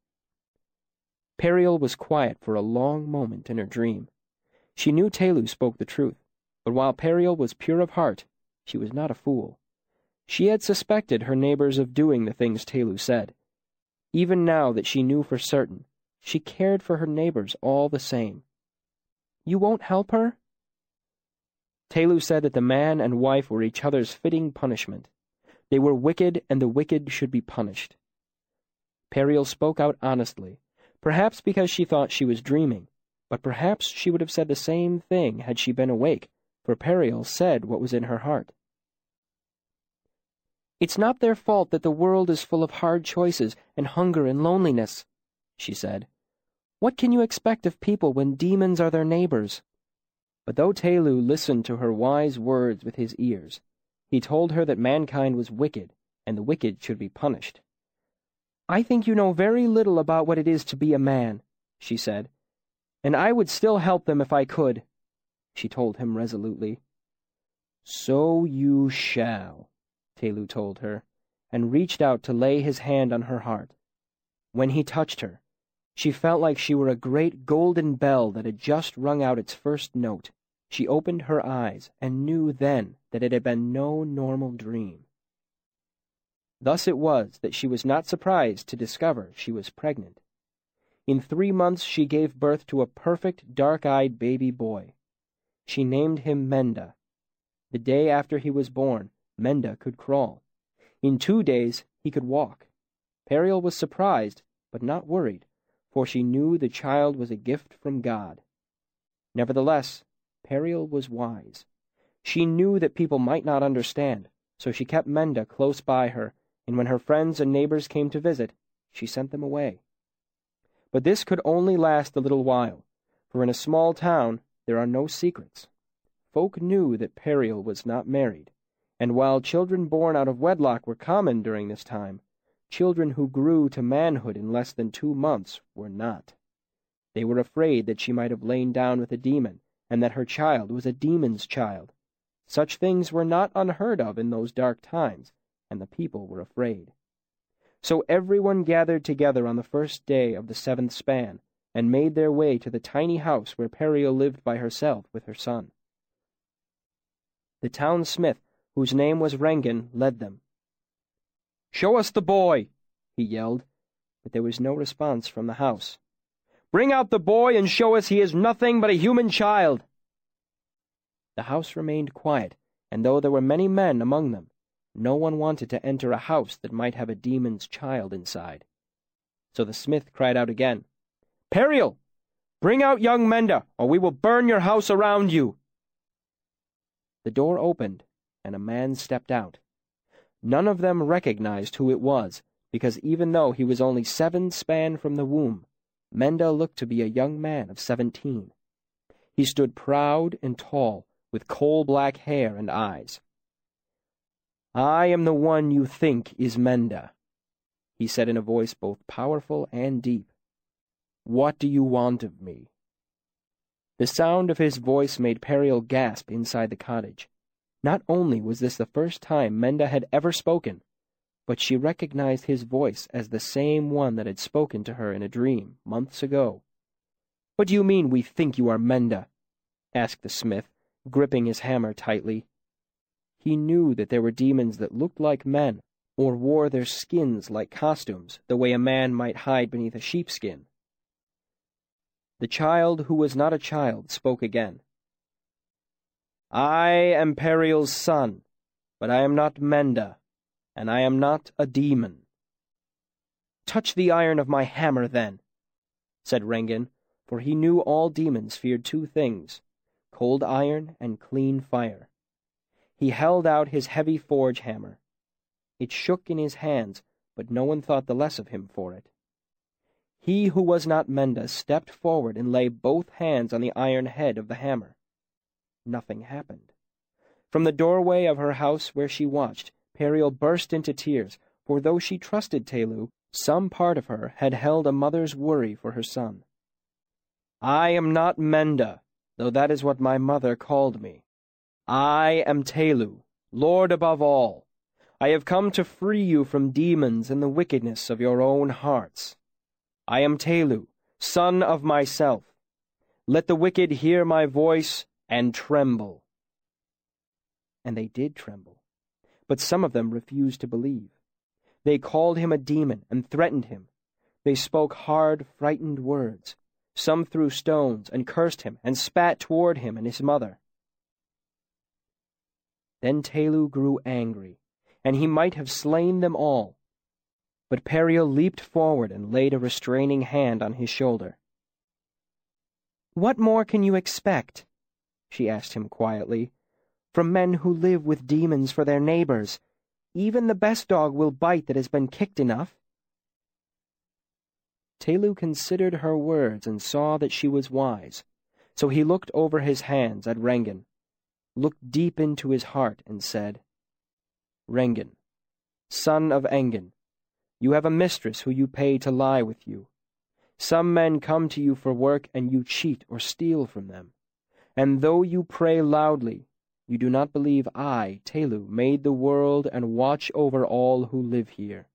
[SPEAKER 1] Periel was quiet for a long moment in her dream. She knew Tehlu spoke the truth, but while Periel was pure of heart, she was not a fool. She had suspected her neighbors of doing the things Tehlu said. Even now that she knew for certain, she cared for her neighbors all the same. "You won't help her?" Tehlu said that the man and wife were each other's fitting punishment. They were wicked, and the wicked should be punished. Periel spoke out honestly, perhaps because she thought she was dreaming, but perhaps she would have said the same thing had she been awake, for Periel said what was in her heart. "It's not their fault that the world is full of hard choices and hunger and loneliness," she said. "What can you expect of people when demons are their neighbors?" But though Tehlu listened to her wise words with his ears, he told her that mankind was wicked, and the wicked should be punished. "I think you know very little about what it is to be a man," she said, "and I would still help them if I could," she told him resolutely. "So you shall," Tehlu told her, and reached out to lay his hand on her heart. When he touched her, she felt like she were a great golden bell that had just rung out its first note. She opened her eyes and knew then that it had been no normal dream. Thus it was that she was not surprised to discover she was pregnant. In three months she gave birth to a perfect, dark-eyed baby boy. She named him Menda. The day after he was born, Menda could crawl. In two days he could walk. Periel was surprised, but not worried, for she knew the child was a gift from God. Nevertheless, Periel was wise. She knew that people might not understand, so she kept Menda close by her, and when her friends and neighbors came to visit, she sent them away. But this could only last a little while, for in a small town there are no secrets. Folk knew that Periel was not married, and while children born out of wedlock were common during this time, children who grew to manhood in less than two months were not. They were afraid that she might have lain down with a demon, and that her child was a demon's child. Such things were not unheard of in those dark times, and the people were afraid. So everyone gathered together on the first day of the seventh span, and made their way to the tiny house where Periel lived by herself with her son. The town smith, whose name was Rengen, led them. "Show us the boy," he yelled, but there was no response from the house. "Bring out the boy and show us he is nothing but a human child." The house remained quiet, and though there were many men among them, no one wanted to enter a house that might have a demon's child inside. So the smith cried out again, "Periel, bring out young Menda, or we will burn your house around you." The door opened, and a man stepped out. None of them recognized who it was, because even though he was only seven span from the womb, Menda looked to be a young man of seventeen. He stood proud and tall, with coal-black hair and eyes. "I am the one you think is Menda," he said in a voice both powerful and deep. "What do you want of me?" The sound of his voice made Periel gasp inside the cottage. Not only was this the first time Menda had ever spoken, but she recognized his voice as the same one that had spoken to her in a dream months ago. "What do you mean, we think you are Menda?" asked the smith, gripping his hammer tightly. He knew that there were demons that looked like men, or wore their skins like costumes, the way a man might hide beneath a sheepskin. The child who was not a child spoke again. "I am Periel's son, but I am not Menda, and I am not a demon." "Touch the iron of my hammer, then," said Rengen, for he knew all demons feared two things, cold iron and clean fire. He held out his heavy forge hammer. It shook in his hands, but no one thought the less of him for it. He who was not Menda stepped forward and laid both hands on the iron head of the hammer. Nothing happened. From the doorway of her house where she watched, Periel burst into tears, for though she trusted Tehlu, some part of her had held a mother's worry for her son. "I am not Menda, though that is what my mother called me. I am Tehlu, Lord above all. I have come to free you from demons and the wickedness of your own hearts. I am Tehlu, son of myself. Let the wicked hear my voice and tremble." And they did tremble, but some of them refused to believe. They called him a demon and threatened him. They spoke hard, frightened words. Some threw stones and cursed him and spat toward him and his mother. Then Tehlu grew angry, and he might have slain them all. But Periel leaped forward and laid a restraining hand on his shoulder. "What more can you expect," she asked him quietly, "from men who live with demons for their neighbors? Even the best dog will bite that has been kicked enough." Tehlu considered her words and saw that she was wise, so he looked over his hands at Rengen, looked deep into his heart, and said, "Rengen, son of Engen, you have a mistress who you pay to lie with you. Some men come to you for work and you cheat or steal from them. And though you pray loudly, you do not believe I, Tehlu, made the world and watch over all who live here."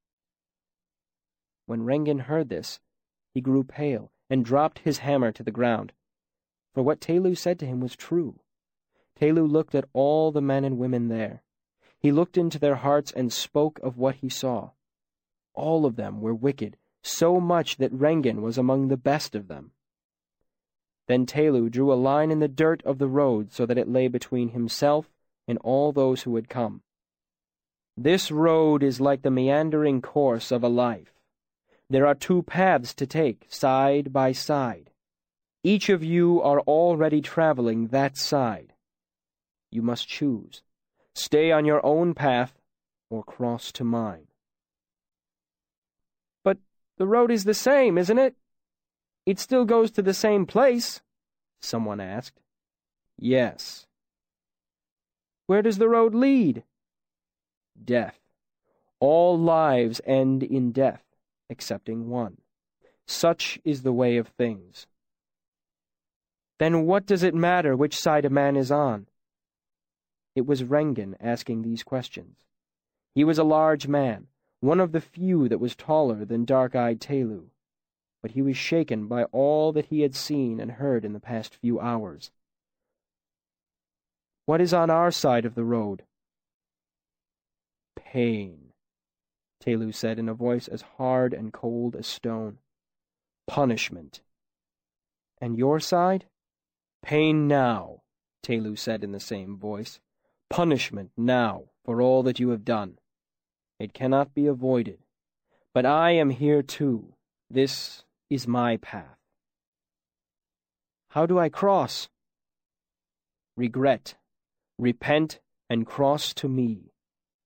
[SPEAKER 1] When Rengen heard this, he grew pale and dropped his hammer to the ground, for what Tehlu said to him was true. Tehlu looked at all the men and women there. He looked into their hearts and spoke of what he saw. All of them were wicked, so much that Rengen was among the best of them. Then Tehlu drew a line in the dirt of the road so that it lay between himself and all those who had come. "This road is like the meandering course of a life. There are two paths to take, side by side. Each of you are already traveling that side. You must choose. Stay on your own path or cross to mine." "But the road is the same, isn't it? It still goes to the same place," someone asked. "Yes." "Where does the road lead?" "Death. All lives end in death, excepting one. Such is the way of things." "Then what does it matter which side a man is on?" It was Rengen asking these questions. He was a large man, one of the few that was taller than dark-eyed Tehlu. but he was shaken by all that he had seen and heard in the past few hours. "What is on our side of the road?" "Pain," Tehlu said in a voice as hard and cold as stone. "Punishment." "And your side?" "Pain now," Tehlu said in the same voice. "Punishment now for all that you have done. It cannot be avoided. But I am here too. This is my path." "How do I cross?" "Regret, repent, and cross to me."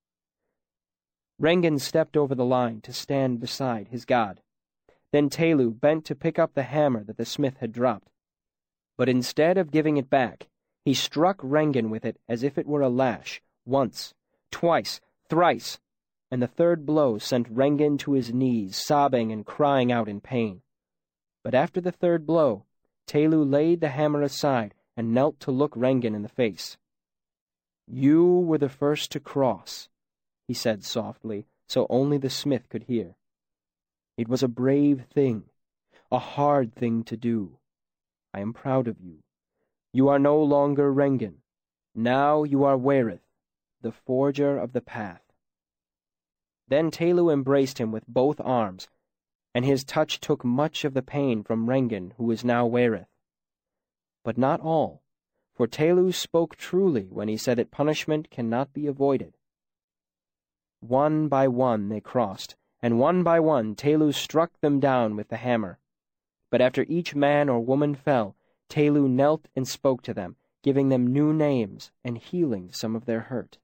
[SPEAKER 1] Rengen stepped over the line to stand beside his god. Then Tehlu bent to pick up the hammer that the smith had dropped. But instead of giving it back, he struck Rengen with it as if it were a lash, once, twice, thrice, and the third blow sent Rengen to his knees, sobbing and crying out in pain. But after the third blow, Tehlu laid the hammer aside and knelt to look Rengen in the face. "You were the first to cross," he said softly, so only the smith could hear. "It was a brave thing, a hard thing to do. I am proud of you. You are no longer Rengen. Now you are Wereth, the forger of the path." Then Tehlu embraced him with both arms, and his touch took much of the pain from Rengen, who is now Wereth. But not all, for Tehlu spoke truly when he said that punishment cannot be avoided. One by one they crossed, and one by one Tehlu struck them down with the hammer. But after each man or woman fell, Tehlu knelt and spoke to them, giving them new names and healing some of their hurt.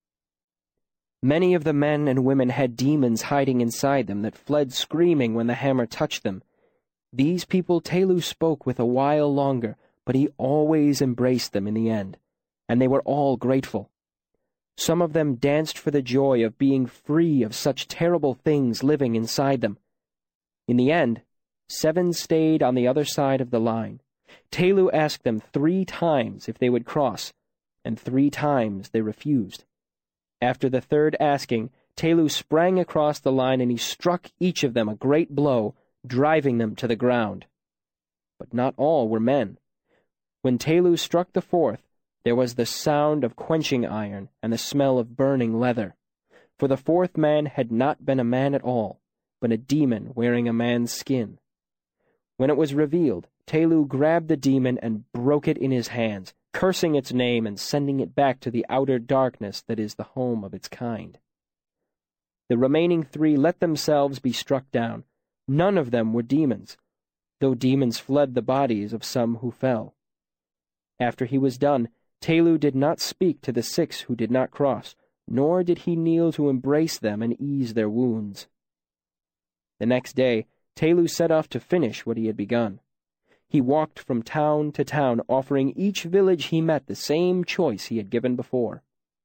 [SPEAKER 1] Many of the men and women had demons hiding inside them that fled screaming when the hammer touched them. These people Tehlu spoke with a while longer, but he always embraced them in the end, and they were all grateful. Some of them danced for the joy of being free of such terrible things living inside them. In the end, seven stayed on the other side of the line. Tehlu asked them three times if they would cross, and three times they refused. After the third asking, Tehlu sprang across the line and he struck each of them a great blow, driving them to the ground. But not all were men. When Tehlu struck the fourth, there was the sound of quenching iron and the smell of burning leather. For the fourth man had not been a man at all, but a demon wearing a man's skin. When it was revealed, Tehlu grabbed the demon and broke it in his hands, cursing its name and sending it back to the outer darkness that is the home of its kind. The remaining three let themselves be struck down. None of them were demons, though demons fled the bodies of some who fell. After he was done, Tehlu did not speak to the six who did not cross, nor did he kneel to embrace them and ease their wounds. The next day, Tehlu set off to finish what he had begun. He walked from town to town, offering each village he met the same choice he had given before.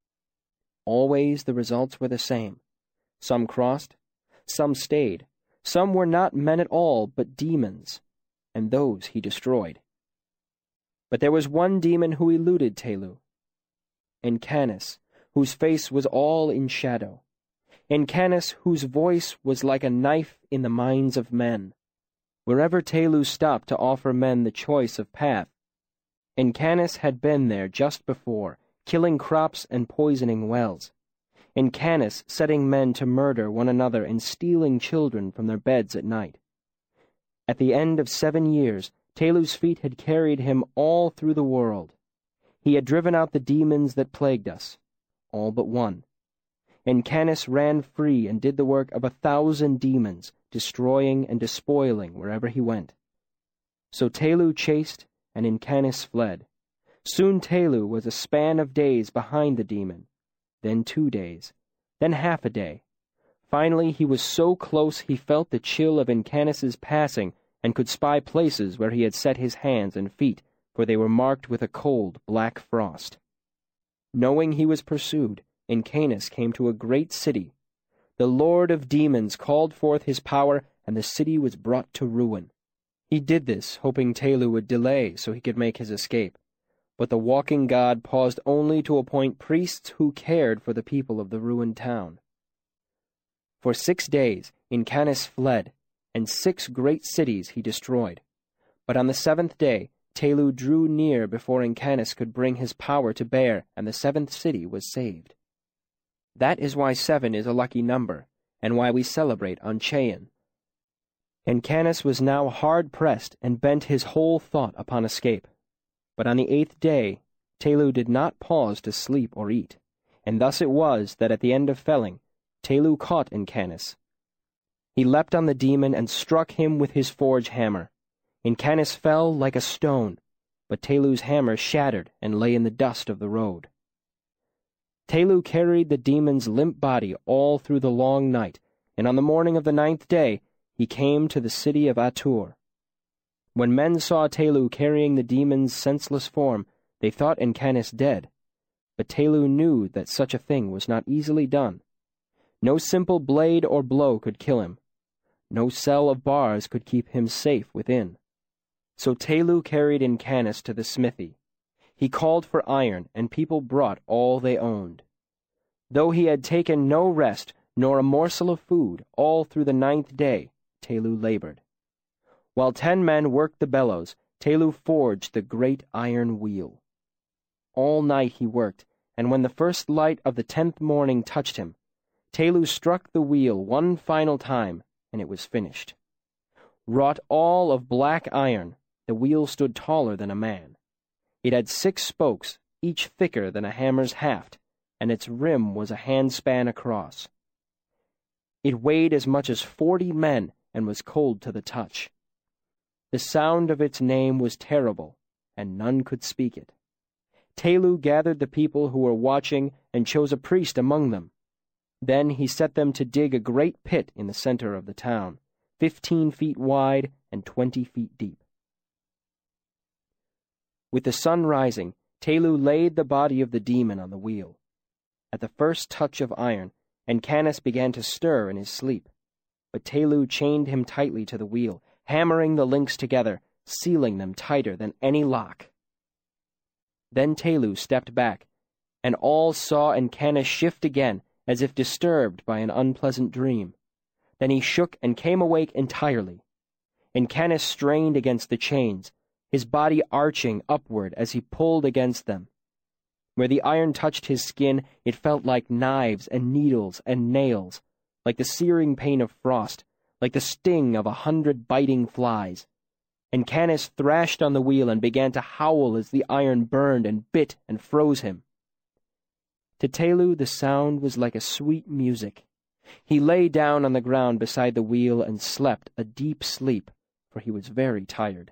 [SPEAKER 1] Always the results were the same. Some crossed, some stayed, some were not men at all but demons, and those he destroyed. But there was one demon who eluded Tehlu, Encanis, whose face was all in shadow, Encanis, whose voice was like a knife in the minds of men. Wherever Tehlu stopped to offer men the choice of path, Encanis had been there just before, killing crops and poisoning wells. Encanis setting men to murder one another and stealing children from their beds at night. At the end of seven years, Tehlu's feet had carried him all through the world. He had driven out the demons that plagued us, all but one. Encanis ran free and did the work of a thousand demons, destroying and despoiling wherever he went. So Tehlu chased, and Encanis fled. Soon Tehlu was a span of days behind the demon, then two days, then half a day. Finally he was so close he felt the chill of Encanis's passing and could spy places where he had set his hands and feet, for they were marked with a cold black frost. Knowing he was pursued, Encanis came to a great city. The Lord of Demons called forth his power, and the city was brought to ruin. He did this, hoping Tehlu would delay so he could make his escape. But the walking god paused only to appoint priests who cared for the people of the ruined town. For six days Encanis fled, and six great cities he destroyed. But on the seventh day, Tehlu drew near before Incanus could bring his power to bear, and the seventh city was saved. That is why seven is a lucky number, and why we celebrate on Chaon. Incanus was now hard-pressed and bent his whole thought upon escape. But on the eighth day, Tehlu did not pause to sleep or eat, and thus it was that at the end of felling, Tehlu caught Incanus. He leapt on the demon and struck him with his forge hammer. Incanus fell like a stone, but Tehlu's hammer shattered and lay in the dust of the road. Tehlu carried the demon's limp body all through the long night, and on the morning of the ninth day he came to the city of Atur. When men saw Tehlu carrying the demon's senseless form, they thought Incanus dead, but Tehlu knew that such a thing was not easily done. No simple blade or blow could kill him. No cell of bars could keep him safe within. So Tehlu carried Incanus to the smithy. He called for iron, and people brought all they owned. Though he had taken no rest, nor a morsel of food, all through the ninth day, Tehlu labored. While ten men worked the bellows, Tehlu forged the great iron wheel. All night he worked, and when the first light of the tenth morning touched him, Tehlu struck the wheel one final time, and it was finished. Wrought all of black iron, the wheel stood taller than a man. It had six spokes, each thicker than a hammer's haft, and its rim was a handspan across. It weighed as much as forty men and was cold to the touch. The sound of its name was terrible, and none could speak it. Tehlu gathered the people who were watching and chose a priest among them. Then he set them to dig a great pit in the center of the town, fifteen feet wide and twenty feet deep. With the sun rising, Tehlu laid the body of the demon on the wheel. At the first touch of iron, Incanus began to stir in his sleep, but Tehlu chained him tightly to the wheel, hammering the links together, sealing them tighter than any lock. Then Tehlu stepped back, and all saw Incanus shift again, as if disturbed by an unpleasant dream. Then he shook and came awake entirely. Incanus strained against the chains, his body arching upward as he pulled against them. Where the iron touched his skin, it felt like knives and needles and nails, like the searing pain of frost, like the sting of a hundred biting flies. Incanus thrashed on the wheel and began to howl as the iron burned and bit and froze him. To Tehlu the sound was like a sweet music. He lay down on the ground beside the wheel and slept a deep sleep, for he was very tired.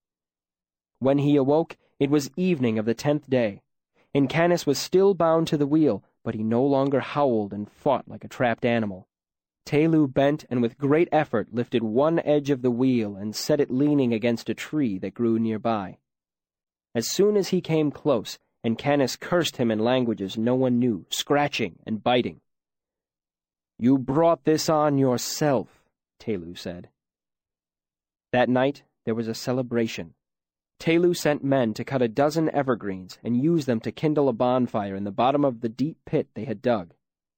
[SPEAKER 1] When he awoke, it was evening of the tenth day. Incanus was still bound to the wheel, but he no longer howled and fought like a trapped animal. Tehlu bent and with great effort lifted one edge of the wheel and set it leaning against a tree that grew nearby. As soon as he came close, Incanus cursed him in languages no one knew, scratching and biting. "You brought this on yourself," Tehlu said. That night there was a celebration. Tehlu sent men to cut a dozen evergreens and use them to kindle a bonfire in the bottom of the deep pit they had dug.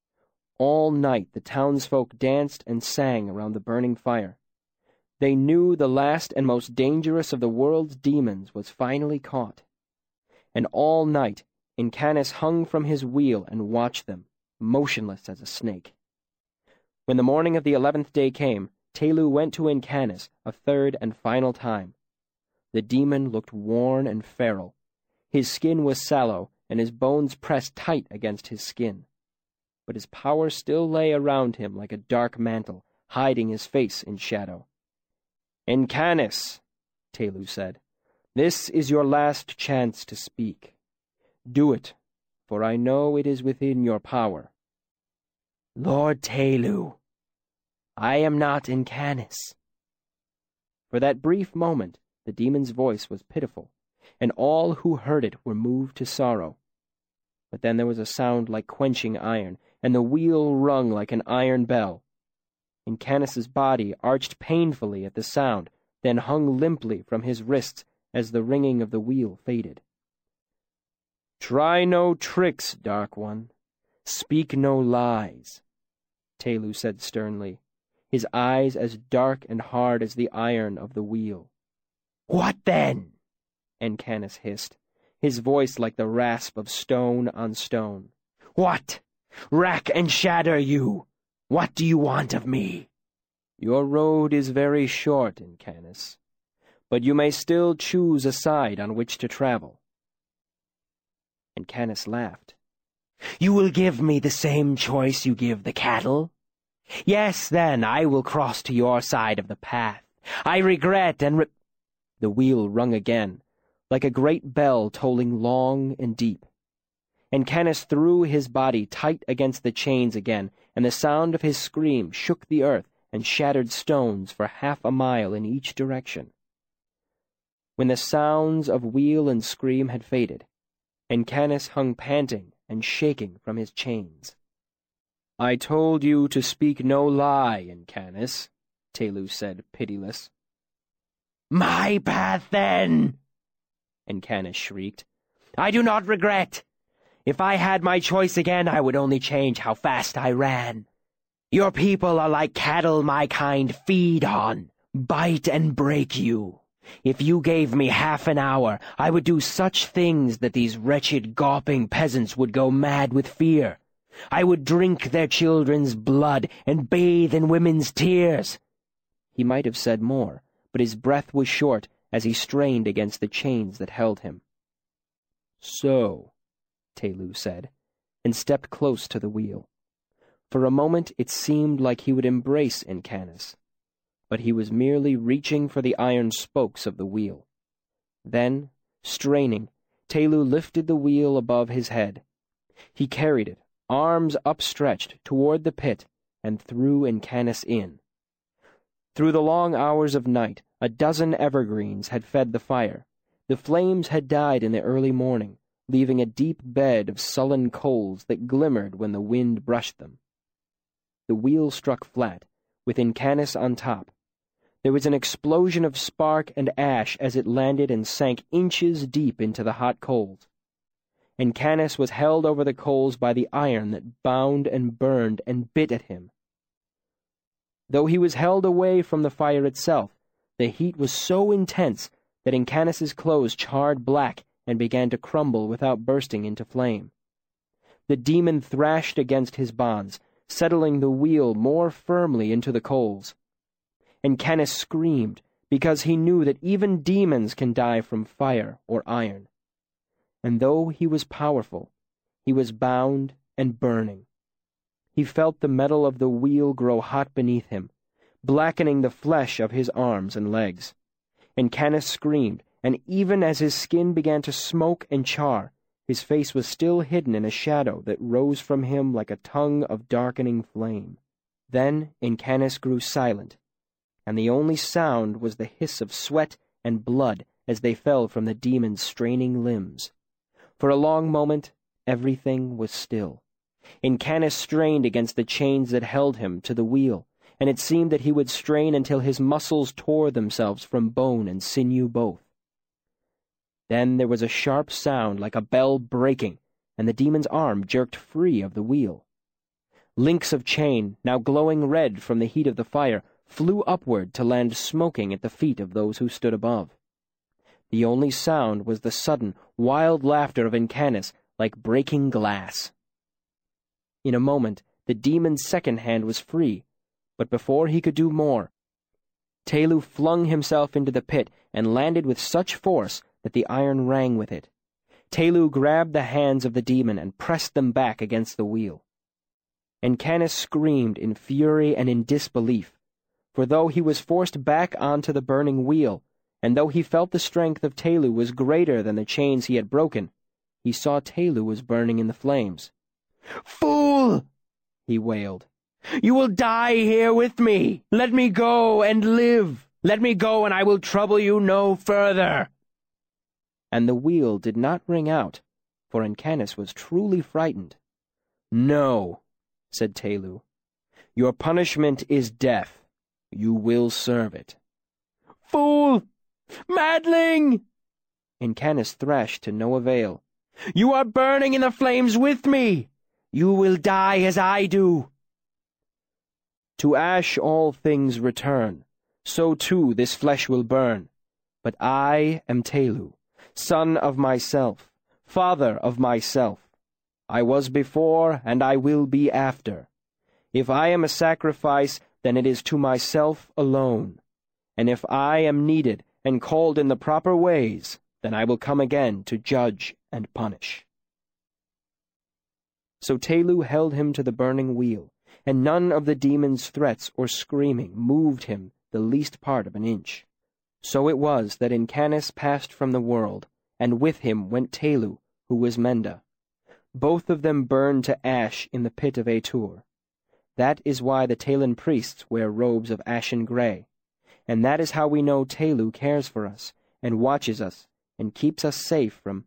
[SPEAKER 1] All night the townsfolk danced and sang around the burning fire. They knew the last and most dangerous of the world's demons was finally caught. And all night Incanus hung from his wheel and watched them, motionless as a snake. When the morning of the eleventh day came, Tehlu went to Incanus a third and final time. The demon looked worn and feral. His skin was sallow, and his bones pressed tight against his skin. But his power still lay around him like a dark mantle, hiding his face in shadow. "Incanus," Tehlu said, "this is your last chance to speak. Do it, for I know it is within your power." "Lord Tehlu, I am not Incanus." For that brief moment, the demon's voice was pitiful, and all who heard it were moved to sorrow. But then there was a sound like quenching iron, and the wheel rung like an iron bell. Incanus's body arched painfully at the sound, then hung limply from his wrists as the ringing of the wheel faded. "Try no tricks, Dark One. Speak no lies," Tehlu said sternly. his eyes as dark and hard as the iron of the wheel.
[SPEAKER 2] "What then?"
[SPEAKER 1] Encanus hissed, his voice like the rasp of stone on stone.
[SPEAKER 2] "What? Rack and shatter you! What do you want of me?"
[SPEAKER 1] "Your road is very short, Encanus, but you may still choose a side on which to travel." Encanus laughed.
[SPEAKER 2] "You will give me the same choice you give the cattle? Yes, then, I will cross to your side of the path. I regret and re—"
[SPEAKER 1] The wheel rung again, like a great bell tolling long and deep. Encanus threw his body tight against the chains again, and the sound of his scream shook the earth and shattered stones for half a mile in each direction. When the sounds of wheel and scream had faded, Encanus hung panting and shaking from his chains. "I told you to speak no lie, Encanus," Tehlu said, pitiless.
[SPEAKER 2] "My path, then!" Encanus shrieked. "I do not regret. If I had my choice again, I would only change how fast I ran. Your people are like cattle my kind feed on, bite and break you. If you gave me half an hour, I would do such things that these wretched gawping peasants would go mad with fear. I would drink their children's blood and bathe in women's tears."
[SPEAKER 1] He might have said more, but his breath was short as he strained against the chains that held him. "So," Tehlu said, and stepped close to the wheel. For a moment it seemed like he would embrace Encanus, but he was merely reaching for the iron spokes of the wheel. Then, straining, Tehlu lifted the wheel above his head. He carried it, arms upstretched, toward the pit, and threw Encanus in. Through the long hours of night, a dozen evergreens had fed the fire. The flames had died in the early morning, leaving a deep bed of sullen coals that glimmered when the wind brushed them. The wheel struck flat, with Encanus on top. There was an explosion of spark and ash as it landed and sank inches deep into the hot coals. Encanus was held over the coals by the iron that bound and burned and bit at him. Though he was held away from the fire itself, the heat was so intense that Encanus's clothes charred black and began to crumble without bursting into flame. The demon thrashed against his bonds, settling the wheel more firmly into the coals. Encanus screamed, because he knew that even demons can die from fire or iron. And though he was powerful, he was bound and burning. He felt the metal of the wheel grow hot beneath him, blackening the flesh of his arms and legs. Encanus screamed, and even as his skin began to smoke and char, his face was still hidden in a shadow that rose from him like a tongue of darkening flame. Then Encanus grew silent, and the only sound was the hiss of sweat and blood as they fell from the demon's straining limbs. For a long moment, everything was still. Encanus strained against the chains that held him to the wheel, and it seemed that he would strain until his muscles tore themselves from bone and sinew both. Then there was a sharp sound like a bell breaking, and the demon's arm jerked free of the wheel. Links of chain, now glowing red from the heat of the fire, flew upward to land smoking at the feet of those who stood above. The only sound was the sudden, wild laughter of Encanus, like breaking glass. In a moment, the demon's second hand was free, but before he could do more, Tehlu flung himself into the pit and landed with such force that the iron rang with it. Tehlu grabbed the hands of the demon and pressed them back against the wheel. Encanus screamed in fury and in disbelief, for though he was forced back onto the burning wheel, and though he felt the strength of Tehlu was greater than the chains he had broken, he saw Tehlu was burning in the flames.
[SPEAKER 2] "Fool!" he wailed. "You will die here with me! Let me go and live! Let me go and I will trouble you no further!"
[SPEAKER 1] And the wheel did not ring out, for Encanus was truly frightened. "No," said Tehlu. "Your punishment is death. You will serve it."
[SPEAKER 2] "Fool! Madling!"
[SPEAKER 1] Encanus thrashed to no avail.
[SPEAKER 2] "You are burning in the flames with me! You will die as I do!"
[SPEAKER 1] To ash all things return, so too this flesh will burn. But I am Telu, son of myself, father of myself. I was before, and I will be after. If I am a sacrifice, then it is to myself alone. And if I am needed and called in the proper ways, then I will come again to judge and punish. So Telu held him to the burning wheel, and none of the demon's threats or screaming moved him the least part of an inch. So it was that Incanus passed from the world, and with him went Telu, who was Menda. Both of them burned to ash in the pit of Atur. That is why the Talin priests wear robes of ashen gray, and that is how we know Telu cares for us, and watches us, and keeps us safe from...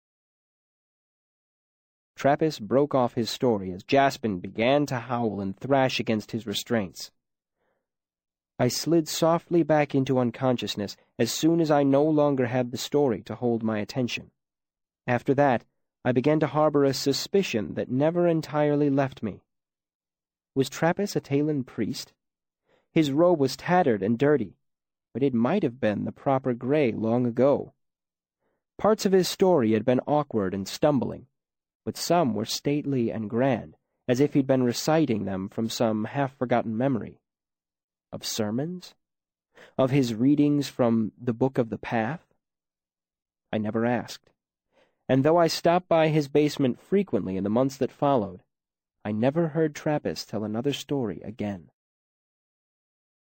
[SPEAKER 1] Trappist broke off his story as Jaspin began to howl and thrash against his restraints. I slid softly back into unconsciousness as soon as I no longer had the story to hold my attention. After that, I began to harbor a suspicion that never entirely left me. Was Trappist a Talin priest? His robe was tattered and dirty, but it might have been the proper gray long ago. Parts of his story had been awkward and stumbling, but some were stately and grand, as if he'd been reciting them from some half-forgotten memory. Of sermons? Of his readings from the Book of the Path? I never asked, and though I stopped by his basement frequently in the months that followed, I never heard Trappist tell another story again.